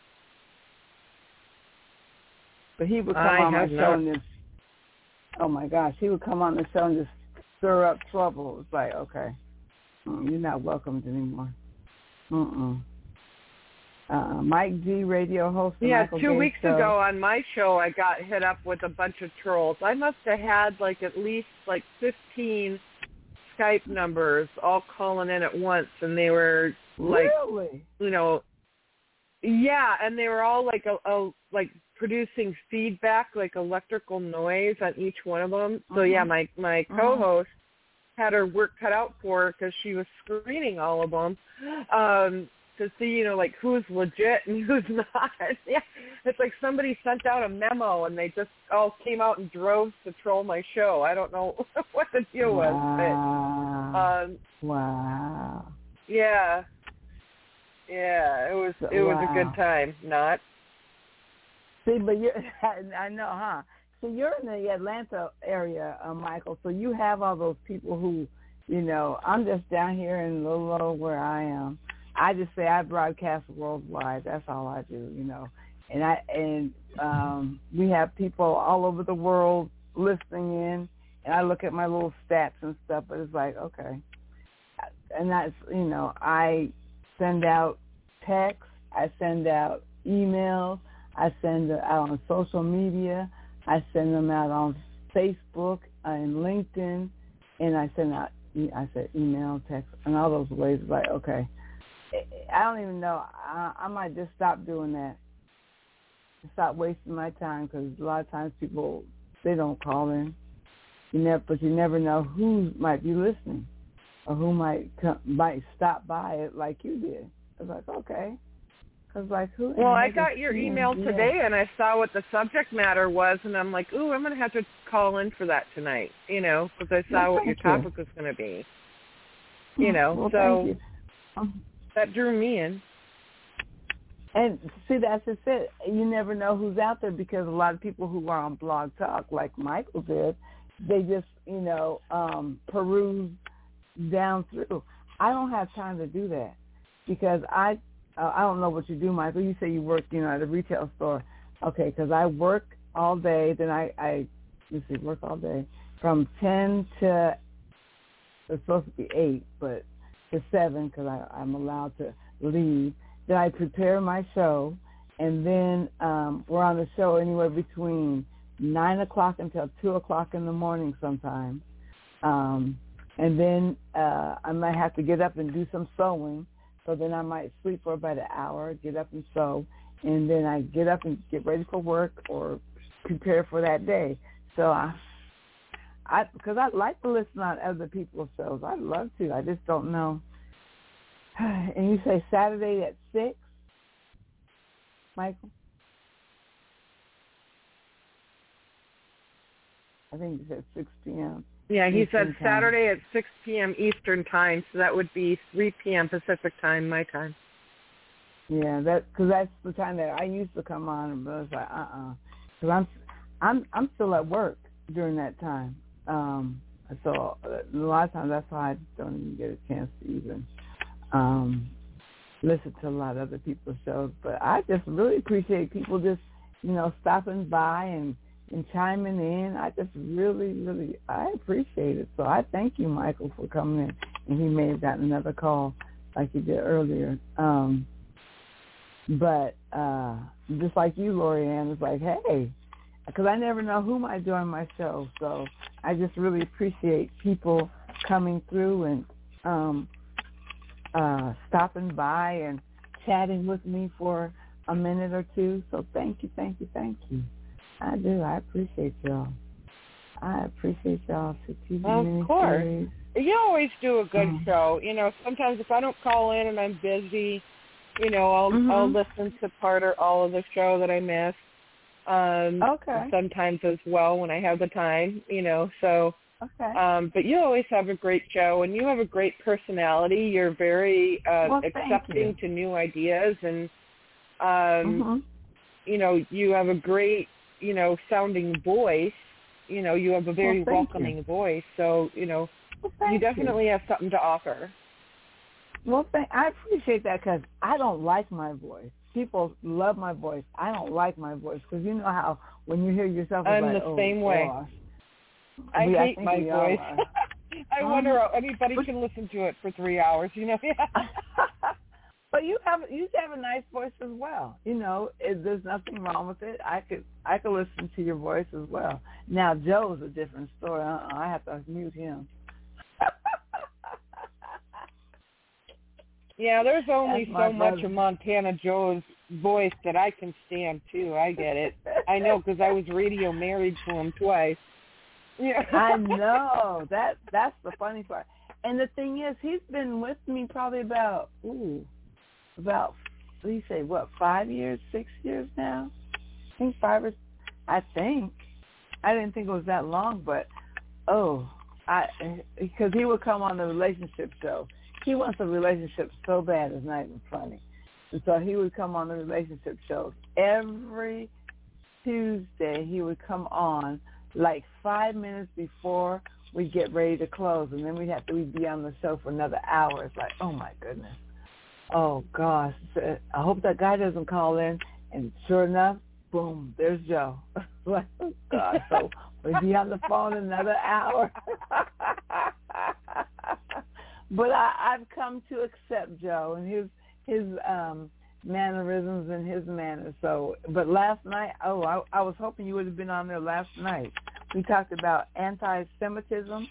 S1: But he would come on my show and just, oh my gosh, he would come on the show and just stir up trouble. It's like, okay, you're not welcomed anymore. Mike G, radio host.
S3: Yeah,
S1: Michael
S3: 2 weeks
S1: show.
S3: ago on my show, I got hit up with a bunch of trolls. I must have had at least 15 Skype numbers all calling in at once, and they were
S1: really?
S3: Yeah, and they were all producing feedback, like electrical noise on each one of them. So yeah, my co-host had her work cut out for her, because she was screening all of them to see, who's legit and who's not. Yeah, it's like somebody sent out a memo and they just all came out in droves to troll my show. I don't know what the deal was. But,
S1: wow.
S3: Yeah. Yeah, it was a good time. Not.
S1: See, but I know, huh? So you're in the Atlanta area, Michael, so you have all those people who, I'm just down here in Lolo where I am. I just say I broadcast worldwide. That's all I do, And we have people all over the world listening in, and I look at my little stats and stuff, but it's like, okay. And that's, I send out texts, I send out emails, I send it out on social media, I send them out on Facebook and LinkedIn, and I send out, email, text, and all those ways. Like, okay, I don't even know. I might just stop doing that. Stop wasting my time, because a lot of times people, they don't call in. But you never know who might be listening or who might stop by it like you did. I was like, okay. Cause like who?
S3: Well, I got your email today, and I saw what the subject matter was, and I'm like, ooh, I'm going to have to call in for that tonight, because I saw what your topic was going to be.
S1: Well,
S3: so that drew me in.
S1: And see, that's just it. You never know who's out there because a lot of people who are on Blog Talk, like Michael did, they just, peruse down through. I don't have time to do that because I don't know what you do, Michael. You say you work, at a retail store. Okay, because I work all day. Then I work all day from 10 to, it's supposed to be 8, but to 7 because I'm allowed to leave. Then I prepare my show, and then we're on the show anywhere between 9 o'clock until 2 o'clock in the morning sometimes. And then I might have to get up and do some sewing. So then I might sleep for about an hour, get up and sew, and then I get up and get ready for work or prepare for that day. So because I like to listen on other people's shows. I'd love to. I just don't know. And you say Saturday at 6, Michael? I think you said 6 p.m.
S3: Yeah, he
S1: Eastern
S3: said Saturday at 6 p.m. Eastern time, so that would be 3 p.m. Pacific time, my time.
S1: Yeah, because that's the time that I used to come on, but I was like, because I'm still at work during that time. So a lot of times that's why I just don't even get a chance to even listen to a lot of other people's shows. But I just really appreciate people just, stopping by and chiming in. I just really, really, I appreciate it. So I thank you, Michael, for coming in. And he may have gotten another call like he did earlier. But just like you, Lorianne, it's like, hey, because I never know who might join my show. So I just really appreciate people coming through and stopping by and chatting with me for a minute or two. So thank you, thank you, thank you. I do. I appreciate y'all. I appreciate y'all for TV
S3: Of course.
S1: Series.
S3: You always do a good show. Sometimes if I don't call in and I'm busy, I'll listen to part or all of the show that I missed.
S1: Okay.
S3: Sometimes as well when I have the time, so.
S1: Okay.
S3: But you always have a great show, and you have a great personality. You're very accepting to new ideas, and, you have a great, sounding voice. You have a very welcoming voice. So, you definitely have something to offer.
S1: Well, I appreciate that because I don't like my voice. People love my voice. I don't like my voice because you know how when you hear yourself, it's
S3: I'm
S1: like,
S3: the same way.
S1: Gosh.
S3: I hate my voice. I wonder how anybody can listen to it for 3 hours.
S1: But you have a nice voice as well. There's nothing wrong with it. I could listen to your voice as well. Now Joe's a different story. I have to mute him.
S3: Yeah, there's only so much of Montana Joe's voice that I can stand too. I get it. I know because I was radio married to him twice. Yeah.
S1: I know. That's the funny part. And the thing is, he's been with me probably about 5 years, 6 years now? I think 5 or, I didn't think it was that long, but, because he would come on the relationship show. He wants a relationship so bad, it's not even funny. And so he would come on the relationship shows. Every Tuesday, he would come on like 5 minutes before we get ready to close, and then we'd be on the show for another hour. It's like, oh, my goodness. Oh, gosh. I hope that guy doesn't call in. And sure enough, boom, there's Joe. Like, oh, gosh. So we'd be on the phone another hour. But I've come to accept Joe and his mannerisms and his manners. So, but last night, I was hoping you would have been on there last night. We talked about anti-Semitism.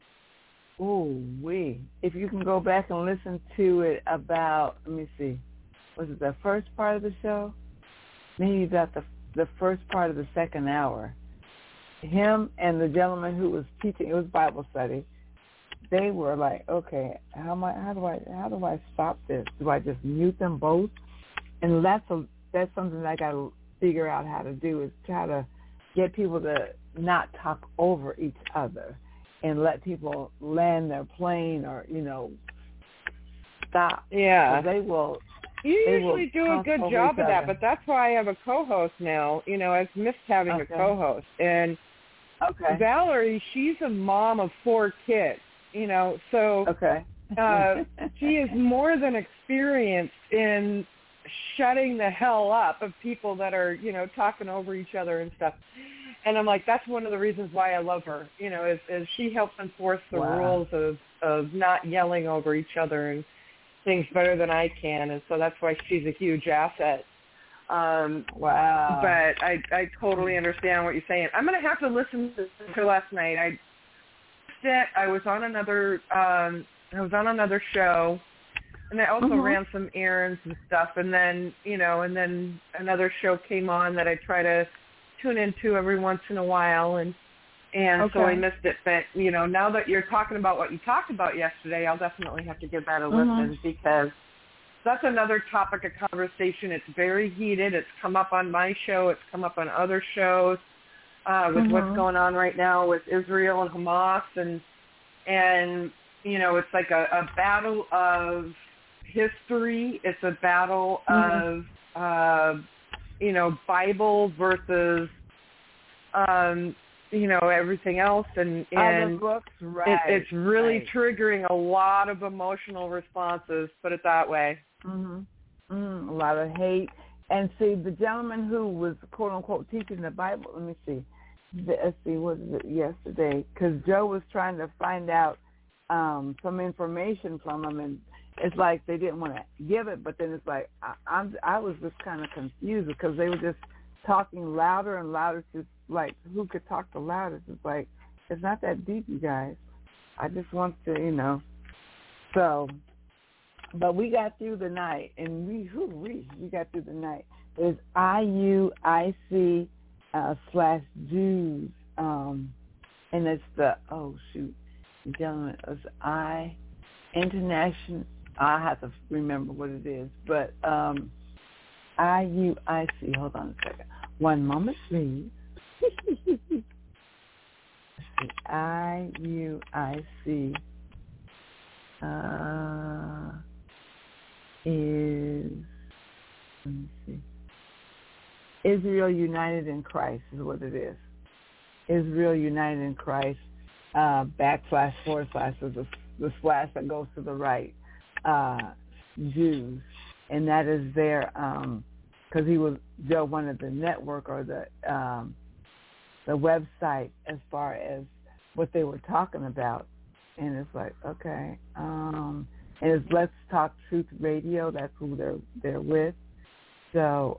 S1: If you can go back and listen to it about, let me see, was it the first part of the show? Maybe about the first part of the second hour. him and the gentleman who was teaching, it was Bible study, they were like, okay, how do I stop this? Do I just mute them both? And that's something that I got to figure out how to do, is try to get people to not talk over each other and let people land their plane or, stop.
S3: Yeah.
S1: So they will.
S3: You usually do a good job of that, but that's why I have a co-host now. I've missed having a co-host. And Valerie, she's a mom of 4 kids, so she is more than experienced in shutting the hell up of people that are, talking over each other and stuff. And I'm like, that's one of the reasons why I love her, is she helps enforce the rules of not yelling over each other and things better than I can. And so that's why she's a huge asset.
S1: Wow.
S3: But I totally understand what you're saying. I'm going to have to listen to last night. I was on another show, and I also ran some errands and stuff, and then another show came on that I try to tune into every once in a while, and so I missed it. But now that you're talking about what you talked about yesterday, I'll definitely have to give that a listen, because that's another topic of conversation. It's very heated. It's come up on my show. It's come up on other shows with what's going on right now with Israel and Hamas, and it's like a battle of history. It's a battle of Bible versus everything else, and
S1: other books, right?
S3: It's really triggering a lot of emotional responses. Put it that way.
S1: A lot of hate. And see, the gentleman who was quote unquote teaching the Bible. Let me see. What was it yesterday? Because Joe was trying to find out some information from him, and it's like they didn't want to give it. But then it's like I was just kind of confused, because they were just talking louder and louder, to like who could talk the loudest. It's like, it's not that deep, you guys. I just want to, So, but we got through the night, and we got through the night. There's IUIC /Jews, and it's the gentlemen, it's International. I have to remember what it is, but IUIC. Hold on a second. One moment, please. IUIC is, let me see, Israel United in Christ is what it is. Israel United in Christ / /, so the slash that goes to the right, Jews, and that is their because Joe wanted the network or the website as far as what they were talking about, and it's like, okay, and it's Let's Talk Truth Radio. That's who they're with. So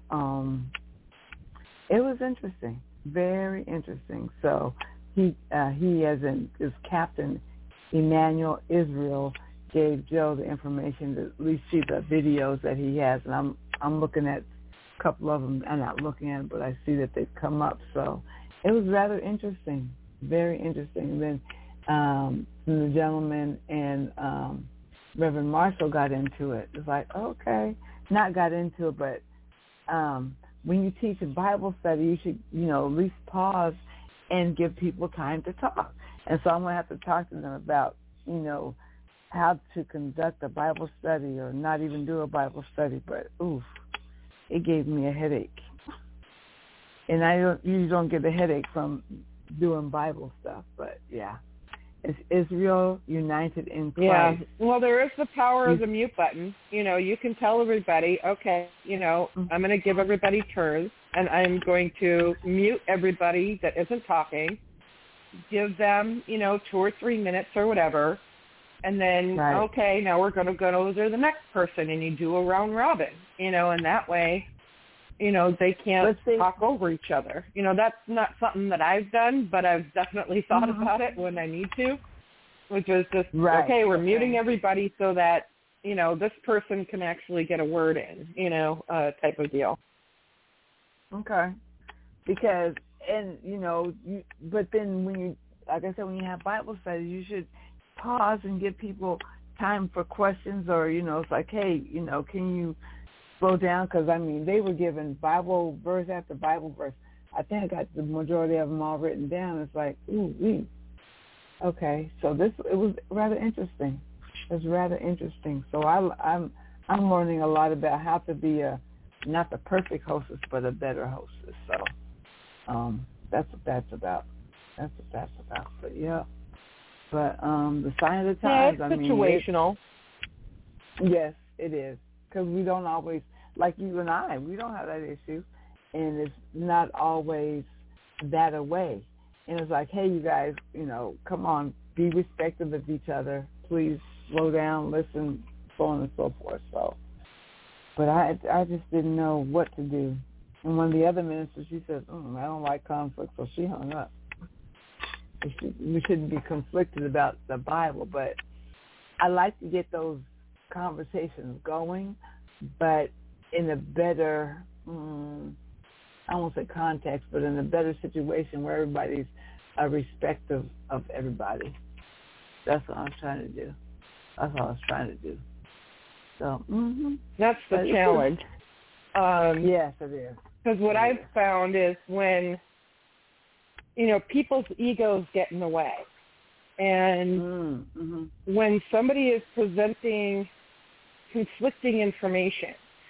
S1: it was interesting, very interesting. So he as in is Captain Emmanuel Israel gave Joe the information to at least see the videos that he has, and I'm looking at a couple of them. I'm not looking at them, but I see that they've come up. So it was rather interesting, very interesting. And then the gentleman and Reverend Marshall got into it. It's like, okay, not got into it, but when you teach a Bible study, you should, at least pause and give people time to talk. And so I'm going to have to talk to them about, how to conduct a Bible study or not even do a Bible study. But, it gave me a headache. And you don't get a headache from doing Bible stuff, but yeah. It's Israel United in Christ.
S3: Yeah. Well, there is the power of the mute button. You can tell everybody, okay, I'm going to give everybody turns, and I'm going to mute everybody that isn't talking, give them, 2 or 3 minutes or whatever, and then, okay, now we're going to go to the next person, and you do a round robin, and that way, they can't talk over each other. That's not something that I've done, but I've definitely thought about it when I need to, which is just, okay, we're muting everybody so that, this person can actually get a word in, type of deal.
S1: Okay. Because and but then when you, like I said, when you have Bible studies, you should pause and give people time for questions, or it's like, hey, can you slow down? Because they were given Bible verse after Bible verse. I think I got the majority of them all written down. It's like, ooh, okay. So it was rather interesting. It was rather interesting. So I'm learning a lot about how to be not the perfect hostess, but a better hostess. So that's what that's about. That's what that's about. But yeah. But the sign of the times,
S3: it's situational.
S1: Yes, it is. Because we don't always, like you and I, we don't have that issue. And it's not always that away. And it's like, hey, you guys, come on, be respectful of each other. Please slow down, listen, so on and so forth. So, but I just didn't know what to do. And one of the other ministers, she said, I don't like conflict, so she hung up. We shouldn't be conflicted about the Bible, but I like to get those conversations going, but in a better, I won't say context, but in a better situation where everybody's respectful of everybody. That's what I was trying to do. That's what I was trying to do. So,
S3: that's the challenge.
S1: Yes, it is.
S3: Because what I've found is when people's egos get in the way. And when somebody is presenting conflicting information,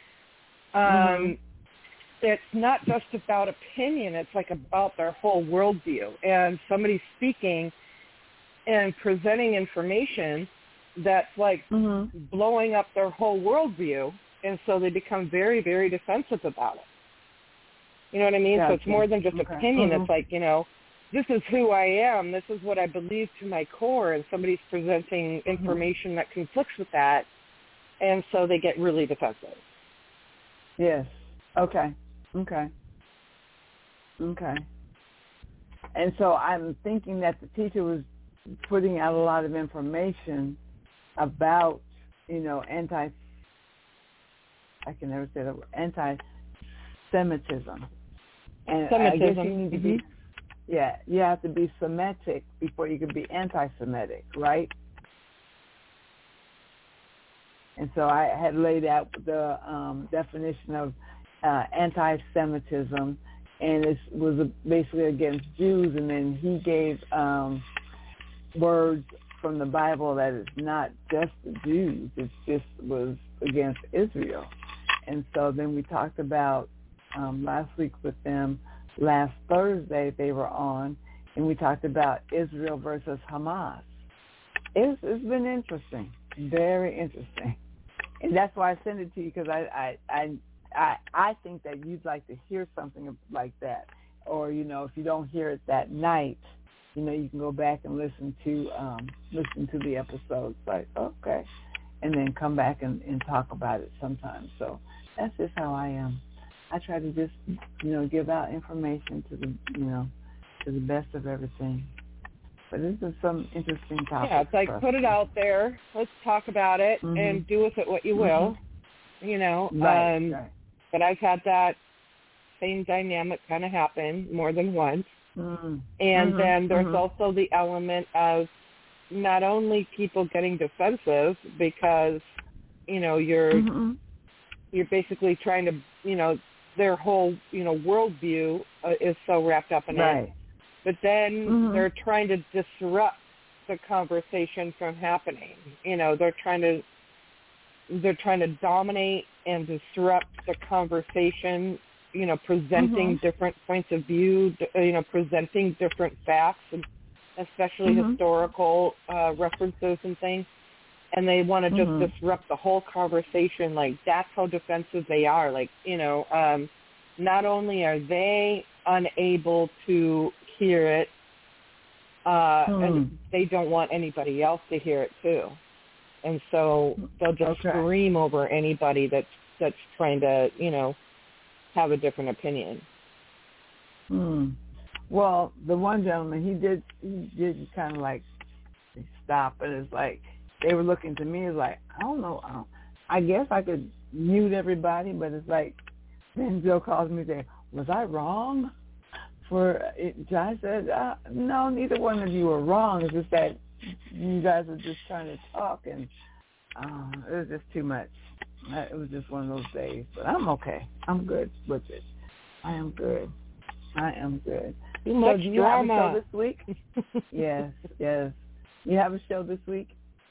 S3: it's not just about opinion, it's like about their whole worldview. And somebody's speaking and presenting information that's like blowing up their whole worldview, and so they become very, very defensive about it. You know what I mean?
S1: Gotcha.
S3: So it's more than just opinion. It's like, this is who I am. This is what I believe to my core, and somebody's presenting information that conflicts with that, and so they get really defensive.
S1: Yes. Okay. And so I'm thinking that the teacher was putting out a lot of information about, anti-Semitism. And I guess you need to be, you have to be Semitic before you can be anti-Semitic, right? And so I had laid out the definition of anti-Semitism, and it was basically against Jews, and then he gave words from the Bible that it's not just the Jews, it just was against Israel. And so then we talked about last week with them, last Thursday they were on, and we talked about Israel versus Hamas. It's been interesting, very interesting. And that's why I sent it to you, because I think that you'd like to hear something like that. Or, if you don't hear it that night, you can go back and listen to the episodes. Like, okay. And then come back and talk about it sometimes. So that's just how I am. I try to just, give out information to the best of everything. But this is some interesting topic.
S3: Yeah, it's like put it out there. Let's talk about it and do with it what you will.
S1: Right.
S3: But I've had that same dynamic kind of happen more than once. And then there's also the element of not only people getting defensive because, you're basically trying to, their whole, worldview is so wrapped up in it. But then they're trying to disrupt the conversation from happening. They're trying to dominate and disrupt the conversation, presenting different points of view, presenting different facts, and especially historical references and things. And they want to just disrupt the whole conversation. Like, that's how defensive they are. Like, not only are they unable to hear it, and they don't want anybody else to hear it too. And so they'll just scream over anybody that's trying to, have a different opinion.
S1: Well, the one gentleman, he did kind of like stop, and it's like they were looking to me as like, I don't know, I guess I could mute everybody, but it's like then Joe calls me and says, was I wrong? Josh said, no, neither one of you are wrong. It's just that you guys were just trying to talk, and it was just too much. It was just one of those days. But I'm okay. I'm good with it. I am good.
S3: Too much
S1: do you
S3: drama.
S1: have a show this week? Yes. You have a show this week?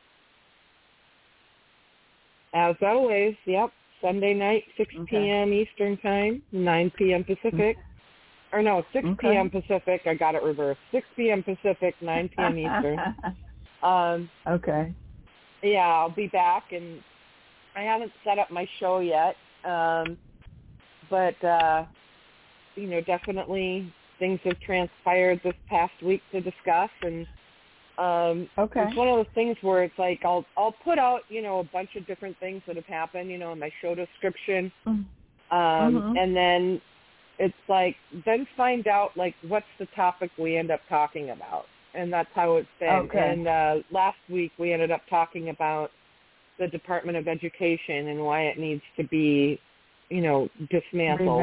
S3: As always, yep. Sunday night, 6 p.m. Eastern Time, 9 p.m. Pacific. Or no, 6 p.m. Pacific. I got it reversed. 6 p.m. Pacific, 9 p.m. Eastern.
S1: Okay.
S3: Yeah, I'll be back, and I haven't set up my show yet. But definitely things have transpired this past week to discuss, and it's one of those things where it's like I'll put out, a bunch of different things that have happened, in my show description, and then it's like, then find out, like, what's the topic we end up talking about, and that's how it's been.
S1: Okay.
S3: And last week we ended up talking about the Department of Education and why it needs to be, dismantled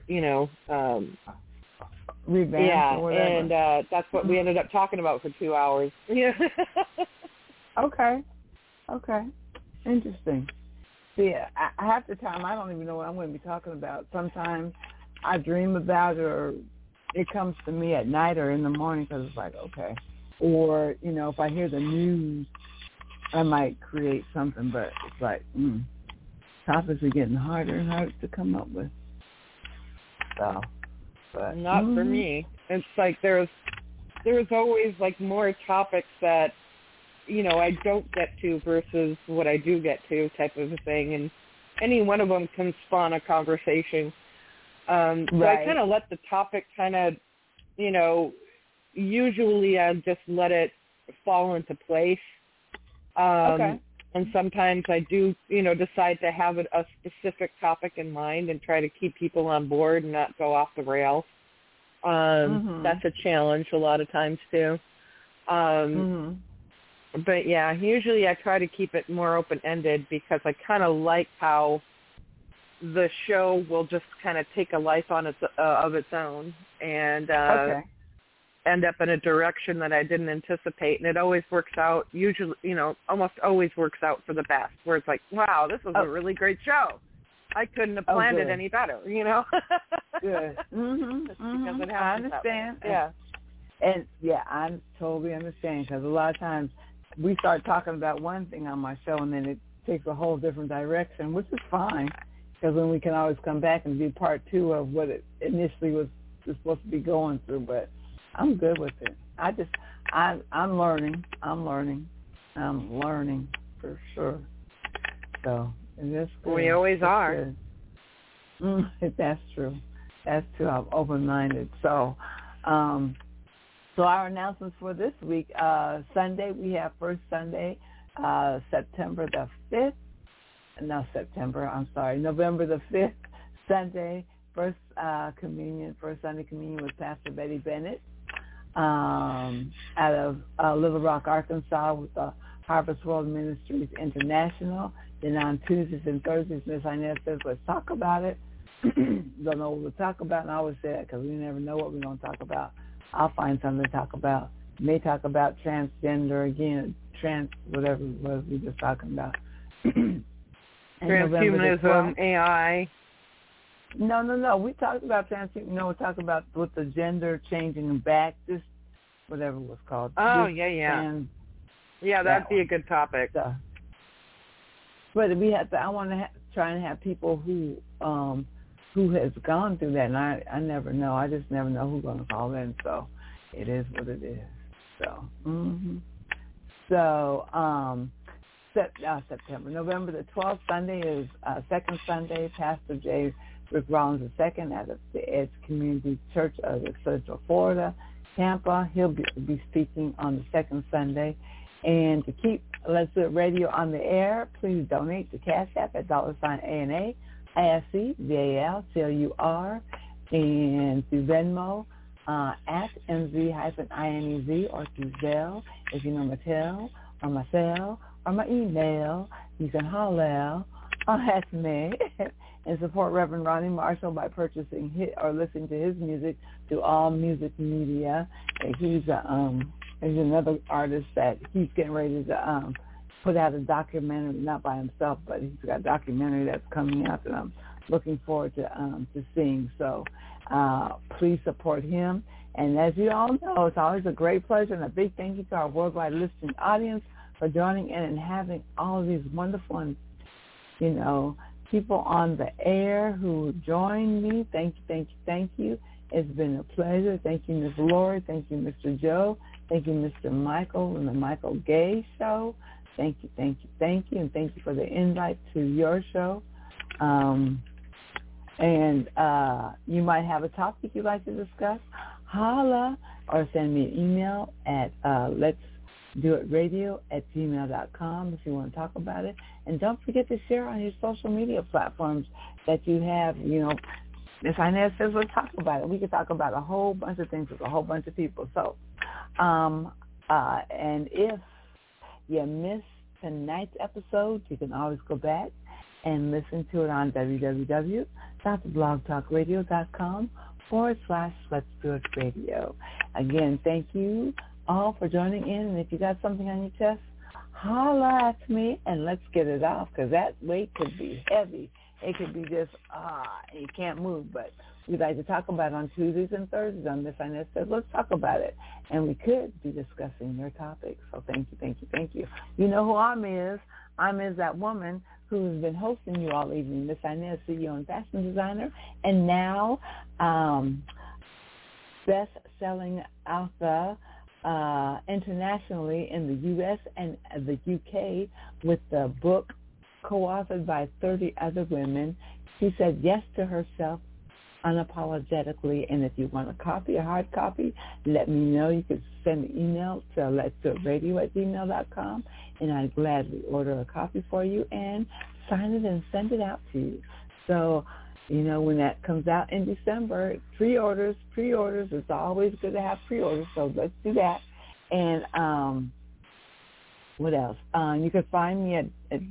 S1: revamped
S3: yeah,
S1: or whatever.
S3: and that's what we ended up talking about for 2 hours. Yeah.
S1: Okay. Interesting. See, half the time I don't even know what I'm going to be talking about. Sometimes I dream about it, or it comes to me at night or in the morning because it's like, okay. Or, if I hear the news, I might create something, but it's like, topics are getting harder and harder to come up with. So, but
S3: not for me. It's like there's always like more topics that, I don't get to versus what I do get to, type of a thing, and any one of them can spawn a conversation. So I kind of let the topic kind of, usually I just let it fall into place. And sometimes I do, decide to have a specific topic in mind and try to keep people on board and not go off the rails. That's a challenge a lot of times too. But yeah, usually I try to keep it more open-ended because I kind of like how the show will just kind of take a life on of its own and end up in a direction that I didn't anticipate. And it always works out, usually, almost always works out for the best, where it's like, wow, this was a really great show. I couldn't have planned it any better,
S1: Good.
S3: Because it
S1: I understand.
S3: Yeah.
S1: And, I totally understand, because a lot of times we start talking about one thing on my show, and then it takes a whole different direction, which is fine, because then we can always come back and do part 2 of what it initially was supposed to be going through. But I'm good with it. I'm learning. I'm learning for sure. So, and that's good.
S3: We always are.
S1: That's true. That's true. I'm open-minded. So, so our announcements for this week, Sunday, we have first Sunday, November the 5th, Sunday, first Sunday communion with Pastor Betty Bennett out of Little Rock, Arkansas, with the Harvest World Ministries International. Then on Tuesdays and Thursdays, Miss Inez says, let's talk about it. Don't know what we'll talk about, and I always say that because we never know what we're going to talk about. I'll find something to talk about. May talk about transgender again, whatever it was we were just talking about.
S3: Transhumanism, AI.
S1: No. We talked about transhumanism. No, we talked about with the gender changing back, just whatever it was called.
S3: Oh, yeah, that'd be a good topic.
S1: So, but we have to. I want to try and have people who has gone through that, and I never know. I just never know who's going to call in. So it is what it is. So, September, November the 12th, Sunday is second Sunday. Pastor J. Rick Rollins II at the Edge Community Church of Central Florida, Tampa. He'll be speaking on the second Sunday. And to keep Let's Do It Radio on the air, please donate to Cash App at $ANA, ISCVALCLUR, and through Venmo at MZ-INEZ, or through Zelle. If you know Mattel or Marcel or my email, you can holler at me and support Reverend Ronnie Marshall by purchasing or listening to his music through All Music Media. And he's another artist that he's getting ready to put out a documentary, not by himself, but he's got a documentary that's coming out that I'm looking forward to seeing. So please support him. And as you all know, it's always a great pleasure and a big thank you to our worldwide listening audience for joining in and having all of these wonderful, people on the air who joined me. Thank you. It's been a pleasure. Thank you, Ms. Lori. Thank you, Mr. Joe. Thank you, Mr. Michael and the Michael Gay Show. Thank you. And thank you for the invite to your show. And you might have a topic you'd like to discuss. Holla or send me an email at letsdoitradio@gmail.com if you want to talk about it. And don't forget to share on your social media platforms that you have. Ms. Inez says we'll talk about it. We can talk about a whole bunch of things with a whole bunch of people. So, and if you missed tonight's episode, you can always go back and listen to it on www.blogtalkradio.com/Let's Do It Radio. Again, thank you all for joining in. And if you got something on your chest, holla at me and let's get it off, because that weight could be heavy. It could be just, you can't move. But we'd like to talk about it on Tuesdays and Thursdays on Miss Inez Says, let's talk about it. And we could be discussing your topics. So thank you. You know who I'm is. I'm is that woman who's been hosting you all evening, Miss Inez, CEO and fashion designer, and now best-selling author internationally in the U.S. and the U.K. with the book co-authored by 30 other women. She said yes to herself unapologetically. And if you want a copy, a hard copy, let me know. You can send an email to letsdoitradio@gmail.com, and I'd gladly order a copy for you and sign it and send it out to you. So, when that comes out in December, pre-orders, it's always good to have pre-orders, so let's do that. And what else? You can find me at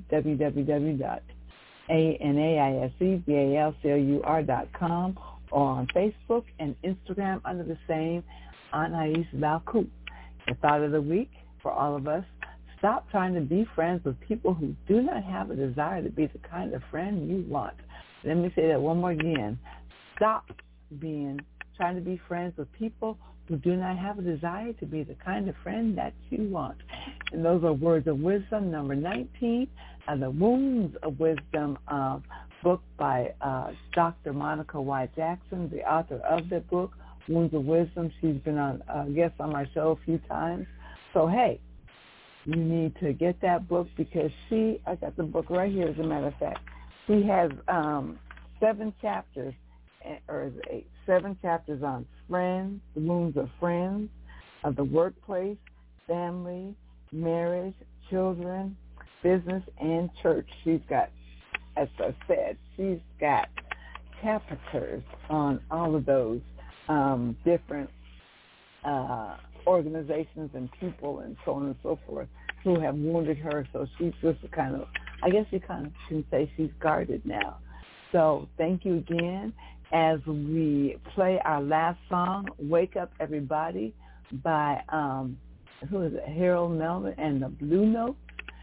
S1: www.anaisvalcour.com or on Facebook and Instagram under the same Anais Valcour. The thought of the week for all of us: stop trying to be friends with people who do not have a desire to be the kind of friend you want. Let me say that one more again. Stop trying to be friends with people who do not have a desire to be the kind of friend that you want. And those are words of wisdom, number 19, The Wounds of Wisdom, book by Dr. Monica Y. Jackson, the author of the book, Wounds of Wisdom. She's been on guest on my show a few times. So, hey, you need to get that book because I got the book right here, as a matter of fact. She has 7 chapters, or 8, 7 chapters on friends, the wounds of friends, of the workplace, family, marriage, children, business, and church. She's got, as I said, she's got chapters on all of those different organizations and people and so on and so forth who have wounded her. So she's just kind of, I guess you kind of can say she's guarded now. So thank you again as we play our last song, Wake Up Everybody by, Harold Melvin and the Blue Notes,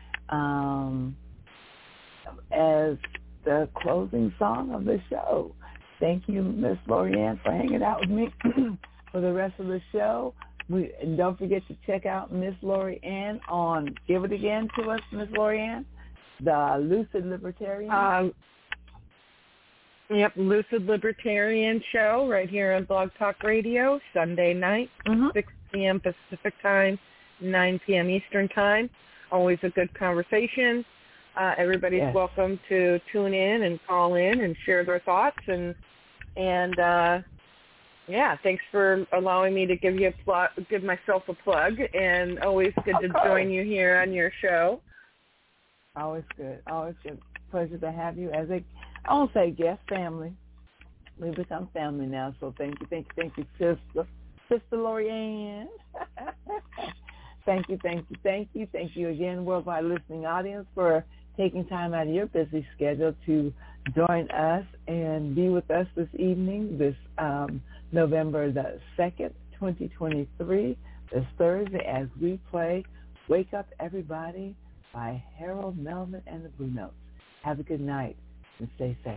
S1: as the closing song of the show. Thank you, Miss Lorianne, for hanging out with me for the rest of the show. And don't forget to check out Miss Lorianne on, give it again to us, Miss Lorianne, the Lucid Libertarian.
S3: Yep, Lucid Libertarian show right here on Blog Talk Radio, Sunday night, 6 p.m. Pacific time, 9 p.m. Eastern time. Always a good conversation. Everybody's welcome to tune in and call in and share their thoughts. And thanks for allowing me to give myself a plug. And always good to join you here on your show.
S1: Always good. Pleasure to have you as I won't say guest, family. We've become family now, so thank you, Sister Lorianne. Thank you again, worldwide listening audience, for taking time out of your busy schedule to join us and be with us this evening, this November the 2nd, 2023, this Thursday, as we play Wake Up Everybody by Harold Melvin and the Blue Notes. Have a good night and stay safe.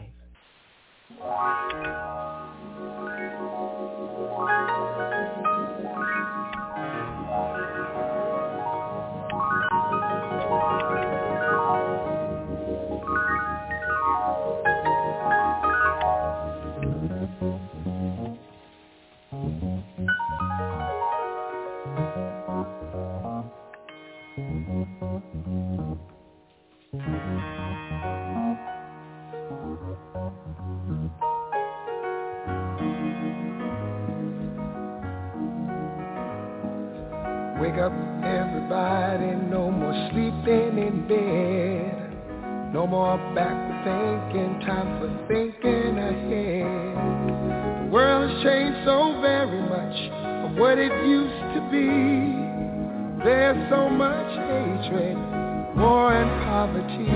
S6: Wake up, everybody, no more sleeping in bed. No more backward thinking, time for thinking ahead. The world has changed so very much from what it used to be. There's so much hatred, war and poverty.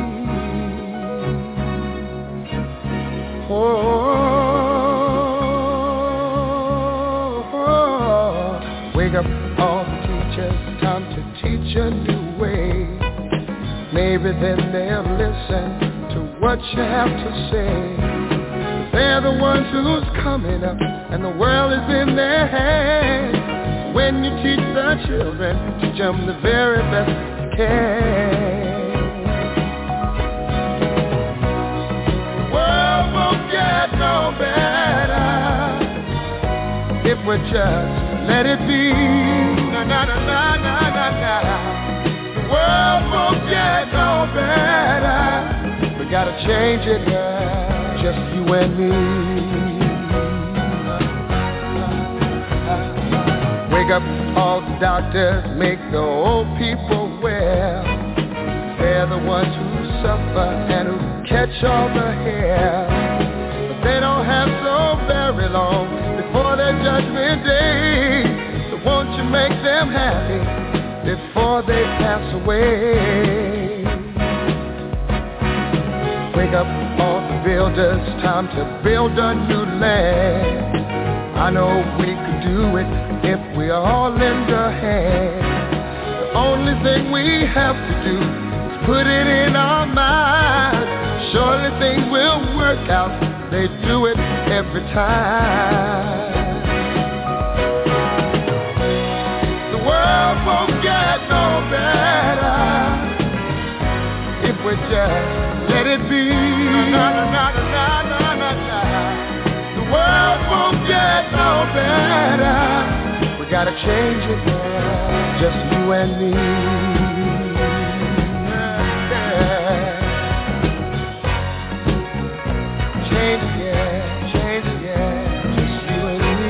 S6: Wake up, all the teachers, time to teach a new way. Maybe then they'll listen to what you have to say. They're the ones who's coming up, and the world is in their hands. When you teach the children, teach them the very best you can. The world won't get no better if we just let it be. Na na na na na na na. The world won't get no better. We gotta change it, yeah. Just you and me. Wake up, all the doctors, make the old people well. They're the ones who suffer and who catch all the hair. But they don't have so very long before their judgment day. So won't you make them happy before they pass away? Wake up, all the builders, time to build a new land. I know we could do it if we all lend a hand. The only thing we have to do is put it in our minds. Surely things will work out. They do it every time. The world won't get no better if we just let it be. Na, na, na, na, na, na, na. The world won't get no better. We gotta change it, yeah. Just you and me. Change it, yeah, change it, yeah, just you and me.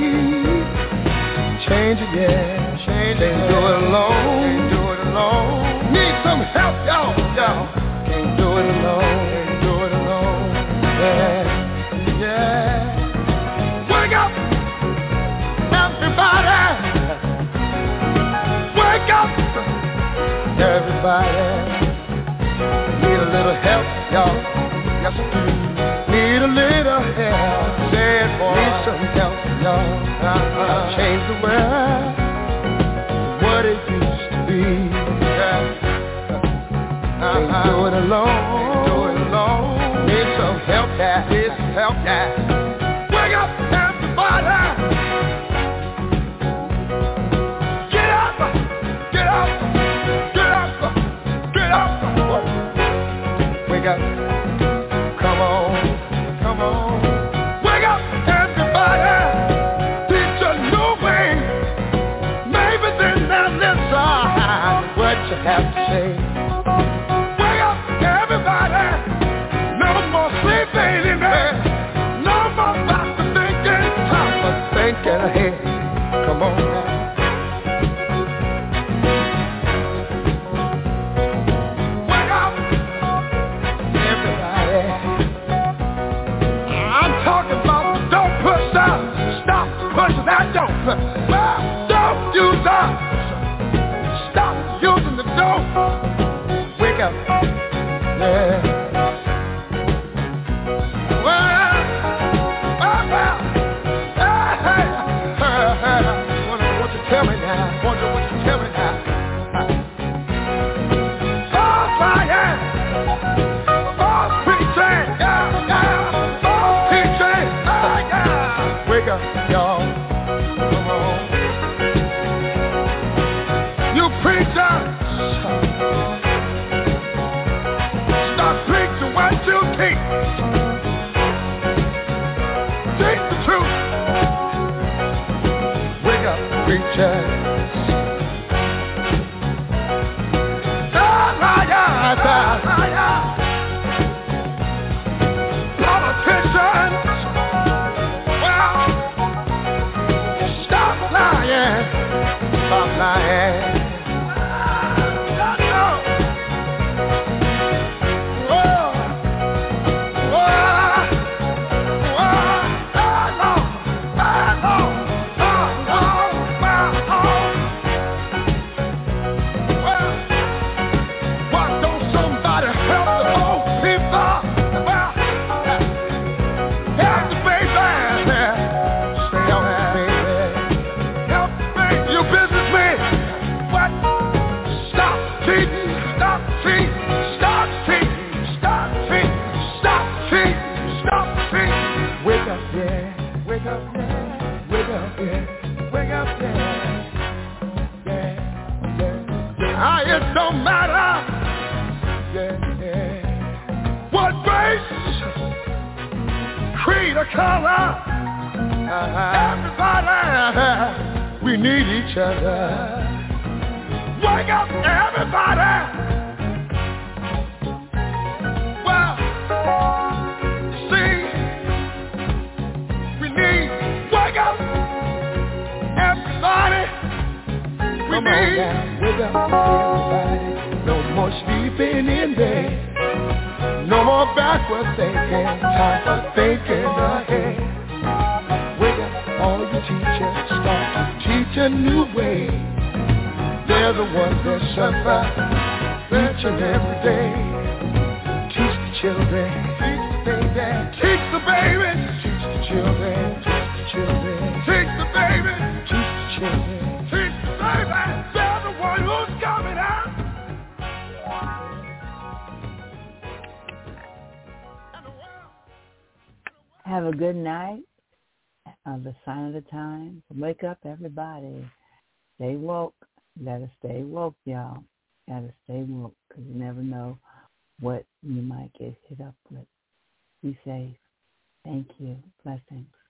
S6: Change it, yeah, change it. Can't do it alone, can't do it alone. Need some help, y'all, y'all. Can't do it alone, can't do it alone. Yeah, yeah. Wake up, everybody. Wake up, everybody. Need a little help, y'all. Yes, I do. Need a little help, say it, boy. Need some help, y'all. Change the world, what it used to be. Can't do it alone, can't do it alone. Need some help, yeah. Need some help, yeah. Wake up, everybody. Get up, get up, get up, get up. Wake up. Come on, come on. Wake up, everybody. Teach a new way. Maybe then they'll listen what you have to say. Wake up, everybody. No more sleeping in bed. No more about to thinking. Time for thinking ahead. Come on now. Wake up, everybody. I'm talking about don't push out. Stop pushing that dope. Don't use us. Stop using the dope. Wake up. y'all. Come on. You preachers, stop preaching what you teach. Teach the truth. Wake up, preachers. Politicians, well, stop lying, stop lying. It don't matter what race, creed, or color. Everybody, we need each other. Wake up, everybody. Well, see, we need, wake up, everybody. We need, wake up, everybody. No more sleeping in bed. No more backward thinking. Time for thinking ahead. Wake up, all you teachers. Start to teach a new way. They're the ones that suffer each and every day. Teach the children. Teach the baby. Teach the baby. Teach the children. Teach the children. Teach the baby. Teach the children. Teach the baby. They're the one who's coming out.
S1: Have a good night. The sign of the time. Wake up, everybody. Stay woke. Gotta stay woke, y'all. Gotta stay woke, because you never know what you might get hit up with. Be safe. Thank you. Blessings.